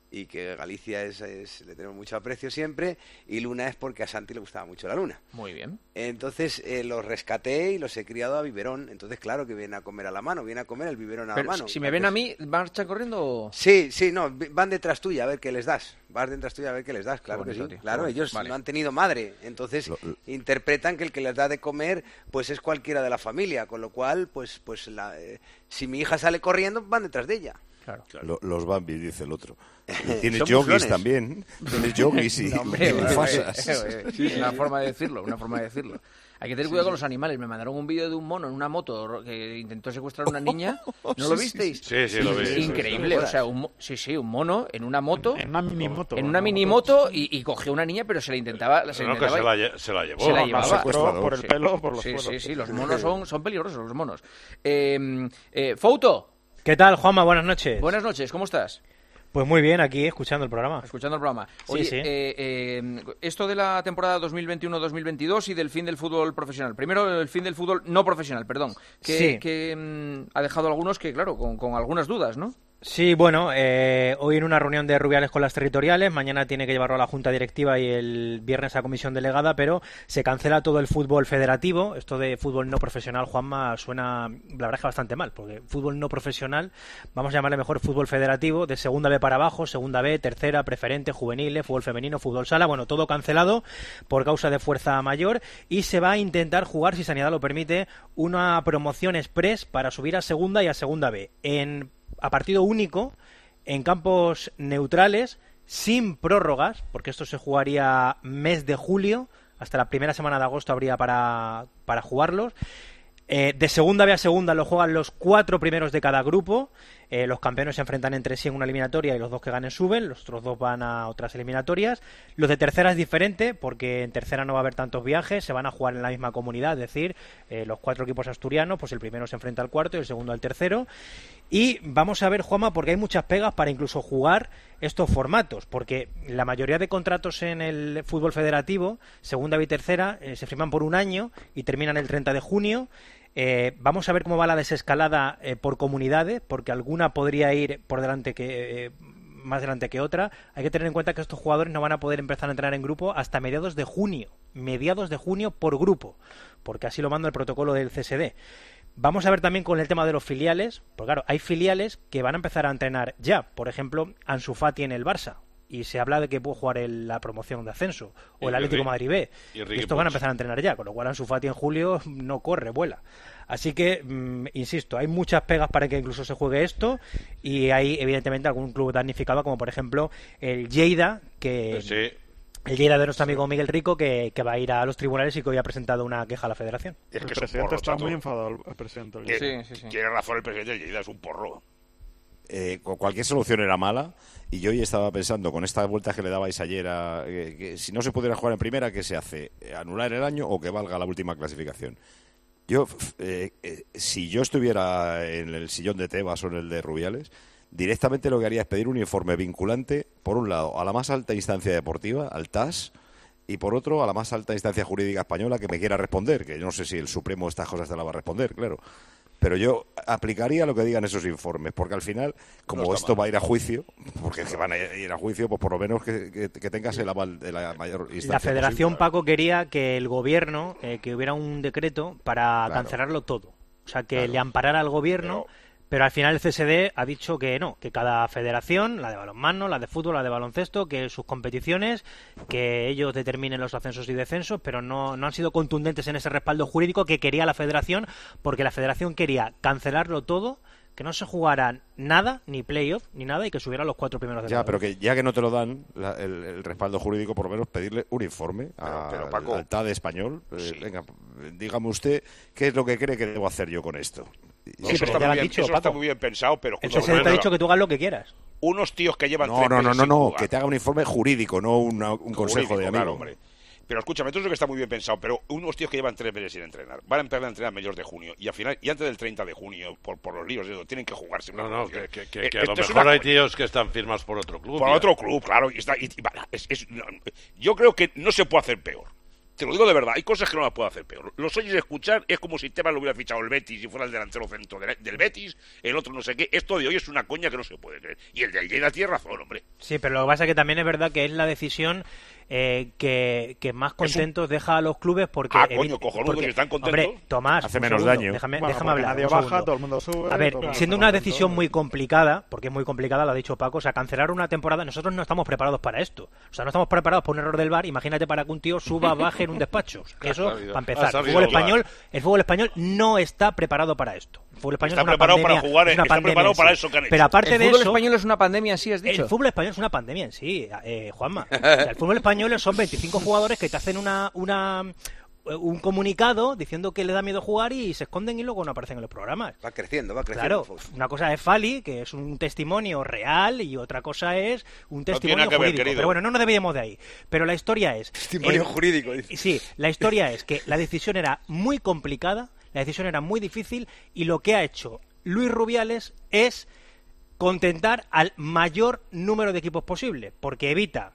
y que Galicia es, es le tenemos mucho aprecio siempre, y Luna es porque a Santi le gustaba mucho la Luna. Muy bien. Entonces eh, los rescaté y los he criado a biberón. Entonces, claro que vienen a comer a la mano, vienen a comer el biberón a Pero la mano. si, si me ven a mí, ¿marchan corriendo o...? Sí, sí, no, van detrás tuya a ver qué les das. Vas detrás tuya a ver qué les das, claro Qué bonito, que sí. tío. Claro, Qué bonito. ellos Vale. no han tenido madre, entonces Lo- lo- interpretan que el que les da de comer pues es cualquiera de la familia, con lo cual, pues pues la, eh, si mi hija sale corriendo, van detrás de ella. Claro. Lo- los Bambi, dice el otro. Tienes Son yogis muflones. también. Tienes yogis y, No, hombre, y hombre, mufasas. hombre, sí, es una forma de decirlo, una forma de decirlo. Hay que tener cuidado con los animales. Me mandaron un vídeo de un mono en una moto que intentó secuestrar a una niña. ¿No lo Sí, visteis? Sí, sí, lo vi. Es increíble. O sea, un, mo- sí, sí, un mono en una moto. En una minimoto. En una minimoto y, y cogió a una niña, pero se la intentaba. Se, la No, que intentaba se la, lle- se la llevó. se la La llevaba. secuestró por el Sí. pelo, por los Sí, suelos. sí, sí, los monos son, son peligrosos, los monos. Eh, eh, Fouto, ¿Qué tal, Juanma? Buenas noches. buenas noches, ¿cómo estás? Pues muy bien, aquí escuchando el programa. Escuchando el programa. Sí, Oye, sí. eh, eh, esto de la temporada dos mil veintiuno dos mil veintidós y del fin del fútbol profesional. Primero, el fin del fútbol no profesional, perdón. Que, Sí. que mm, ha dejado a algunos que, claro, con, con algunas dudas, ¿no? Sí, bueno, eh, hoy en una reunión de Rubiales con las territoriales, mañana tiene que llevarlo a la Junta Directiva y el viernes a Comisión Delegada, pero se cancela todo el fútbol federativo. Esto de fútbol no profesional, Juanma, suena, la verdad es que bastante mal, porque fútbol no profesional, vamos a llamarle mejor fútbol federativo, de segunda B para abajo, segunda B, tercera, preferente, juveniles, fútbol femenino, fútbol sala, bueno, todo cancelado por causa de fuerza mayor, y se va a intentar jugar, si Sanidad lo permite, una promoción express para subir a segunda y a segunda B. En a partido único, en campos neutrales, sin prórrogas, porque esto se jugaría mes de julio, hasta la primera semana de agosto habría para, para jugarlos. Eh, de segunda B a segunda lo juegan los cuatro primeros de cada grupo. Eh, los campeones se enfrentan entre sí en una eliminatoria y los dos que ganen suben. Los otros dos van a otras eliminatorias. Los de tercera es diferente porque en tercera no va a haber tantos viajes. Se van a jugar en la misma comunidad. Es decir, eh, los cuatro equipos asturianos, pues el primero se enfrenta al cuarto y el segundo al tercero. Y vamos a ver, Juanma, porque hay muchas pegas para incluso jugar estos formatos. Porque la mayoría de contratos en el fútbol federativo, segunda B y tercera, eh, se firman por un año y terminan el treinta de junio. Eh, vamos a ver cómo va la desescalada eh, por comunidades, porque alguna podría ir por delante que eh, más delante que otra. Hay que tener en cuenta que estos jugadores no van a poder empezar a entrenar en grupo hasta mediados de junio, mediados de junio por grupo, porque así lo manda el protocolo del C S D. Vamos a ver también con el tema de los filiales, porque claro, hay filiales que van a empezar a entrenar ya. Por ejemplo, Ansu Fati en el Barça, y se habla de que puede jugar en la promoción de ascenso, o Y el Atlético Ricky- Madrid B. y Y Ricky estos van a Puig. empezar a entrenar ya, con lo cual Ansu Fati en julio no corre, vuela. Así que, mm, insisto, hay muchas pegas para que incluso se juegue esto, y hay evidentemente algún club damnificado, como por ejemplo el Lleida, que... Sí. El Lleida de nuestro amigo Miguel Rico, que, que va a ir a los tribunales y que hoy ha presentado una queja a la federación. Es que El es un presidente porro, está chato. muy enfadado, el presidente. del Tiene- Lleida. Tiene razón el presidente de Lleida, es un porro. Eh, cu- cualquier solución era mala y yo hoy estaba pensando con estas vueltas que le dabais ayer a, eh, que si no se pudiera jugar en primera, ¿qué se hace? Eh, ¿Anular el año o que valga la última clasificación? Yo, f- eh, eh, si yo estuviera en el sillón de Tebas o en el de Rubiales, directamente lo que haría es pedir un informe vinculante, por un lado, a la más alta instancia deportiva, al T A S, y por otro, a la más alta instancia jurídica española que me quiera responder, que yo no sé si el Supremo estas cosas te la va a responder, claro. Pero yo aplicaría lo que digan esos informes, porque al final, como No está esto mal. va a ir a juicio, porque es que van a ir a juicio, pues por lo menos que, que- que tengas el aval de la mayor instancia La federación, posible. Paco, quería que el gobierno, eh, que hubiera un decreto para Claro. cancelarlo todo. O sea, que Claro. le amparara al gobierno, pero... al final el C S D ha dicho que no, que cada federación, la de balonmano, la de fútbol, la de baloncesto, que sus competiciones, que ellos determinen los ascensos y descensos, pero no, no han sido contundentes en ese respaldo jurídico que quería la federación, porque la federación quería cancelarlo todo, que no se jugara nada, ni playoff, ni nada, y que subieran los cuatro primeros de Ya, cada pero grupo. que ya que no te lo dan la- el, el respaldo jurídico, por lo menos pedirle un informe a- pero, Paco, al T A D español. Eh, sí. Venga, dígame usted qué es lo que cree que debo hacer yo con esto. Y- Sí, eso pero está, ya lo muy han bien, dicho, eso está Paco. muy bien pensado, pero El escúchame, C S D te ha venga, dicho que tú hagas lo que quieras. unos tíos que llevan No, tres no, no, meses no, sin no, jugar. que te haga un informe jurídico, no una- un consejo de Jurídico, amigo. claro, hombre. Pero escúchame, esto es lo que está muy bien pensado, pero unos tíos que llevan tres meses sin entrenar, van a empezar a entrenar a mediados de junio, y al final, y antes del treinta de junio, por, por los líos, de eso, tienen que jugarse. No, una no, promoción. que, que- que- Eh, que a esto lo es mejor una hay coña. tíos que están firmados por otro club. Por ya. otro club, claro, y está, y- y, va, es- es- no, yo creo que no se puede hacer peor. Te lo digo de verdad, hay cosas que no las puedo hacer peor. Los oyes escuchar, es como si Tebas lo hubiera fichado el Betis y fuera el delantero centro del, del Betis, el otro no sé qué. Esto de hoy es una coña que no se puede creer. Y el de Lleida tiene razón, hombre. Sí, pero lo que pasa es que también es verdad que es la decisión eh, que, que más contentos un... deja a los clubes porque... Ah, coño, cojonudo, si están contentos. Hombre, Tomás, hace menos segundo, daño. Déjame, bueno, déjame hablar. Nadie baja, todo el mundo sube. A ver, todo siendo mundo una decisión muy complicada, porque es muy complicada, lo ha dicho Paco, o sea, cancelar una temporada, nosotros no estamos preparados para esto. O sea, no estamos preparados por un error del V A R. Imagínate para que un tío suba, baje en un despacho. Eso, para empezar. El fútbol español, el fútbol español no está preparado para esto. El fútbol español está es una preparado pandemia, para jugar, es una está preparado para eso que han hecho. Pero aparte el de fútbol eso, español es una pandemia en sí, has dicho. El fútbol español es una pandemia en sí, eh, Juanma. O sea, el fútbol español son veinticinco jugadores que te hacen una, una un comunicado diciendo que le da miedo jugar y se esconden y luego no aparecen en los programas. Va creciendo, va creciendo. Claro, una cosa es Fali, que es un testimonio real, y otra cosa es un testimonio no jurídico. Ver, pero bueno, no nos debíamos de ahí. Pero la historia es... Testimonio eh, jurídico. Dice. Sí, la historia es que la decisión era muy complicada, la decisión era muy difícil, y lo que ha hecho Luis Rubiales es contentar al mayor número de equipos posible, porque evita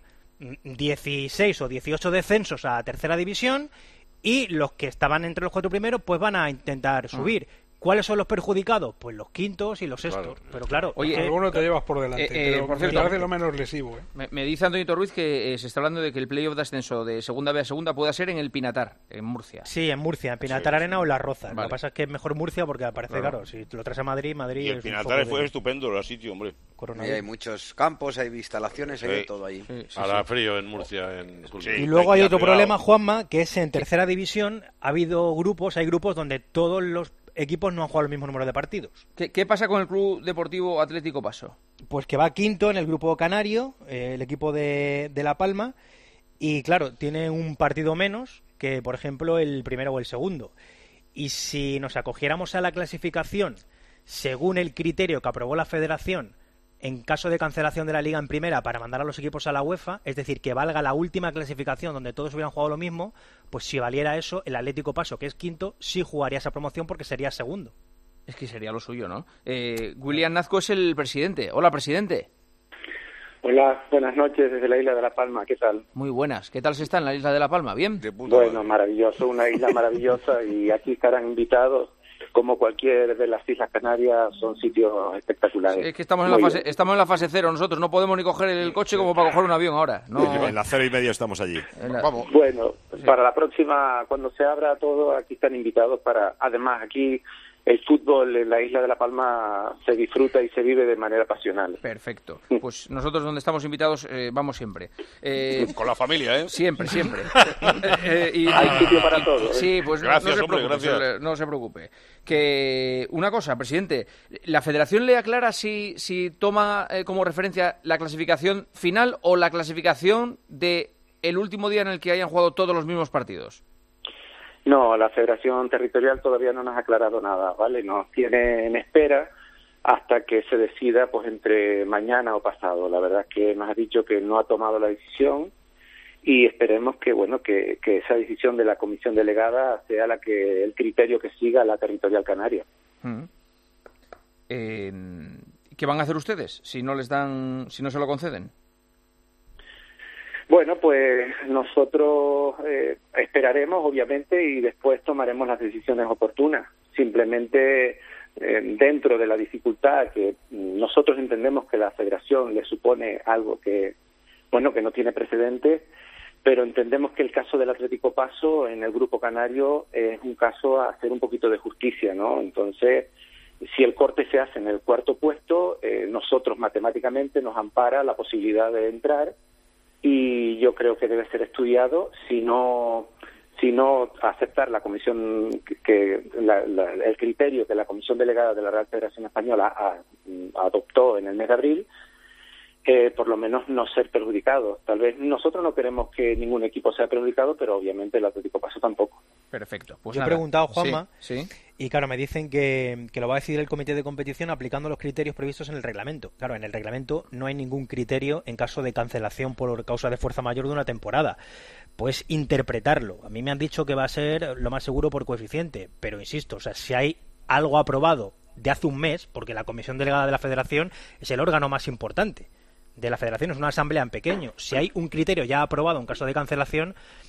dieciséis o dieciocho descensos a tercera división y los que estaban entre los cuatro primeros pues van a intentar subir. ¿Cuáles son los perjudicados? Pues los quintos y los sextos. Claro. Pero claro, oye, alguno te llevas por delante, eh, eh, pero por cierto, me parece lo menos lesivo. ¿eh? Me, me dice Antonio Ruiz que eh, se está hablando de que el playoff de ascenso de segunda B a segunda pueda ser en el Pinatar, en Murcia. Sí, en Murcia, en Pinatar sí, Arena sí. o Las Rozas. Vale. Lo que pasa es que es mejor Murcia porque aparece, claro, claro si lo traes a Madrid, Madrid y el es Pinatar un fue de... estupendo el sitio, hombre. Y hay muchos campos, hay instalaciones, sí. Hay de todo ahí. Sí, sí, Hará sí. frío en Murcia. En... Sí, y luego hay otro cuidado. problema, Juanma, que es en tercera división ha habido grupos, hay grupos donde todos los equipos no han jugado el mismo número de partidos. ¿Qué, qué pasa con el Club Deportivo Atlético Paso? Pues que va quinto en el grupo canario, eh, el equipo de, de La Palma, y claro, tiene un partido menos que, por ejemplo, el primero o el segundo. Y si nos acogiéramos a la clasificación según el criterio que aprobó la Federación en caso de cancelación de la Liga en primera para mandar a los equipos a la UEFA, es decir, que valga la última clasificación donde todos hubieran jugado lo mismo, pues si valiera eso, el Atlético Paso, que es quinto, sí jugaría esa promoción porque sería segundo. Es que sería lo suyo, ¿no? Eh, William Nazco es el presidente. Hola, presidente. Hola, buenas noches desde la isla de La Palma, ¿qué tal? Muy buenas. ¿Qué tal se está en la isla de La Palma? ¿Bien? Bueno, maravilloso, una isla maravillosa y aquí estarán invitados. Como cualquier de las Islas Canarias, son sitios espectaculares. Sí, es que estamos en, la fase, estamos en la fase cero nosotros, no podemos ni coger el coche como para coger un avión ahora. No. En la cero y medio estamos allí. La... Vamos. Bueno, sí. Para la próxima, cuando se abra todo, aquí están invitados para... Además, aquí el fútbol en la isla de La Palma se disfruta y se vive de manera pasional. Perfecto. Pues nosotros donde estamos invitados eh, vamos siempre. Eh, Con la familia, ¿eh? Siempre, siempre. eh, y, Hay sitio para todo. ¿eh? Sí, pues gracias, no, no, hombre, se preocupe, gracias. no se preocupe. Que una cosa, presidente, ¿la Federación le aclara si, si toma eh, como referencia la clasificación final o la clasificación de el último día en el que hayan jugado todos los mismos partidos? No, la Federación Territorial todavía no nos ha aclarado nada, ¿vale? Nos tiene en espera hasta que se decida, pues, entre mañana o pasado. La verdad es que nos ha dicho que no ha tomado la decisión y esperemos que, bueno, que, que esa decisión de la comisión delegada sea la que el criterio que siga la Territorial Canaria. Mm. Eh, ¿Qué van a hacer ustedes si no les dan, si no se lo conceden? Bueno, pues nosotros eh, esperaremos, obviamente, y después tomaremos las decisiones oportunas. Simplemente, eh, dentro de la dificultad que nosotros entendemos que la Federación le supone algo que, bueno, que no tiene precedentes, pero entendemos que el caso del Atlético Paso en el Grupo Canario es un caso a hacer un poquito de justicia, ¿no? Entonces, si el corte se hace en el cuarto puesto, eh, nosotros matemáticamente nos ampara la posibilidad de entrar. Y yo creo que debe ser estudiado, si no, si no aceptar la comisión que la, la, el criterio que la comisión delegada de la Real Federación Española a, a, adoptó en el mes de abril, eh, por lo menos no ser perjudicado. Tal vez nosotros no queremos que ningún equipo sea perjudicado, pero obviamente el Atlético Paso tampoco. Perfecto. Pues yo nada. he preguntado, Juanma, sí, sí. Y claro, me dicen que, que lo va a decidir el comité de competición aplicando los criterios previstos en el reglamento. Claro, en el reglamento no hay ningún criterio en caso de cancelación por causa de fuerza mayor de una temporada. Pues interpretarlo. A mí me han dicho que va a ser lo más seguro por coeficiente, pero insisto, o sea, si hay algo aprobado de hace un mes, porque la comisión delegada de la Federación es el órgano más importante de la Federación, es una asamblea en pequeño. Si hay un criterio ya aprobado en caso de cancelación,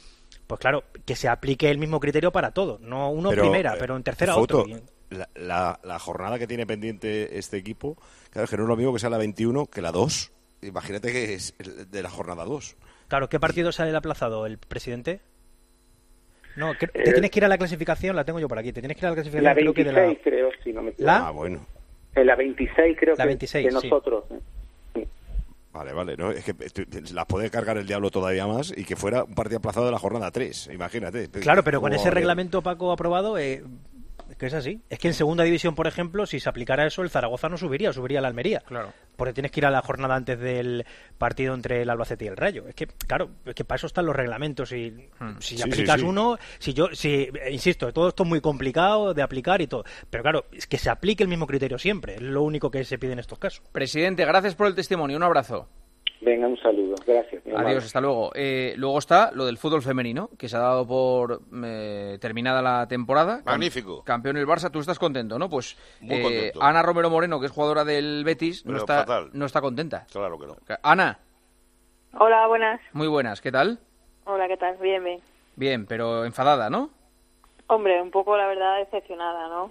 pues claro, que se aplique el mismo criterio para todo, no uno pero, primera, pero en tercera Fouto, otro. La, la, la jornada que tiene pendiente este equipo, claro, que no es lo mismo que sea la veintiuno que la dos. Imagínate que es de la jornada dos. Claro, ¿qué partido sale el aplazado, el presidente? No, que, te eh, tienes que ir a la clasificación, la tengo yo por aquí, te tienes que ir a la clasificación. La veintiséis, creo, que de la... creo, si no me equivoco. ¿La? Ah, bueno. En la veintiséis creo la que, veintiséis, que nosotros. Sí. Sí. Vale, vale, ¿no? Es que las puede cargar el diablo todavía más y que fuera un partido aplazado de la jornada tres, imagínate. Claro, pero con ese reglamento, Paco, aprobado, eh, que es así. Es que en segunda división, por ejemplo, si se aplicara eso, el Zaragoza no subiría, subiría la Almería. Claro. Porque tienes que ir a la jornada antes del partido entre el Albacete y el Rayo. Es que, claro, es que para eso están los reglamentos. Y hmm. si sí, aplicas sí, sí. uno, si yo, si insisto, todo esto es muy complicado de aplicar y todo. Pero claro, es que se aplique el mismo criterio siempre. Es lo único que se pide en estos casos. Presidente, gracias por el testimonio. Un abrazo. Venga, un saludo. Gracias. Adiós, hasta luego. Eh, luego está lo del fútbol femenino, que se ha dado por eh, terminada la temporada. Magnífico. Campeón el Barça. Tú estás contento, ¿no? Pues Muy eh, contento. Ana Romero Moreno, que es jugadora del Betis, no está, no está contenta. Claro que no. Ana. Hola, buenas. Muy buenas. ¿Qué tal? Hola, ¿qué tal? Bien, bien. Bien, pero enfadada, ¿no? Hombre, un poco, la verdad, decepcionada, ¿no?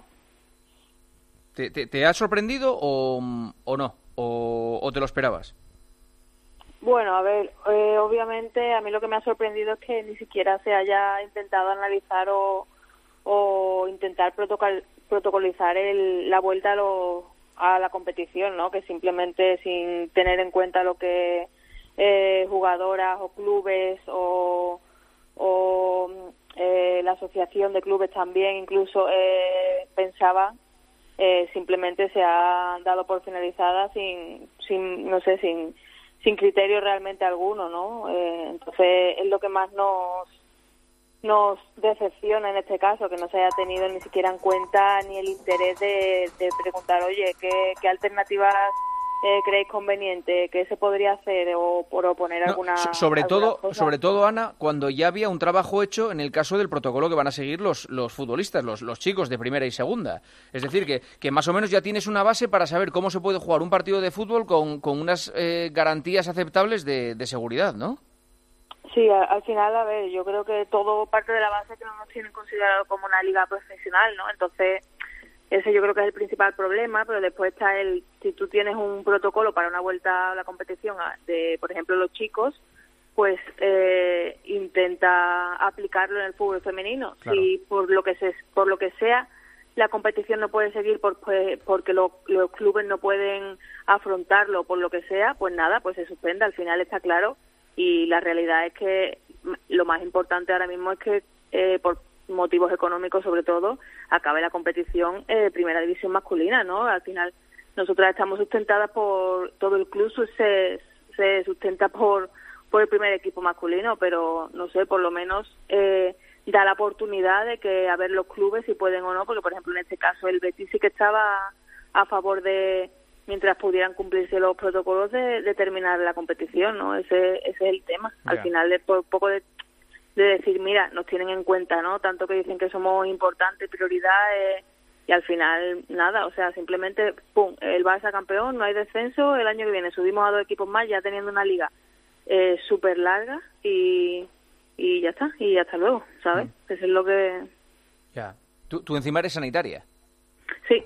¿Te, te, te ha sorprendido o, o no? O, ¿O te lo esperabas? Bueno, a ver, eh, obviamente a mí lo que me ha sorprendido es que ni siquiera se haya intentado analizar o, o intentar protocol, protocolizar el, la vuelta a, lo, a la competición, ¿no? Que simplemente sin tener en cuenta lo que eh, jugadoras o clubes o, o eh, la asociación de clubes también incluso eh, pensaban, eh, simplemente se ha dado por finalizada sin, sin no sé, sin sin criterio realmente alguno, ¿no? Eh, entonces es lo que más nos nos decepciona en este caso, que no se haya tenido ni siquiera en cuenta ni el interés de, de preguntar, oye, ¿qué, qué alternativas eh, creéis conveniente? ¿Qué se podría hacer? O por oponer no, alguna sobre alguna todo cosa. Sobre todo, Ana, cuando ya había un trabajo hecho en el caso del protocolo que van a seguir los, los futbolistas, los, los chicos de primera y segunda. Es decir, que, que más o menos ya tienes una base para saber cómo se puede jugar un partido de fútbol con, con unas eh, garantías aceptables de, de seguridad, ¿no? Sí, al, al final, a ver, yo creo que todo parte de la base que no nos tienen considerado como una liga profesional, ¿no? Entonces, ese yo creo que es el principal problema, pero después está el, si tú tienes un protocolo para una vuelta a la competición de, por ejemplo, los chicos, pues eh, intenta aplicarlo en el fútbol femenino. Claro. Si por lo que se, por lo que sea la competición no puede seguir por, pues, porque lo, los clubes no pueden afrontarlo por lo que sea, pues nada, pues se suspende. Al final está claro. Y la realidad es que lo más importante ahora mismo es que, eh, por motivos económicos sobre todo, acabe la competición eh, Primera División masculina, ¿no? Al final nosotras estamos sustentadas por, todo el club se, se sustenta por, por el primer equipo masculino, pero no sé, por lo menos eh, da la oportunidad de que a ver los clubes si pueden o no, porque por ejemplo en este caso el Betis sí que estaba a favor de, mientras pudieran cumplirse los protocolos, de, de terminar la competición, ¿no? Ese, ese es el tema. Yeah. Al final, de por poco de, de decir, mira, nos tienen en cuenta, ¿no? Tanto que dicen que somos importantes, prioridad, eh, y al final, nada, o sea, simplemente, pum, el Barça campeón, no hay descenso, el año que viene subimos a dos equipos más, ya teniendo una liga eh, súper larga, y, y ya está, y hasta luego, ¿sabes? Mm. Eso es lo que... Ya. Yeah. ¿Tú, ¿Tú encima eres sanitaria? Sí.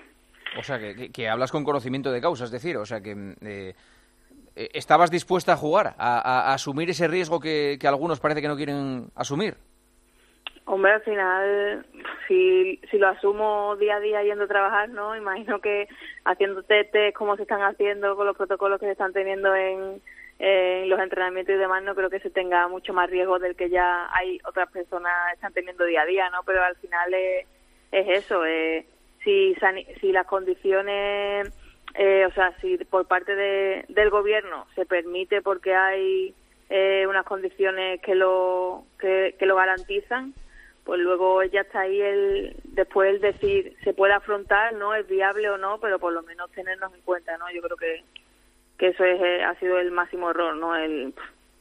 O sea, que, que, que hablas con conocimiento de causa, es decir, o sea, que eh, ¿estabas dispuesta a jugar, a, a, a asumir ese riesgo que, que algunos parece que no quieren asumir? Hombre, al final, si, si lo asumo día a día yendo a trabajar, ¿no? Imagino que haciendo testes como se están haciendo con los protocolos que se están teniendo en, en los entrenamientos y demás, no creo que se tenga mucho más riesgo del que ya hay otras personas están teniendo día a día, ¿no? Pero al final es, es eso, eh, Si, si las condiciones, eh, o sea, si por parte de, del gobierno se permite porque hay eh, unas condiciones que lo que, que lo garantizan, pues luego ya está ahí el después el decir se puede afrontar, no es viable o no, pero por lo menos tenernos en cuenta, ¿no? Yo creo que que eso es eh, ha sido el máximo error, ¿no? El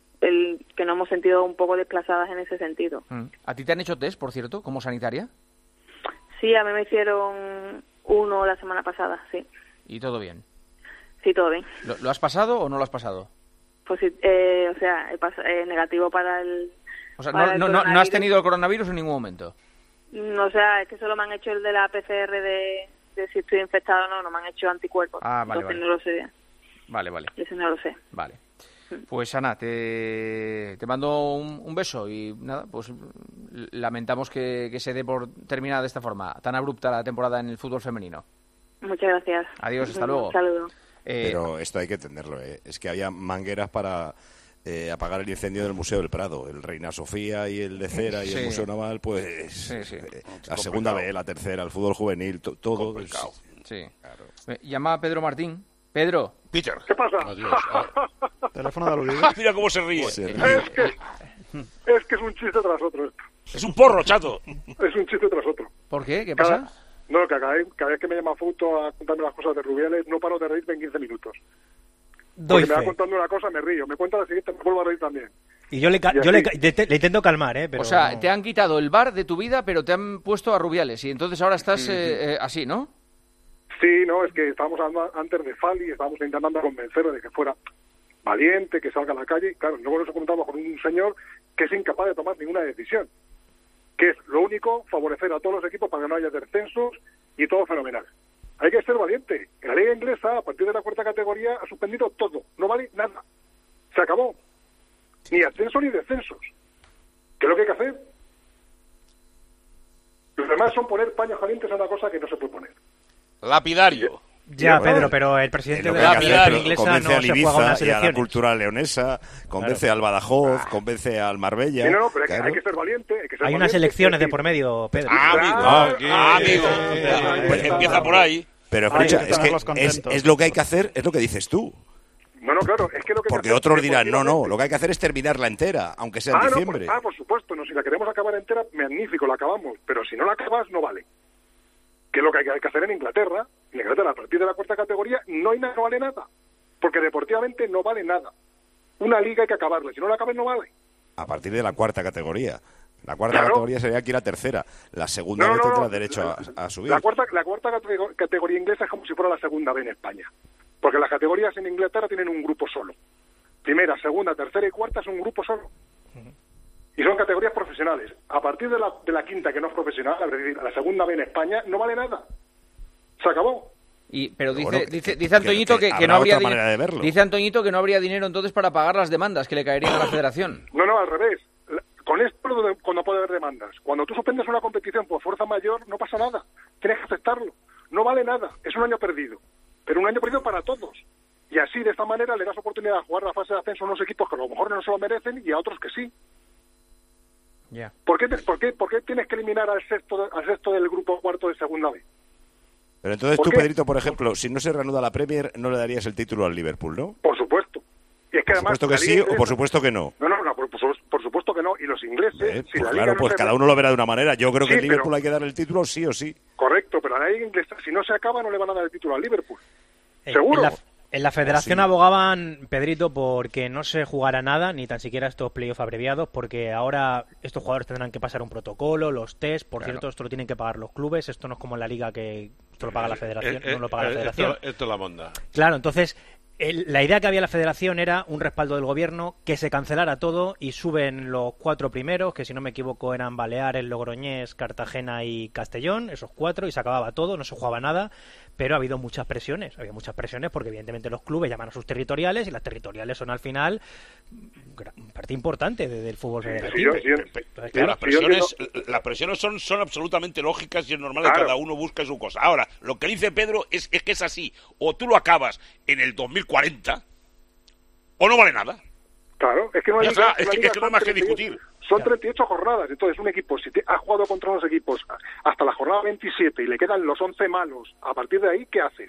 el que nos hemos sentido un poco desplazadas en ese sentido. ¿A ti te han hecho test, por cierto, como sanitaria? Sí, a mí me hicieron uno la semana pasada, sí. ¿Y todo bien? Sí, todo bien. ¿Lo, lo has pasado o no lo has pasado? Pues sí, eh, o sea, he pas- eh, negativo para el O sea, no, no, no, no has tenido el coronavirus en ningún momento. No, o sea, es que solo me han hecho el de la P C R de, de si estoy infectado o no, no me han hecho anticuerpos. Ah, vale, Entonces vale. no lo sé. Vale, vale. Ese no lo sé. Vale. Pues Ana, te, te mando un, un beso y nada, pues lamentamos que, que se dé por terminada de esta forma, tan abrupta la temporada en el fútbol femenino. Muchas gracias. Adiós, hasta luego. Un saludo. Eh, Pero esto hay que entenderlo, ¿eh? Es que había mangueras para eh, apagar el incendio del Museo del Prado, el Reina Sofía y el de Cera y Sí. el Museo Naval, pues Sí, sí. eh, la segunda B, la tercera, el fútbol juvenil, to- todo. Es, Sí. Me llama Pedro Martín. Pedro. Peter. ¿Qué pasa? Teléfono de aludido. Mira cómo se ríe. Es que, es que es un chiste tras otro esto. Es un porro, chato. Es un chiste tras otro. ¿Por qué? ¿Qué Cada- pasa? No, que cada vez, cada vez que me llama Fouto a contarme las cosas de Rubiales, no paro de reírme en quince minutos. Doy Porque me va fe. contando una cosa, me río. Me cuenta la siguiente, me vuelvo a reír también. Y yo le, ca- Y yo le, así. ca- le, le intento calmar, ¿eh? Pero O sea, no. te han quitado el bar de tu vida, pero te han puesto a Rubiales y entonces ahora estás eh, eh, así, ¿no? Sí, no, es que estábamos hablando antes de Fali, estábamos intentando convencerlo de que fuera valiente, que salga a la calle. Claro, luego nos encontramos con un señor que es incapaz de tomar ninguna decisión. Que es lo único, favorecer a todos los equipos para que no haya descensos y todo fenomenal. Hay que ser valiente. En la liga inglesa, a partir de la cuarta categoría, ha suspendido todo. No vale nada. Se acabó. Ni ascenso ni descensos. ¿Qué es lo que hay que hacer? Los demás son poner paños calientes a una cosa que no se puede poner. Lapidario. Ya, Pedro, pero el presidente Es lo de que la hay que hacer, Federación pero Inglesa convence no al se juega Ibiza unas y a la elecciones. cultura leonesa, convence al Badajoz, convence al Marbella. Sí, no, no, pero hay que- claro. hay que ser valiente. Hay, que ser Hay unas valiente, elecciones es de decir, por medio, Pedro. Ah, amigo. Ah, Ah, amigo. Pues empieza por ahí. Pero Hay escucha, que es que tenerlos es, contentos. es lo que hay que hacer, es lo que dices tú. No, no, claro, es que lo que hay que Porque hacer otros es dirán, no, no, deportivamente- lo que hay que hacer es terminarla entera, aunque sea en ah, no, diciembre. por, ah, por supuesto, no, si la queremos acabar entera, magnífico, la acabamos. Pero si no la acabas, no vale. Que es lo que hay que hacer en Inglaterra. En Inglaterra, a partir de la cuarta categoría, no hay nada, no vale nada. Porque deportivamente no vale nada. Una liga hay que acabarla, si no la acabas no vale. A partir de la cuarta categoría. La cuarta Claro. categoría sería aquí la tercera. La segunda No, vez no, tendrá no, derecho la- a, a subir. La cuarta, la cuarta catego- categoría inglesa es como si fuera la segunda B en España. Porque las categorías en Inglaterra tienen un grupo solo. Primera, segunda, tercera y cuarta es un grupo solo. Y son categorías profesionales. A partir de la, de la quinta, que no es profesional, es decir, la segunda B en España, no vale nada. Se acabó. Y, pero dice, bueno, que- dice, que- dice Antoñito que que, que habrá no habría otra di- manera de verlo. dice Antoñito que no habría dinero entonces para pagar las demandas que le caerían a la Federación. No, no, al revés. La- Con esto lo de- cuando puede haber demandas. Cuando tú suspendes una competición por fuerza mayor, no pasa nada. Tienes que aceptarlo. No vale nada. Es un año perdido. Pero un año perdido para todos. Y así, de esta manera, le das oportunidad de jugar la fase de ascenso a unos equipos que a lo mejor no se lo merecen y a otros que sí. Ya. ¿Por qué, te- por qué, por qué tienes que eliminar al sexto, de- al sexto del grupo cuarto de segunda B? Pero entonces ¿Por tú, qué? Pedrito, por ejemplo, si no se reanuda la Premier, no le darías el título al Liverpool, ¿no? Por supuesto. Y es que Por además, supuesto que la sí liga o por inglesa- supuesto que no. No, no, no, por, por- por supuesto que no. Y los ingleses, Eh, si pues la liga claro, no pues se cada re- uno lo verá de una manera. Yo creo que Sí, el Liverpool pero- hay que dar el título sí o sí. Correcto, pero la liga inglesa, si no se acaba, no le van a dar el título al Liverpool. Eh, ¿Seguro? En la, en la Federación Oh, sí. abogaban, Pedrito, porque no se jugara nada, ni tan siquiera estos playoffs abreviados, porque ahora estos jugadores tendrán que pasar un protocolo, los test. Por Claro. cierto, esto lo tienen que pagar los clubes. Esto no es como en la liga que esto lo paga la Federación, Eh, eh, no lo paga la eh, Federación. Esto, esto es la monda. Claro, entonces el- la idea que había la Federación era un respaldo del gobierno, que se cancelara todo y suben los cuatro primeros, que si no me equivoco eran Baleares, Logroñés, Cartagena y Castellón, esos cuatro, y se acababa todo, no se jugaba nada, pero ha habido muchas presiones, había muchas presiones porque evidentemente los clubes llaman a sus territoriales y las territoriales son al final gran- parte importante de- del fútbol federativo. Sí, yo- yo- Entonces, Sí, Las claro, sí, yo presiones, las presiones son, son absolutamente lógicas y es normal que Claro. cada uno busque su cosa. Ahora, lo que dice Pedro es, es que es así. O tú lo acabas en el dos mil cuarenta o no vale nada. Claro, es que no hay, Ya está, la es que- liga es que no hay son más que treinta y ocho discutir. Son treinta y ocho jornadas, entonces un equipo, si te- ha jugado contra unos equipos hasta la jornada veintisiete y le quedan los once malos, a partir de ahí, ¿qué haces?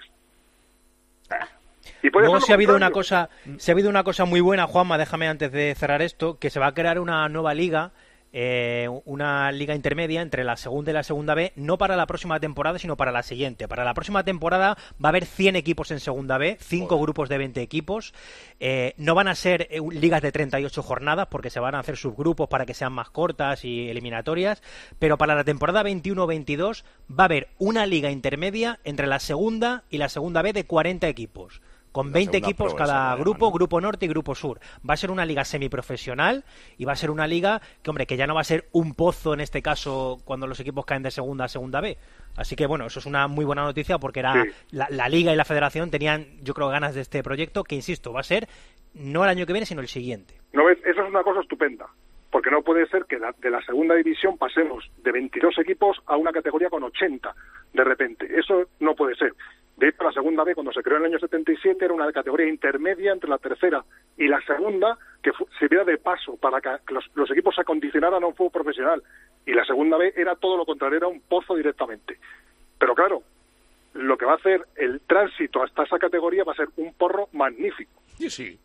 Y puede Luego ser si lo ha habido una contrario. cosa, si ha habido una cosa muy buena, Juanma, déjame antes de cerrar esto, que se va a crear una nueva liga, eh, una liga intermedia entre la segunda y la segunda B, no para la próxima temporada, sino para la siguiente. Para la próxima temporada va a haber cien equipos en segunda B, cinco grupos de veinte equipos. Eh, no van a ser eh, ligas de treinta y ocho jornadas, porque se van a hacer subgrupos para que sean más cortas y eliminatorias, pero para la temporada veintiuno veintidós va a haber una liga intermedia entre la segunda y la segunda B de cuarenta equipos, con veinte equipos prueba cada esa, grupo, ¿no? grupo norte y grupo sur. Va a ser una liga semiprofesional y va a ser una liga que, hombre, que ya no va a ser un pozo en este caso cuando los equipos caen de segunda a segunda B. Así que, bueno, eso es una muy buena noticia porque era Sí. la, la liga y la federación tenían, yo creo, ganas de este proyecto que, insisto, va a ser no el año que viene, sino el siguiente. ¿No ves? Eso es una cosa estupenda, porque no puede ser que la- de la segunda división pasemos de veintidós equipos a una categoría con ochenta de repente. Eso no puede ser. De hecho, la segunda B, cuando se creó en el año setenta y siete, era una categoría intermedia entre la tercera y la segunda, que fu- sirviera de paso para que los, los equipos se acondicionaran a un fútbol profesional. Y la segunda B era todo lo contrario, era un pozo directamente. Pero claro, lo que va a hacer el tránsito hasta esa categoría va a ser un porro magnífico. Sí, sí.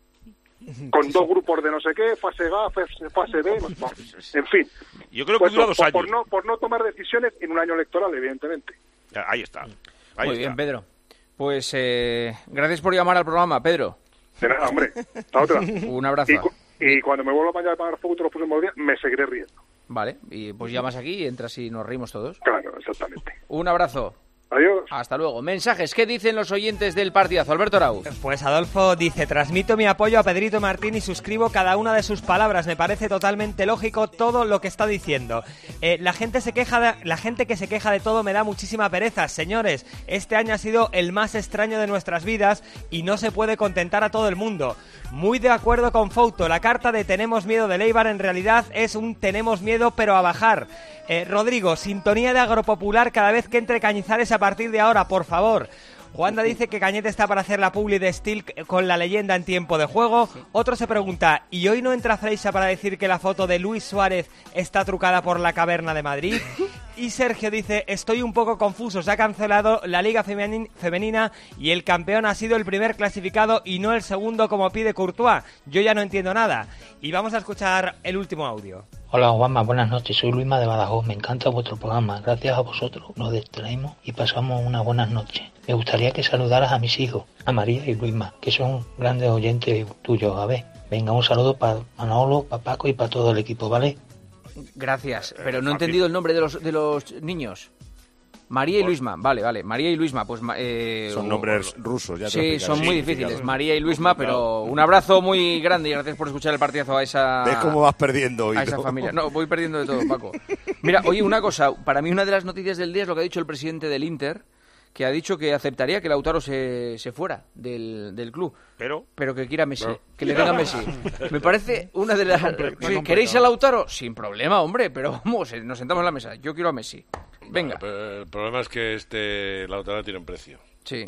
Con dos grupos de no sé qué, fase A, fase, fase B, en fin. Yo creo que Pues dura por, dos por años. no, por no tomar decisiones en un año electoral, evidentemente. Ahí está. Ahí Muy está. bien, Pedro. Pues eh, gracias por llamar al programa, Pedro. De nada, hombre. La otra. Un abrazo. Y, cu- y cuando me vuelva a mañana a pagar fuego todos los próximos días, me seguiré riendo. Vale, y pues llamas aquí y entras y nos reímos todos. Claro, exactamente. Un abrazo. Adiós. Hasta luego. Mensajes, ¿qué dicen los oyentes del partidazo? Alberto Arau. Pues Adolfo dice, transmito mi apoyo a Pedrito Martín y suscribo cada una de sus palabras. Me parece totalmente lógico todo lo que está diciendo. Eh, la gente se queja de, la gente que se queja de todo me da muchísima pereza. Señores, este año ha sido el más extraño de nuestras vidas y no se puede contentar a todo el mundo. Muy de acuerdo con Fouto. La carta de tenemos miedo de Leibar en realidad es un tenemos miedo pero a bajar. Eh, Rodrigo, sintonía de Agropopular cada vez que entre Cañizares a partir de ahora, por favor. Juanda dice que Cañete está para hacer la publi de Steel con la leyenda en tiempo de juego. Otro se pregunta, ¿y hoy no entra Freixa para decir que la foto de Luis Suárez está trucada por la caverna de Madrid? Y Sergio dice, estoy un poco confuso, se ha cancelado la Liga Femeni- Femenina y el campeón ha sido el primer clasificado y no el segundo como pide Courtois. Yo ya no entiendo nada. Y vamos a escuchar el último audio. Hola Juanma, buenas noches, soy Luisma de Badajoz, me encanta vuestro programa, gracias a vosotros nos distraemos y pasamos unas buenas noches. Me gustaría que saludaras a mis hijos, a María y Luisma, que son grandes oyentes tuyos, a ver. Venga, un saludo para Manolo, para Paco y para todo el equipo, ¿vale? Gracias, pero no he entendido el nombre de los, de los niños. María y Pues- Luisma, vale, vale. María y Luisma, pues... eh, Son nombres rusos, ya te Sí, lo explicaré. son muy Sí, difíciles. claro. María y Luisma, pero un abrazo muy grande y gracias por escuchar el partidazo a esa... ¿Ves cómo vas perdiendo hoy, A esa no? familia. No, voy perdiendo de todo, Paco. Mira, oye, una cosa. Para mí una de las noticias del día es lo que ha dicho el presidente del Inter, que ha dicho que aceptaría que Lautaro se, se fuera del, del club. Pero... Pero que quiera Messi. Pero- Que le venga Messi. Me parece una de las... Sí, ¿queréis a Lautaro? Sin problema, hombre, pero vamos, eh, nos sentamos en la mesa. Yo quiero a Messi. Venga. Vale, pero el problema es que este Lautaro tiene un precio. Sí.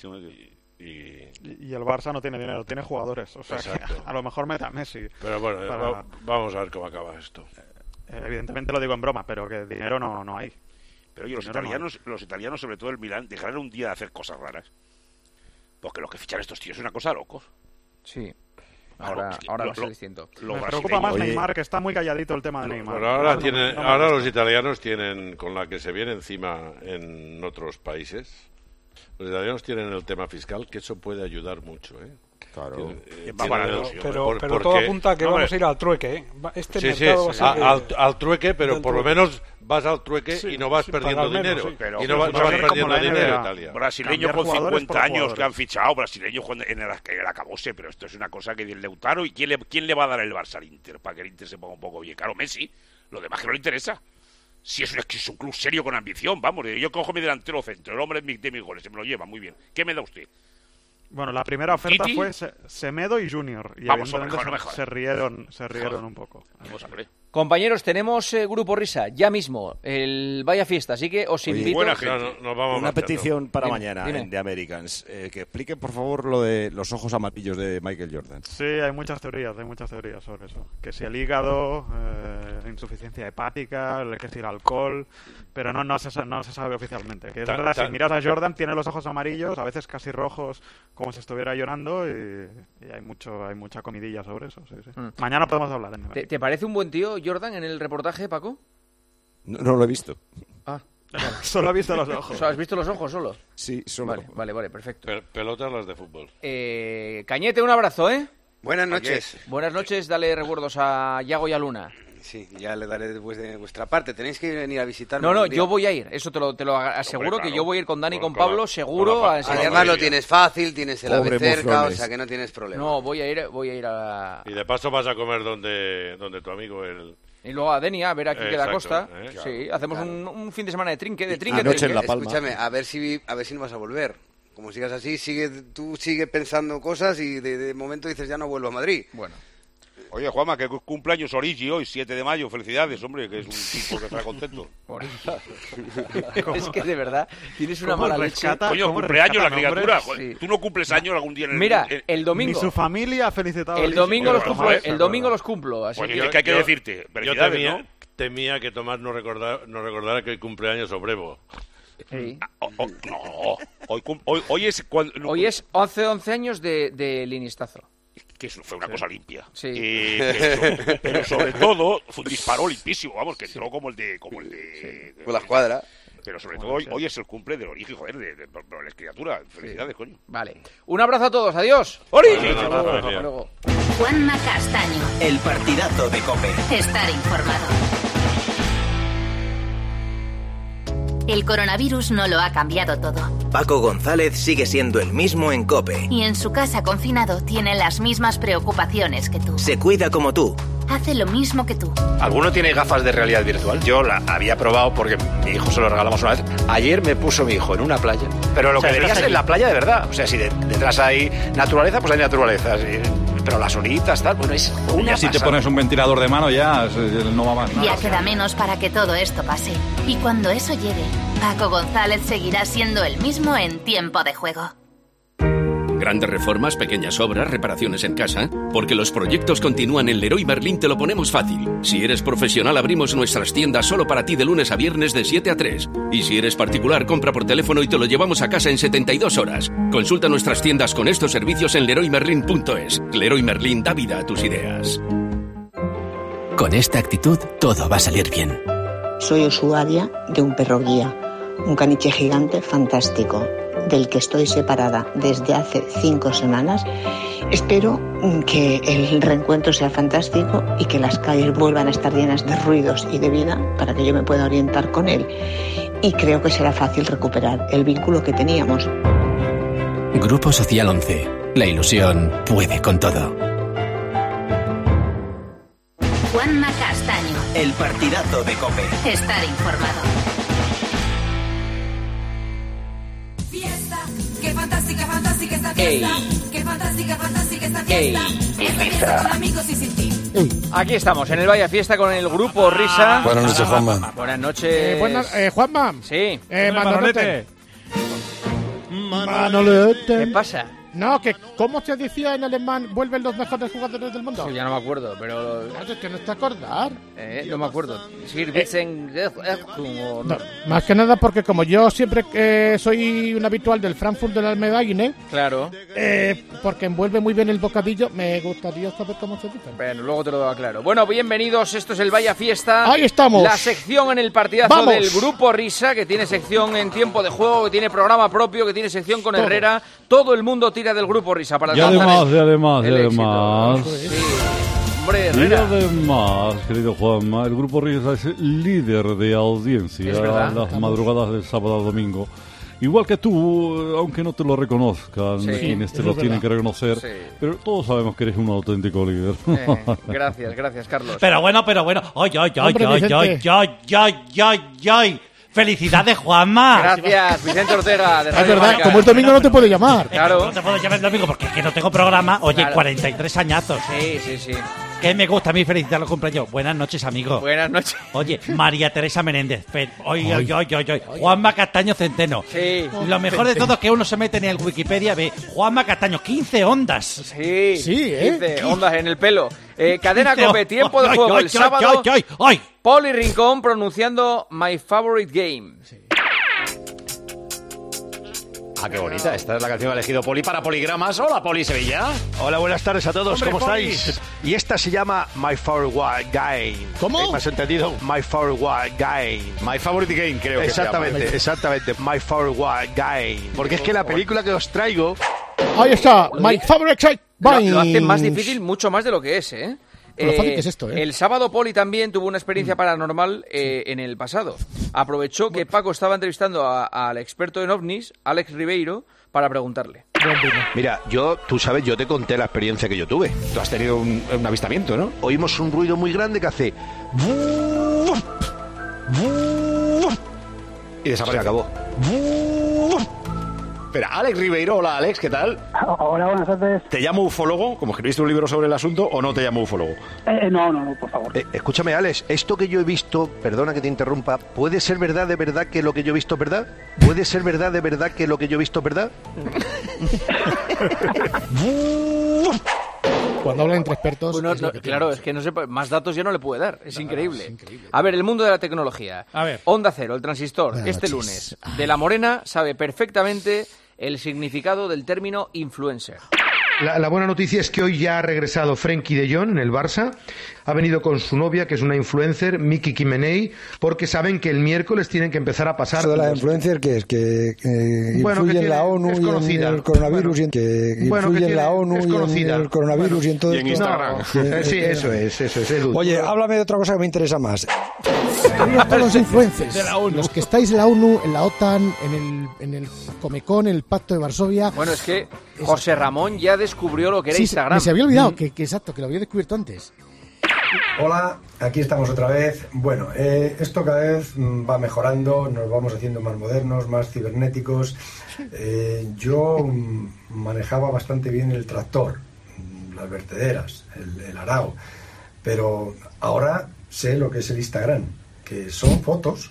Y, y- Y el Barça no tiene dinero, tiene jugadores. O sea, que Exacto. a lo mejor meta a Messi. Pero bueno, para- va- vamos a ver cómo acaba esto. Eh, Evidentemente lo digo en broma, pero que dinero no, no hay. Pero oye, los Dinero no hay. italianos, los italianos, sobre todo el Milán, dejarán un día de hacer cosas raras. Porque lo que fichan estos tíos es una cosa de locos. Sí. Ah, Ahora, no, es que ahora lo- va a ser lo- distinto. lo Me brasileños- preocupa más Oye. Neymar, que está muy calladito el tema de Neymar. Bueno, ahora, No, tiene, no me ahora gusta. los italianos tienen, con la que se viene encima en otros países, los italianos tienen el tema fiscal, que eso puede ayudar mucho, ¿eh? Claro. Tienen- eh, Va tienen para el- los- Pero, por- pero todo porque- apunta a que Hombre, vamos a ir al trueque, ¿eh? Va- Este sí, sí, mercado va a ser a- de- al, al trueque, pero del por lo trueque. menos vas al trueque Sí, y no vas sí, perdiendo pagar menos, dinero. sí. Pero- y no, va- pero no vas ser como perdiendo la dinero en N B A. Italia. Brasileños Cambiar con jugadores cincuenta por años jugadores. que han fichado, brasileños con- en el, en el acabose, pero esto es una cosa que del Lautaro. ¿Y quién le, quién le va a dar el Barça al Inter para que el Inter se ponga un poco bien? Claro, Messi. Lo demás que no le interesa. Si es un, es un club serio con ambición, vamos. Yo cojo mi delantero centro, el hombre de mis, de mis goles, se me lo lleva, muy bien. ¿Qué me da usted? Bueno, la primera oferta ¿Titi? fue Se- Semedo y Junior. Y Vamos, evidentemente hombre, no me se, jodas. se rieron, se rieron Joder. un poco. Vamos a ver. Compañeros, tenemos eh, Grupo Risa, ya mismo, el Vaya Fiesta, así que os Oye, invito... buena gente. No, no, nos vamos Una marchando. petición para Dime, mañana dime. en The Americans. Eh, que expliquen, por favor, lo de los ojos amarillos de Michael Jordan. Sí, hay muchas teorías, hay muchas teorías sobre eso. Que si el hígado, eh, insuficiencia hepática, el- que si el alcohol, pero no, no, se, sa- no se sabe oficialmente. Que es Ta- verdad, ta- si miras a Jordan, tiene los ojos amarillos, a veces casi rojos, como si estuviera llorando, y, y hay mucho hay mucha comidilla sobre eso. Sí, sí. Mm. Mañana podemos hablar. En ¿Te, te parece un buen tío, Jordan, en el reportaje, Paco? No, no lo he visto. Ah, Solo he visto los ojos. o sea, ¿has visto los ojos solo? Sí, solo. Vale, vale, vale, perfecto. Pe- pelotas las de fútbol. Eh, Cañete, un abrazo, ¿eh? Buenas noches. Buenas noches, dale recuerdos a Yago y a Luna. sí, ya le daré después de vuestra parte. Tenéis que venir a visitarme. No, no, yo voy a ir, eso te lo, te lo aseguro. Hombre, claro. Que yo voy a ir con Dani y con, con Pablo, la, seguro. Con a Además lo tienes fácil, tienes el ave cerca, o sea que no tienes problema. No, voy a ir, voy a ir a... Y de paso vas a comer donde, donde tu amigo el... Y luego a Denia, a ver aquí que da costa. ¿eh? Sí, claro, hacemos claro. Un, un fin de semana de trinque, de trinque. Anoche trinque. en La Palma. Escúchame, a ver si a ver si no vas a volver. Como sigas así, sigue tú sigue pensando cosas y de, de momento dices ya no vuelvo a Madrid. Bueno. Oye, Juanma, que cumpleaños Origi hoy, siete de mayo. Felicidades, hombre, que es un tipo que está contento. Es que de verdad tienes una mala leche. Coño, cumpleaños la criatura. Sí. Tú no cumples años algún día en el... Mira, en... el domingo. Ni su familia ha felicitado. El domingo los cumplo, el domingo los cumplo. Así bueno, que... ¿qué hay que yo, decirte? Yo temía, ¿no? temía que Tomás no recordara, no recordara que el cumpleaños Sobrevo. Sí. Oh, oh, no, hoy, hoy, hoy es... Cuando, no, hoy es once, once años de, de Linistazo. Que eso fue una sí. cosa limpia. Sí. Eh, pero, pero sobre todo fue un disparo limpísimo, vamos, que entró sí. como el de... como el de, de con la escuadra. Pero sobre todo hoy, hoy es el cumple del Origi, joder, de, de, de, de la criatura. Felicidades, sí. coño. Vale. Un abrazo a todos, adiós. ¡Origi! Hasta luego. Hasta luego. Juanma Castaño. El partidazo de COPE. Estar informado. El coronavirus no lo ha cambiado todo. Paco González sigue siendo el mismo en COPE. Y en su casa confinado tiene las mismas preocupaciones que tú. Se cuida como tú. Hace lo mismo que tú. ¿Alguno tiene gafas de realidad virtual? Yo la había probado porque mi hijo se lo regalamos una vez. Ayer me puso mi hijo en una playa. Pero lo o sea, que debería ser la playa de verdad. O sea, si de, detrás hay naturaleza, pues hay naturaleza. Si, pero las olitas, tal, bueno, es una ya si te pones un ventilador de mano ya no va más nada. Ya queda menos para que todo esto pase. Y cuando eso llegue, Paco González seguirá siendo el mismo en tiempo de juego. Grandes reformas, pequeñas obras, reparaciones en casa. Porque los proyectos continúan en Leroy Merlin, te lo ponemos fácil. Si eres profesional, abrimos nuestras tiendas solo para ti de lunes a viernes de siete a tres. Y si eres particular, compra por teléfono y te lo llevamos a casa en setenta y dos horas. Consulta nuestras tiendas con estos servicios en leroy merlin punto es. Leroy Merlin da vida a tus ideas. Con esta actitud, todo va a salir bien. Soy usuaria de un perro guía, un caniche gigante fantástico, del que estoy separada desde hace cinco semanas. Espero que el reencuentro sea fantástico y que las calles vuelvan a estar llenas de ruidos y de vida para que yo me pueda orientar con él. Y creo que será fácil recuperar el vínculo que teníamos. Grupo Social once. La ilusión puede con todo. Juanma Castaño. El partidazo de COPE. Estar informado. Qué fantástica, fantástica esta fiesta. Ey. Qué fantástica, fantástica esta fiesta. Ey. Esta fiesta con amigos y sin ti. Aquí estamos, en el Vaya Fiesta con el grupo Risa. Buenas noches, Juanma. Buenas noches. Eh, buenas, eh, Juanma. Sí. Eh, Manolete. Manolete. ¿Qué pasa? No, que ¿cómo se decía en alemán vuelven los mejores jugadores del mundo? Sí, ya no me acuerdo, pero... No, es que no te acordar. Eh, no me acuerdo. Eh, no, más que nada porque como yo siempre eh, soy un habitual del Frankfurt del Almedaine, claro, eh, porque envuelve muy bien el bocadillo, me gustaría saber cómo se dice. Bueno, luego te lo aclaro. Bueno, bienvenidos, esto es el Vaya Fiesta. Ahí estamos. La sección en el partidazo ¡Vamos! Del grupo Risa, que tiene sección en tiempo de juego, que tiene programa propio, que tiene sección con todo. Herrera. Todo el mundo tira del grupo Risa para y además, y además, y además, sí. Hombre, y además, querido Juanma, el grupo Risa es líder de audiencia en las madrugadas del sábado al domingo. Igual que tú, aunque no te lo reconozcan, sí, quienes te lo verdad. Tienen que reconocer, sí. Pero todos sabemos que eres un auténtico líder. Eh, gracias, gracias, Carlos. Pero bueno, pero bueno, ay, ay, ay, ay, ay, ay, ay, ay, ay. ¡Felicidades, Juanma! Gracias, Vicente Ortega. De es verdad, Marca. Como el domingo no te puede llamar. Claro. No te puedo llamar el domingo porque es que no tengo programa. Oye, claro. cuarenta y tres añazos. Sí, sí, sí. Que me gusta a mí felicitar los cumpleaños. Buenas noches, amigo. Buenas noches. Oye, María Teresa Menéndez. Oye, oye, oye, oye. Juanma Castaño Centeno. Sí. Lo mejor de todo es que uno se mete en el Wikipedia, ve Juanma Castaño, quince ondas. Sí, sí, ¿eh? quince ondas en el pelo. Eh, cadena COPE, tiempo de juego el sábado. Ay, ay, ay. Poli Rincón pronunciando My Favorite Game. Sí. Ah, qué bonita. Esta es la canción que ha elegido Poli para Poligramas. Hola, Poli Sevilla. Hola, buenas tardes a todos. Hombre, ¿Cómo Poli. estáis? Y esta se llama My Favorite Game. ¿Cómo? ¿Eh? ¿Me has entendido? My Favorite Game. My Favorite Game, creo que Exactamente, se llama. exactamente. My Favorite Game. Porque es que la película que os traigo... Ahí está. My Favorite Game. Lo, lo hace más difícil, mucho más de lo que es, ¿eh? Con lo fácil que es esto, ¿eh? El sábado Poli también tuvo una experiencia paranormal eh, en el pasado. Aprovechó que Paco estaba entrevistando a- al experto en ovnis, Alex Ribeiro, para preguntarle. Mira, yo, tú sabes, yo te conté la experiencia que yo tuve. Tú has tenido un, un avistamiento, ¿no? Oímos un ruido muy grande que hace... ¡buf! ¡buf! Y desapareció, acabó. ¡buf! Espera, Alex Ribeiro, hola Alex, ¿qué tal? Hola, buenas tardes. ¿Te llamo ufólogo, como escribiste un libro sobre el asunto, o no te llamo ufólogo? Eh, no, no, no, por favor. Eh, escúchame, Alex, esto que yo he visto, perdona que te interrumpa, ¿puede ser verdad de verdad que lo que yo he visto es verdad? ¿Puede ser verdad de verdad que lo que yo he visto es verdad? Cuando hablan entre expertos... Bueno, es lo no, que claro, tienes. es que no sé, más datos ya no le puede dar. Es, increíble. es increíble. A ver, el mundo de la tecnología. A ver. Onda Cero, el transistor, Buenas este noches. lunes. De la Morena sabe perfectamente el significado del término influencer. La, la buena noticia es que hoy ya ha regresado Frenkie de Jong en el Barça. Ha venido con su novia, que es una influencer, Miki Kimenei, porque saben que el miércoles tienen que empezar a pasar... ¿Eso de la influencer qué es? Que, que Bueno, influye que en la tiene- ONU es y en conocida. el coronavirus, y en, que Bueno, influye que en la tiene- ONU es y en conocida. el coronavirus y en todo Y en esto. Instagram. No, Sí, eso es, eso es. Edu. Oye, háblame de otra cosa que me interesa más. Saludos a todos los influencers, los que estáis en la ONU, en la OTAN, en el, en el Comecon, en el Pacto de Varsovia. Bueno, es que José Ramón ya descubrió lo que era Sí, Instagram. me se había olvidado, que, que exacto, que lo había descubierto antes. Hola, aquí estamos otra vez. Bueno, eh, esto cada vez mm, va mejorando, nos vamos haciendo más modernos, más cibernéticos. Eh, yo mm, manejaba bastante bien el tractor, mm, las vertederas, el, el arao, pero ahora sé lo que es el Instagram, que son fotos.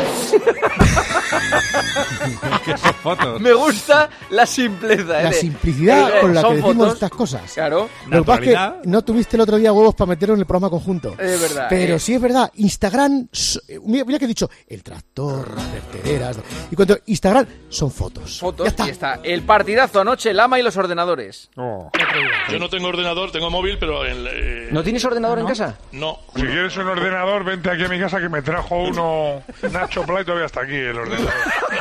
Me gusta la simpleza. ¿eh? La de- simplicidad eh, con la son que decimos fotos. estas cosas. Claro. Lo que pasa es que no tuviste el otro día huevos para meterlo en el programa conjunto. Es verdad. Pero eh. sí es verdad, Instagram, so- eh, mira, mira que he dicho, el tractor, las vertederas, y cuando Instagram son fotos. Fotos, y está. El partidazo anoche, Lama y los ordenadores. Yo no tengo ordenador, tengo móvil, pero... El, eh, ¿No tienes ordenador en casa? No. Si quieres un ordenador, vente aquí a mi casa que me trajo uno Nacho Play, todavía está aquí el ordenador.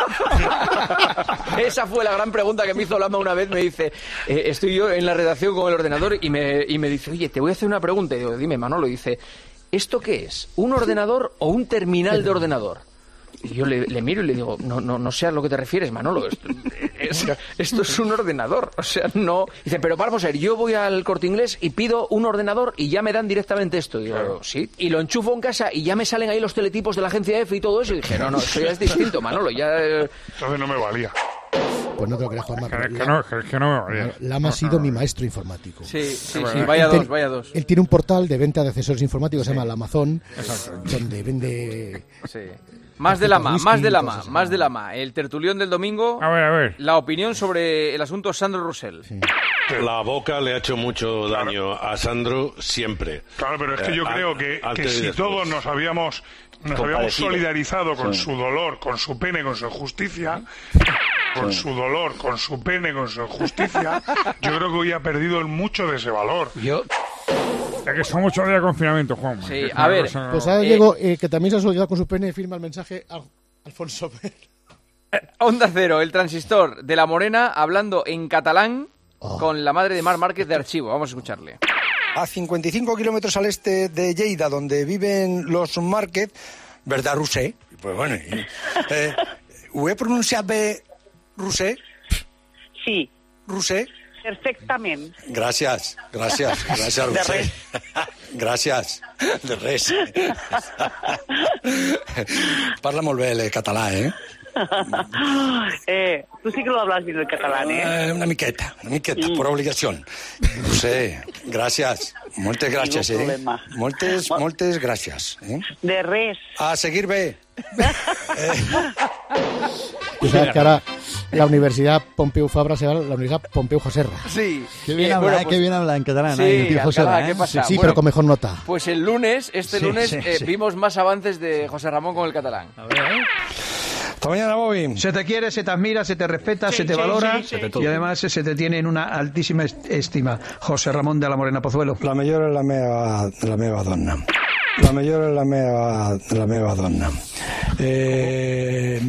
Esa fue la gran pregunta que me hizo Lama una vez. Me dice, eh, estoy yo en la redacción con el ordenador y me, y me dice, oye, te voy a hacer una pregunta. Y digo, dime, Manolo. Y dice, ¿esto qué es? ¿Un ordenador o un terminal de ordenador? Y yo le, le miro y le digo, no, no, no sé a lo que te refieres, Manolo. Esto es, esto es un ordenador. O sea, no. Dice, pero vamos a ver, yo voy al Corte Inglés y pido un ordenador y ya me dan directamente esto. Y digo, Claro. sí. Y lo enchufo en casa y ya me salen ahí los teletipos de la agencia F y todo eso. Y dije, no, no, eso ya es distinto, Manolo. Ya. eh, Entonces no me valía. Pues no te lo creas, Juanma. Que, pero que La- no, que, que no me valía. Lama ha sido mi maestro informático. Sí, sí, Es sí, verdad. vaya Él ten- dos, vaya dos. Él tiene un portal de venta de accesorios informáticos, se llama el Amazon, Exacto. donde vende... Sí. Más de Lama, whisky más de y Lama, cosas así. más de Lama. El tertulión del domingo. A ver, a ver. La opinión sobre el asunto Sandro Roussel. La boca le ha hecho mucho daño a Sandro siempre. Claro, pero es que Eh, yo a- creo que, que antes y si después. todos nos habíamos nos habíamos Compadecido. solidarizado con Sí. su dolor, con su pene, con su injusticia, con su dolor, con su pene, con su injusticia, yo creo que hoy ha perdido mucho de ese valor. Yo... Ya que son muchos días de confinamiento, Juan. Sí, a ver, Pues ahora Eh, Diego, eh, que también se ha solidarizado con su pene, firma el mensaje a Alfonso Ver. Onda Cero, el transistor de La Morena, hablando en catalán Oh. con la madre de Marc Márquez de Archivo. Vamos a escucharle. A cincuenta y cinco kilómetros al este de Lleida, donde viven los Márquez, ¿verdad, Roser? Pues bueno, y, eh, ¿ho he pronunciat bé, Roser? Sí. Roser? Perfectament. Gràcies, gràcies, gràcies, De Roser. res. Gràcies, de res. Parla molt bé el català, eh? eh, tú sí que lo hablas bien el catalán, ¿eh? Eh, una miqueta, una miqueta, por obligació. Roser, gràcies, moltes gràcies, Ningú eh? problema. Moltes, moltes gràcies, eh? De res. A seguir bé. Tú sabes que ahora la Universidad Pompeu Fabra se llama la Universidad Pompeu Joserra. Sí. Qué bien Eh, habla, bueno, qué pues- bien habla en catalán. Sí, ¿eh? El tío José Alcalá, Ra, ¿eh? ¿qué pasa? Sí, Bueno, pero con mejor nota. Pues el lunes, este Sí, lunes, sí, eh, sí. vimos más avances de José Ramón con el catalán. Hasta mañana, Bobby. Se te quiere, se te admira, se te respeta, Sí, se te sí, valora sí, sí. y además se te tiene en una altísima est- estima. José Ramón de la Morena Pozuelo. La millor és la meva, la meva dona. La millor és la meva, la meva dona. Eh...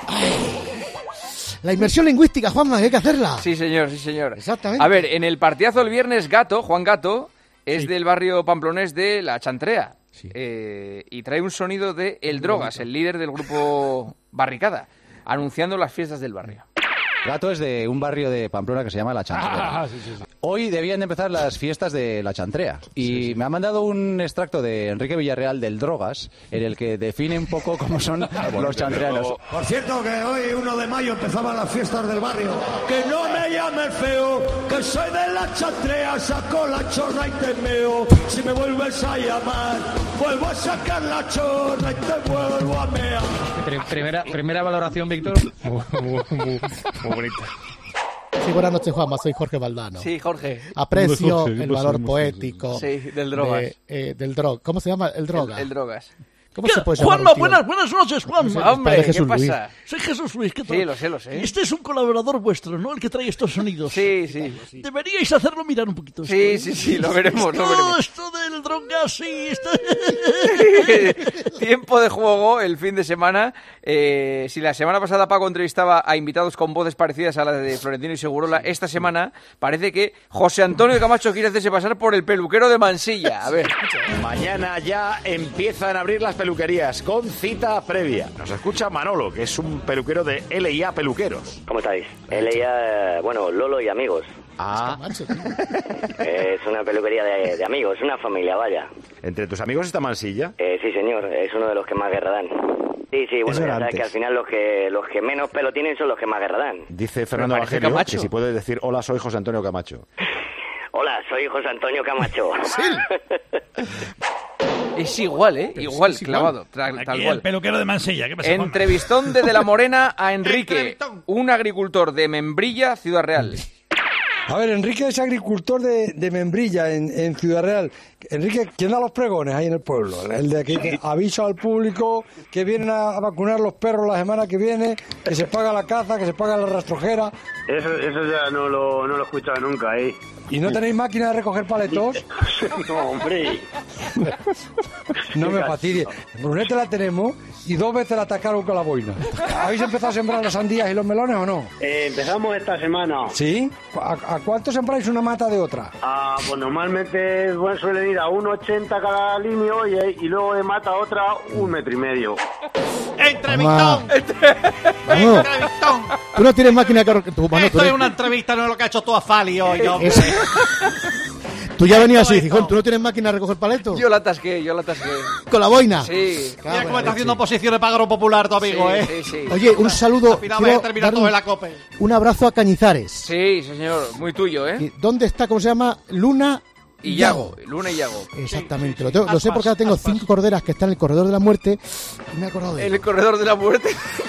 La inmersión lingüística, Juanma, que hay que hacerla. Sí, señor, sí, señor. Exactamente. A ver, en el partidazo del viernes, Gato, Juan Gato, es Sí. del barrio pamplonés de La Chantrea. Sí. Eh, y trae un sonido de El Drogas, el líder del grupo Barricada, anunciando las fiestas del barrio. Gato es de un barrio de Pamplona que se llama La Chantrea. Ah, sí, sí, sí. Hoy debían de empezar las fiestas de La Chantrea y sí, sí. me ha mandado un extracto de Enrique Villarreal del Drogas en el que define un poco cómo son los chantreanos. Por cierto, que hoy, uno de mayo, empezaban las fiestas del barrio. Que no me llames feo, que soy de La Chantrea, saco la chorra y te meo. Si me vuelves a llamar, vuelvo a sacar la chorra y te vuelvo a mear. Primera, primera valoración, Víctor. Muy, muy, muy, muy bonita. Sí, buenas noches, Juanma. Soy Jorge Valdano. Sí, Jorge. Aprecio Jorge, el valor poético. Sí, del Drogas. De, eh, del drog. ¿Cómo se llama? El Drogas. El, el Drogas. ¿Cómo se puede llamar? Juanma, buenas, buenas noches, Juanma. Hombre, ¿qué pasa? Soy Jesús Luis, ¿qué tal? Sí, lo sé, lo sé. Y este es un colaborador vuestro, ¿no? El que trae estos sonidos. Sí, sí. Deberíais hacerlo mirar un poquito. Sí, esto, sí, sí, lo veremos, esto, lo veremos. Esto del drogas, sí. Esto... Tiempo de juego el fin de semana. Eh, si la semana pasada Paco entrevistaba a invitados con voces parecidas a las de Florentino y Segurola, esta semana parece que José Antonio Camacho quiere hacerse pasar por el peluquero de Mansilla. A ver. Mañana ya empiezan a abrir las peluquerías con cita previa. Nos escucha Manolo, que es un peluquero de L I A Peluqueros. ¿Cómo estáis? L I A, bueno, Lolo y amigos. Ah. Es una peluquería de, de amigos, una familia, vaya. ¿Entre tus amigos está Mansilla? Eh, sí, señor, es uno de los que más guerra dan. Sí, sí, bueno, ya sabes que al final los que los que menos pelo tienen son los que más guerra dan. Dice Fernando Evangelio que si puede decir hola, soy José Antonio Camacho. Hola, soy José Antonio Camacho. Es igual, ¿eh? Igual, clavado, tal, tal Aquí cual. el peluquero de Mansilla, ¿qué pasa? Entrevistón de De la Morena a Enrique, un agricultor de Membrilla, Ciudad Real. A ver, Enrique es agricultor de, de Membrilla, en, en Ciudad Real. Enrique, ¿quién da los pregones ahí en el pueblo? El de que, que avisa al público que vienen a, a vacunar los perros la semana que viene, que se paga la caza, que se paga la rastrojera. Eso, eso ya no lo, no lo he escuchado nunca, ¿eh? ¿Y no tenéis máquina de recoger paletos? No, hombre. No me fastidie. Brunete la tenemos y dos veces la atacaron con la boina. ¿Habéis empezado a sembrar las sandías y los melones o no? Eh, empezamos esta semana. ¿Sí? ¿A, a cuánto sembráis una mata de otra? Ah, pues normalmente bueno, suelen ir a uno ochenta cada linio y, y luego de mata otra un metro y medio. ¡Entrevistón! Vamos. ¡Entrevistón! Tú no tienes máquina que... Tú, bueno, Esto tú es eres- una entrevista, no es lo que ha hecho tú a Fali hoy, hombre. Es- Tú ya venías así, Gijón. ¿Tú no tienes máquina de recoger paletos? Yo la atasqué, yo la atasqué. ¿Con la boina? Sí. Mira cómo está haciendo posiciones para Agro Popular tu amigo, Sí, ¿eh? sí, sí. Oye, un saludo. Al final quiero vais a terminar darle todo un- en la COPE. Un abrazo a Cañizares. Sí, señor, muy tuyo, ¿eh? ¿Dónde está? ¿Cómo se llama? Luna Y Yago, Luna y Yago. Exactamente. Lo, tengo- lo sé porque ahora tengo cinco corderas que están en el corredor de la muerte. Y me he acordado de En el corredor de la muerte.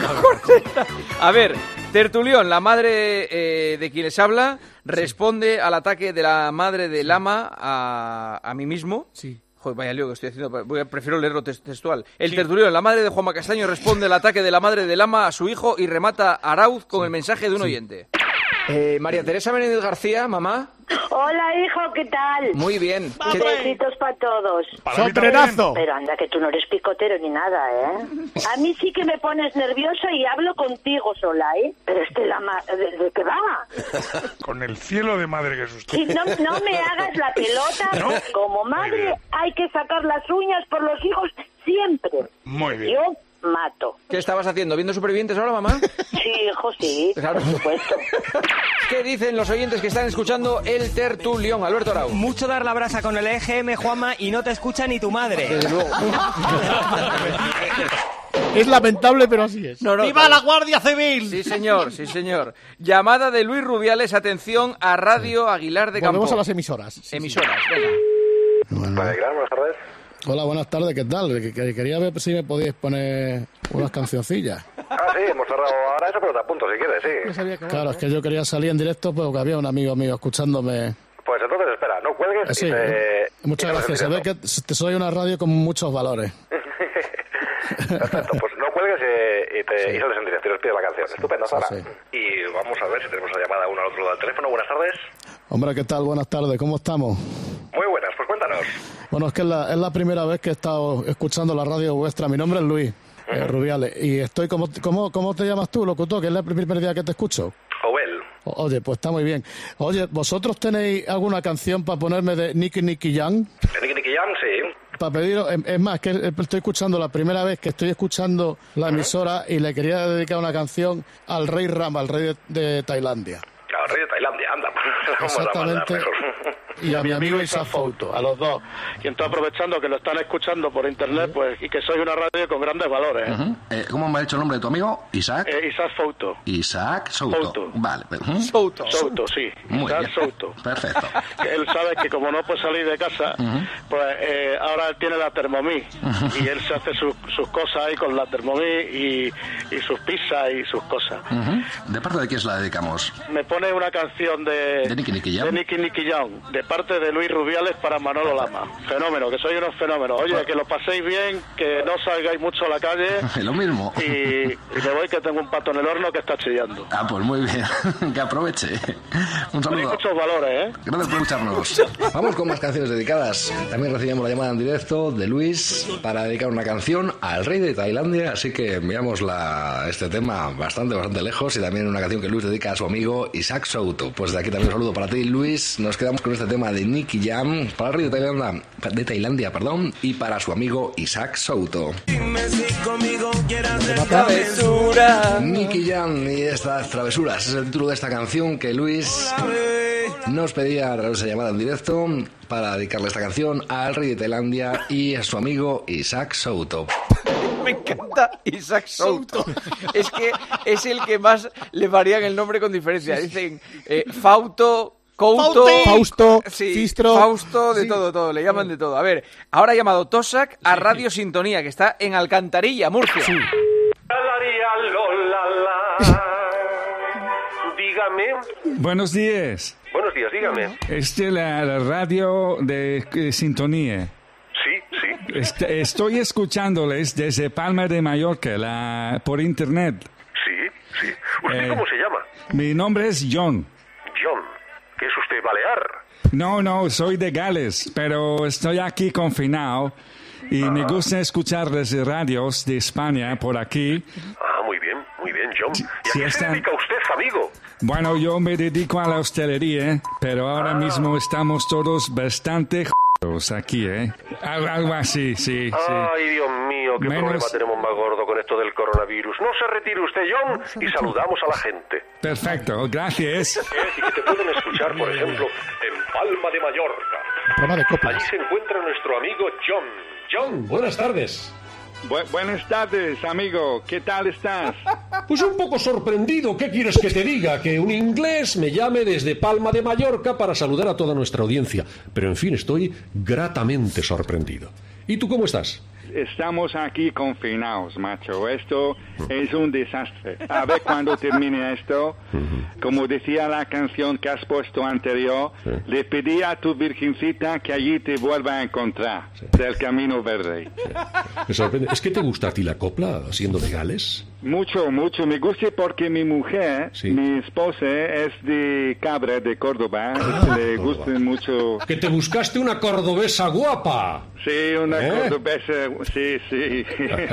A ver, Tertulión, la madre eh, de quien les habla, responde al ataque de la madre de Lama a, a mí mismo. Sí. Joder, vaya lío que estoy haciendo. Voy a, prefiero leerlo tes- textual. El Tertulión, la madre de Juanma Castaño, responde al ataque de la madre de Lama a su hijo y remata a Arauz con el mensaje de un oyente. Eh, María Teresa Menéndez García, mamá. Hola, hijo, ¿qué tal? Muy bien. ¿Qué- Besitos para todos. ¡Sombrerazo! Pero anda, que tú no eres picotero ni nada, ¿eh? A mí sí que me pones nerviosa y hablo contigo sola, ¿eh? Pero este la ma... ¿De, de qué va? Con el cielo de madre que susto. Si no, no me hagas la pelota, ¿No? como madre hay que sacar las uñas por los hijos siempre. Muy bien. Yo mato. ¿Qué estabas haciendo? ¿Viendo Supervivientes ahora, mamá? Sí, hijo, sí, Claro. por supuesto. ¿Qué dicen los oyentes que están escuchando el Tertulión? Alberto Arauz. Mucho dar la brasa con el E G M, Juanma, y no te escucha ni tu madre. Desde luego. Es lamentable, pero así es. No, no, ¡Viva la Guardia Civil! Sí, señor, sí, señor. Llamada de Luis Rubiales, atención a Radio Aguilar de Campo. Volvemos a las emisoras. Emisoras, venga. Buenas tardes. Hola, buenas tardes, ¿qué tal? Que- que- Quería ver si me podíais poner unas cancioncillas. Ah, sí, hemos cerrado ahora eso, pero te apunto si quieres, sí. Claro, es que yo quería salir en directo, pero que había un amigo mío escuchándome. Pues entonces espera, no cuelgues Eh, Sí, y te... muchas y te gracias. Se ve que te soy una radio con muchos valores. Perfecto, pues no cuelgues y, y te y sales en directo y nos pides la canción. Estupendo, Sara. Sí, sí. Y vamos a ver si tenemos una llamada uno al otro lado del teléfono. Buenas tardes. Hombre, ¿qué tal? Buenas tardes, ¿cómo estamos? Muy buenas, pues cuéntanos. Bueno, es que es la, es la primera vez que he estado escuchando la radio vuestra. Mi nombre es Luis eh, Rubiales y estoy... ¿cómo, cómo, ¿Cómo te llamas tú, locutor? Que es el primer día que te escucho. Owel. Oye, pues está muy bien. Oye, ¿vosotros tenéis alguna canción para ponerme de Nicky Nicky Jam? ¿De Nicky Nicky Jam? Sí. Para pediros, es más, que estoy escuchando la primera vez que estoy escuchando la emisora y le quería dedicar una canción al rey Rama, al rey de, de Tailandia. Al rey de Tailandia, anda. Exactamente. Y a mi amigo Isaac Fouto, a los dos. Y estoy aprovechando que lo están escuchando por internet, pues, y que soy una radio con grandes valores. Uh-huh. eh, ¿Cómo me ha dicho el nombre de tu amigo? ¿Isaac? Eh, Isaac Fouto. Isaac Souto. Fouto. Vale. Uh-huh. Souto. Souto, sí. Muy Isaac bien. Souto. Perfecto. Él sabe que como no puede salir de casa, uh-huh. pues eh, ahora él tiene la Thermomix. Uh-huh. Y él se hace sus, sus cosas ahí con la Thermomix y, y sus pizzas y sus cosas. Uh-huh. ¿De parte de quién se la dedicamos? Me pone una canción de... ¿De Nicky Nicky Jam? De Nicky Nicky Jam, de parte de Luis Rubiales para Manolo Lama. Fenómeno, que soy unos fenómenos. Oye, que lo paséis bien, que no salgáis mucho a la calle. Lo mismo. Y, y me voy, que tengo un pato en el horno que está chillando. Ah, pues muy bien. Que aproveche. Un saludo. Tenéis muchos valores, ¿eh? Gracias por escucharnos. Vamos con más canciones dedicadas. También recibimos la llamada en directo de Luis para dedicar una canción al rey de Tailandia, así que enviamos la, este tema bastante, bastante lejos, y también una canción que Luis dedica a su amigo Isaac Souto. Pues de aquí también un saludo para ti, Luis. Nos quedamos con este tema de Nicky Jam para el rey de Tailandia, de Tailandia, perdón, y para su amigo Isaac Souto. Dime si conmigo quieras hacer travesura. Nicky Jam y estas travesuras es el título de esta canción que Luis nos pedía a través de llamada en directo para dedicarle esta canción al rey de Tailandia y a su amigo Isaac Souto. Me encanta Isaac Souto. Es que es el que más le varían el nombre con diferencia. Dicen eh, Fauto, Couto, Fausto, sí, Fistro, Fausto, de sí. todo, todo. Le llaman de todo. A ver, ahora ha llamado Tosac a Radio Sintonía, que está en Alcantarilla, Murcia. Sí. Dígame. Buenos días. Buenos días, dígame. Es de la, la radio de, de Sintonía. Sí, sí. Est- estoy escuchándoles desde Palma de Mallorca, la, por internet. Sí, sí. ¿Usted Eh, cómo se llama? Mi nombre es John. John. ¿Qué es usted, balear? No, no, soy de Gales, pero estoy aquí confinado y Ah. me gusta escuchar las radios de España por aquí. Ah, muy bien, muy bien, John. ¿Y a sí, qué se están- dedica usted, amigo? Bueno, yo me dedico a la hostelería, pero ahora Ah. mismo estamos todos bastante j***os aquí, ¿eh? Al- algo así, sí, sí. Ay, Dios mío, qué Menos- problema tenemos más gordo con esto del coronavirus. No se retire usted, John, y saludamos a la gente. Perfecto, gracias. Y que te pueden escuchar, por ejemplo, en Palma de Mallorca. Programa de coplas. Allí se encuentra nuestro amigo John. John. Buenas tardes. Bu- buenas tardes, amigo. ¿Qué tal estás? Pues un poco sorprendido. ¿Qué quieres que te diga? Que un inglés me llame desde Palma de Mallorca para saludar a toda nuestra audiencia. Pero en fin, estoy gratamente sorprendido. ¿Y tú cómo estás? Estamos aquí confinados, macho. Esto es un desastre. A ver cuándo termine esto. Como decía la canción que has puesto anterior, le pedí a tu virgencita que allí te vuelva a encontrar, del Camino Verde. Me sorprende. ¿Es que te gusta a ti la copla, siendo de Gales? Mucho, mucho. Me gusta porque mi mujer, mi esposa, es de Cabra, de Córdoba. Le gusta mucho. ¡Que te buscaste una cordobesa guapa! Sí, una ¿Eh? cordobesa, sí, sí.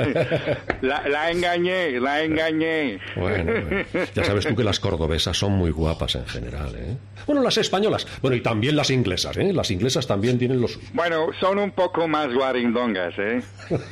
la, la engañé, la engañé. Bueno, bueno, ya sabes tú que las cordobesas son muy guapas en general, ¿eh? Bueno, las españolas. Bueno, y también las inglesas, ¿eh? Las inglesas también tienen los... Bueno, son un poco más guarindongas, ¿eh?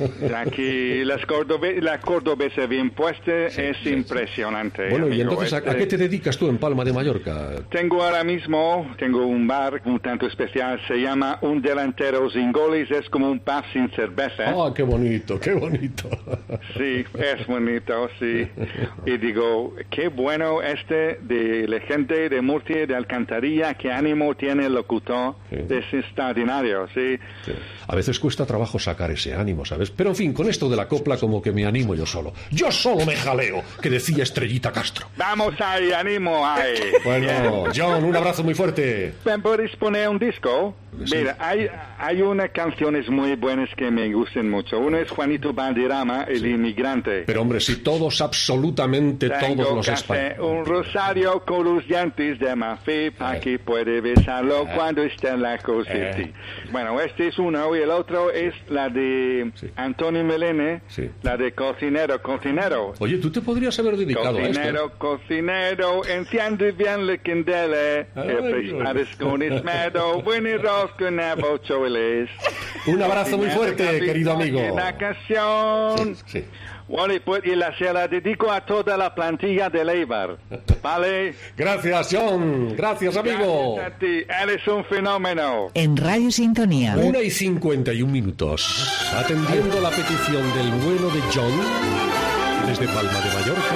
Aquí las cordobe la cordobesa bien puesta es impresionante. Bueno, y amigo. entonces, ¿a, Este- a qué te dedicas tú en Palma de Mallorca? Tengo ahora mismo, tengo un bar un tanto especial, se llama Un Delantero Sin Goles, es como un pub sin cerveza. Ah, qué bonito, qué bonito. Sí, es bonito, sí. Y digo, qué bueno este de la gente de Murcia, de Alcantarilla, qué ánimo tiene el locutor, es extraordinario, sí. A veces cuesta trabajo sacar ese ánimo, ¿sabes? Pero en fin, con esto de la copla como que me animo yo solo. Yo solo me jaleo, que decía Estrellita Castro. Vamos ahí, ánimo ahí. Bueno, John, un abrazo muy fuerte. ¿Me puedes poner un disco? Mira, hay, hay unas canciones muy buenas que me gustan mucho. Uno es Juanito Valderrama, El Inmigrante. Pero hombre, si todos, absolutamente Tengo todos los que hacer españoles. un rosario con los dientes de Mafé, para que puede besarlo Eh. cuando está en la cosita. Eh. Bueno, este es uno, y el otro es la de Antonio Melene, la de Cocinero, Cocinero. Oye, tú te podrías haber dedicado a esto. Cocinero, cocinero, enciende bien la candela, que prepares con esmero, buen arroz con abocholes. Un abrazo muy fuerte, querido amigo. La canción. Sí, sí. Bueno, y, pues, y la, se la dedico a toda la plantilla del Eibar, ¿vale? Gracias, John. Gracias, amigo. Gracias a ti. Eres un fenómeno. En Radio Sintonía. Una y cincuenta y un minutos. Atendiendo la petición del bueno de John, desde Palma de Mallorca.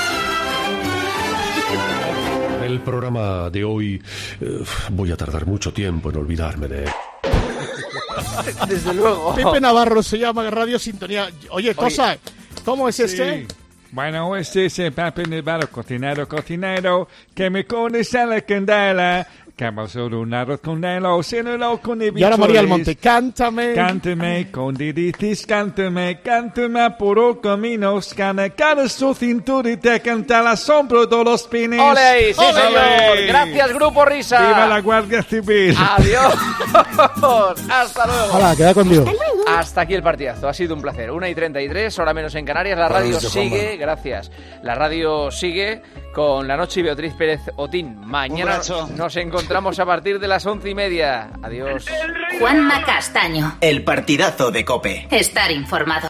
El programa de hoy eh, voy a tardar mucho tiempo en olvidarme de... Desde luego. Pepe Navarro se llama Radio Sintonía. Oye, Tosa, ¿cómo es este? Bueno, este es el Pepe Navarro, cocinero, cocinero, que me conoce a la candela. Que vamos a hacer un arroz con helado, sin helado con Y ahora María Almonte, cántame. Cántame con diritis, cántame, cántame por caminos, cana cara su cintura y te canta la sombra de los pines. ¡Ole! ¡Sí, ¡Ole! señor! Gracias, Grupo Risa. ¡Viva la Guardia Civil! Adiós. Hasta luego. Hola, queda conmigo. Hasta aquí el partidazo. Ha sido un placer. una y treinta y tres, hora menos en Canarias. La radio Buenas noches, sigue. Gracias. La radio sigue con La Noche y Beatriz Pérez Otín. Mañana nos encontramos a partir de las once y media. Adiós. Juanma Castaño. El partidazo de COPE. Estar informado.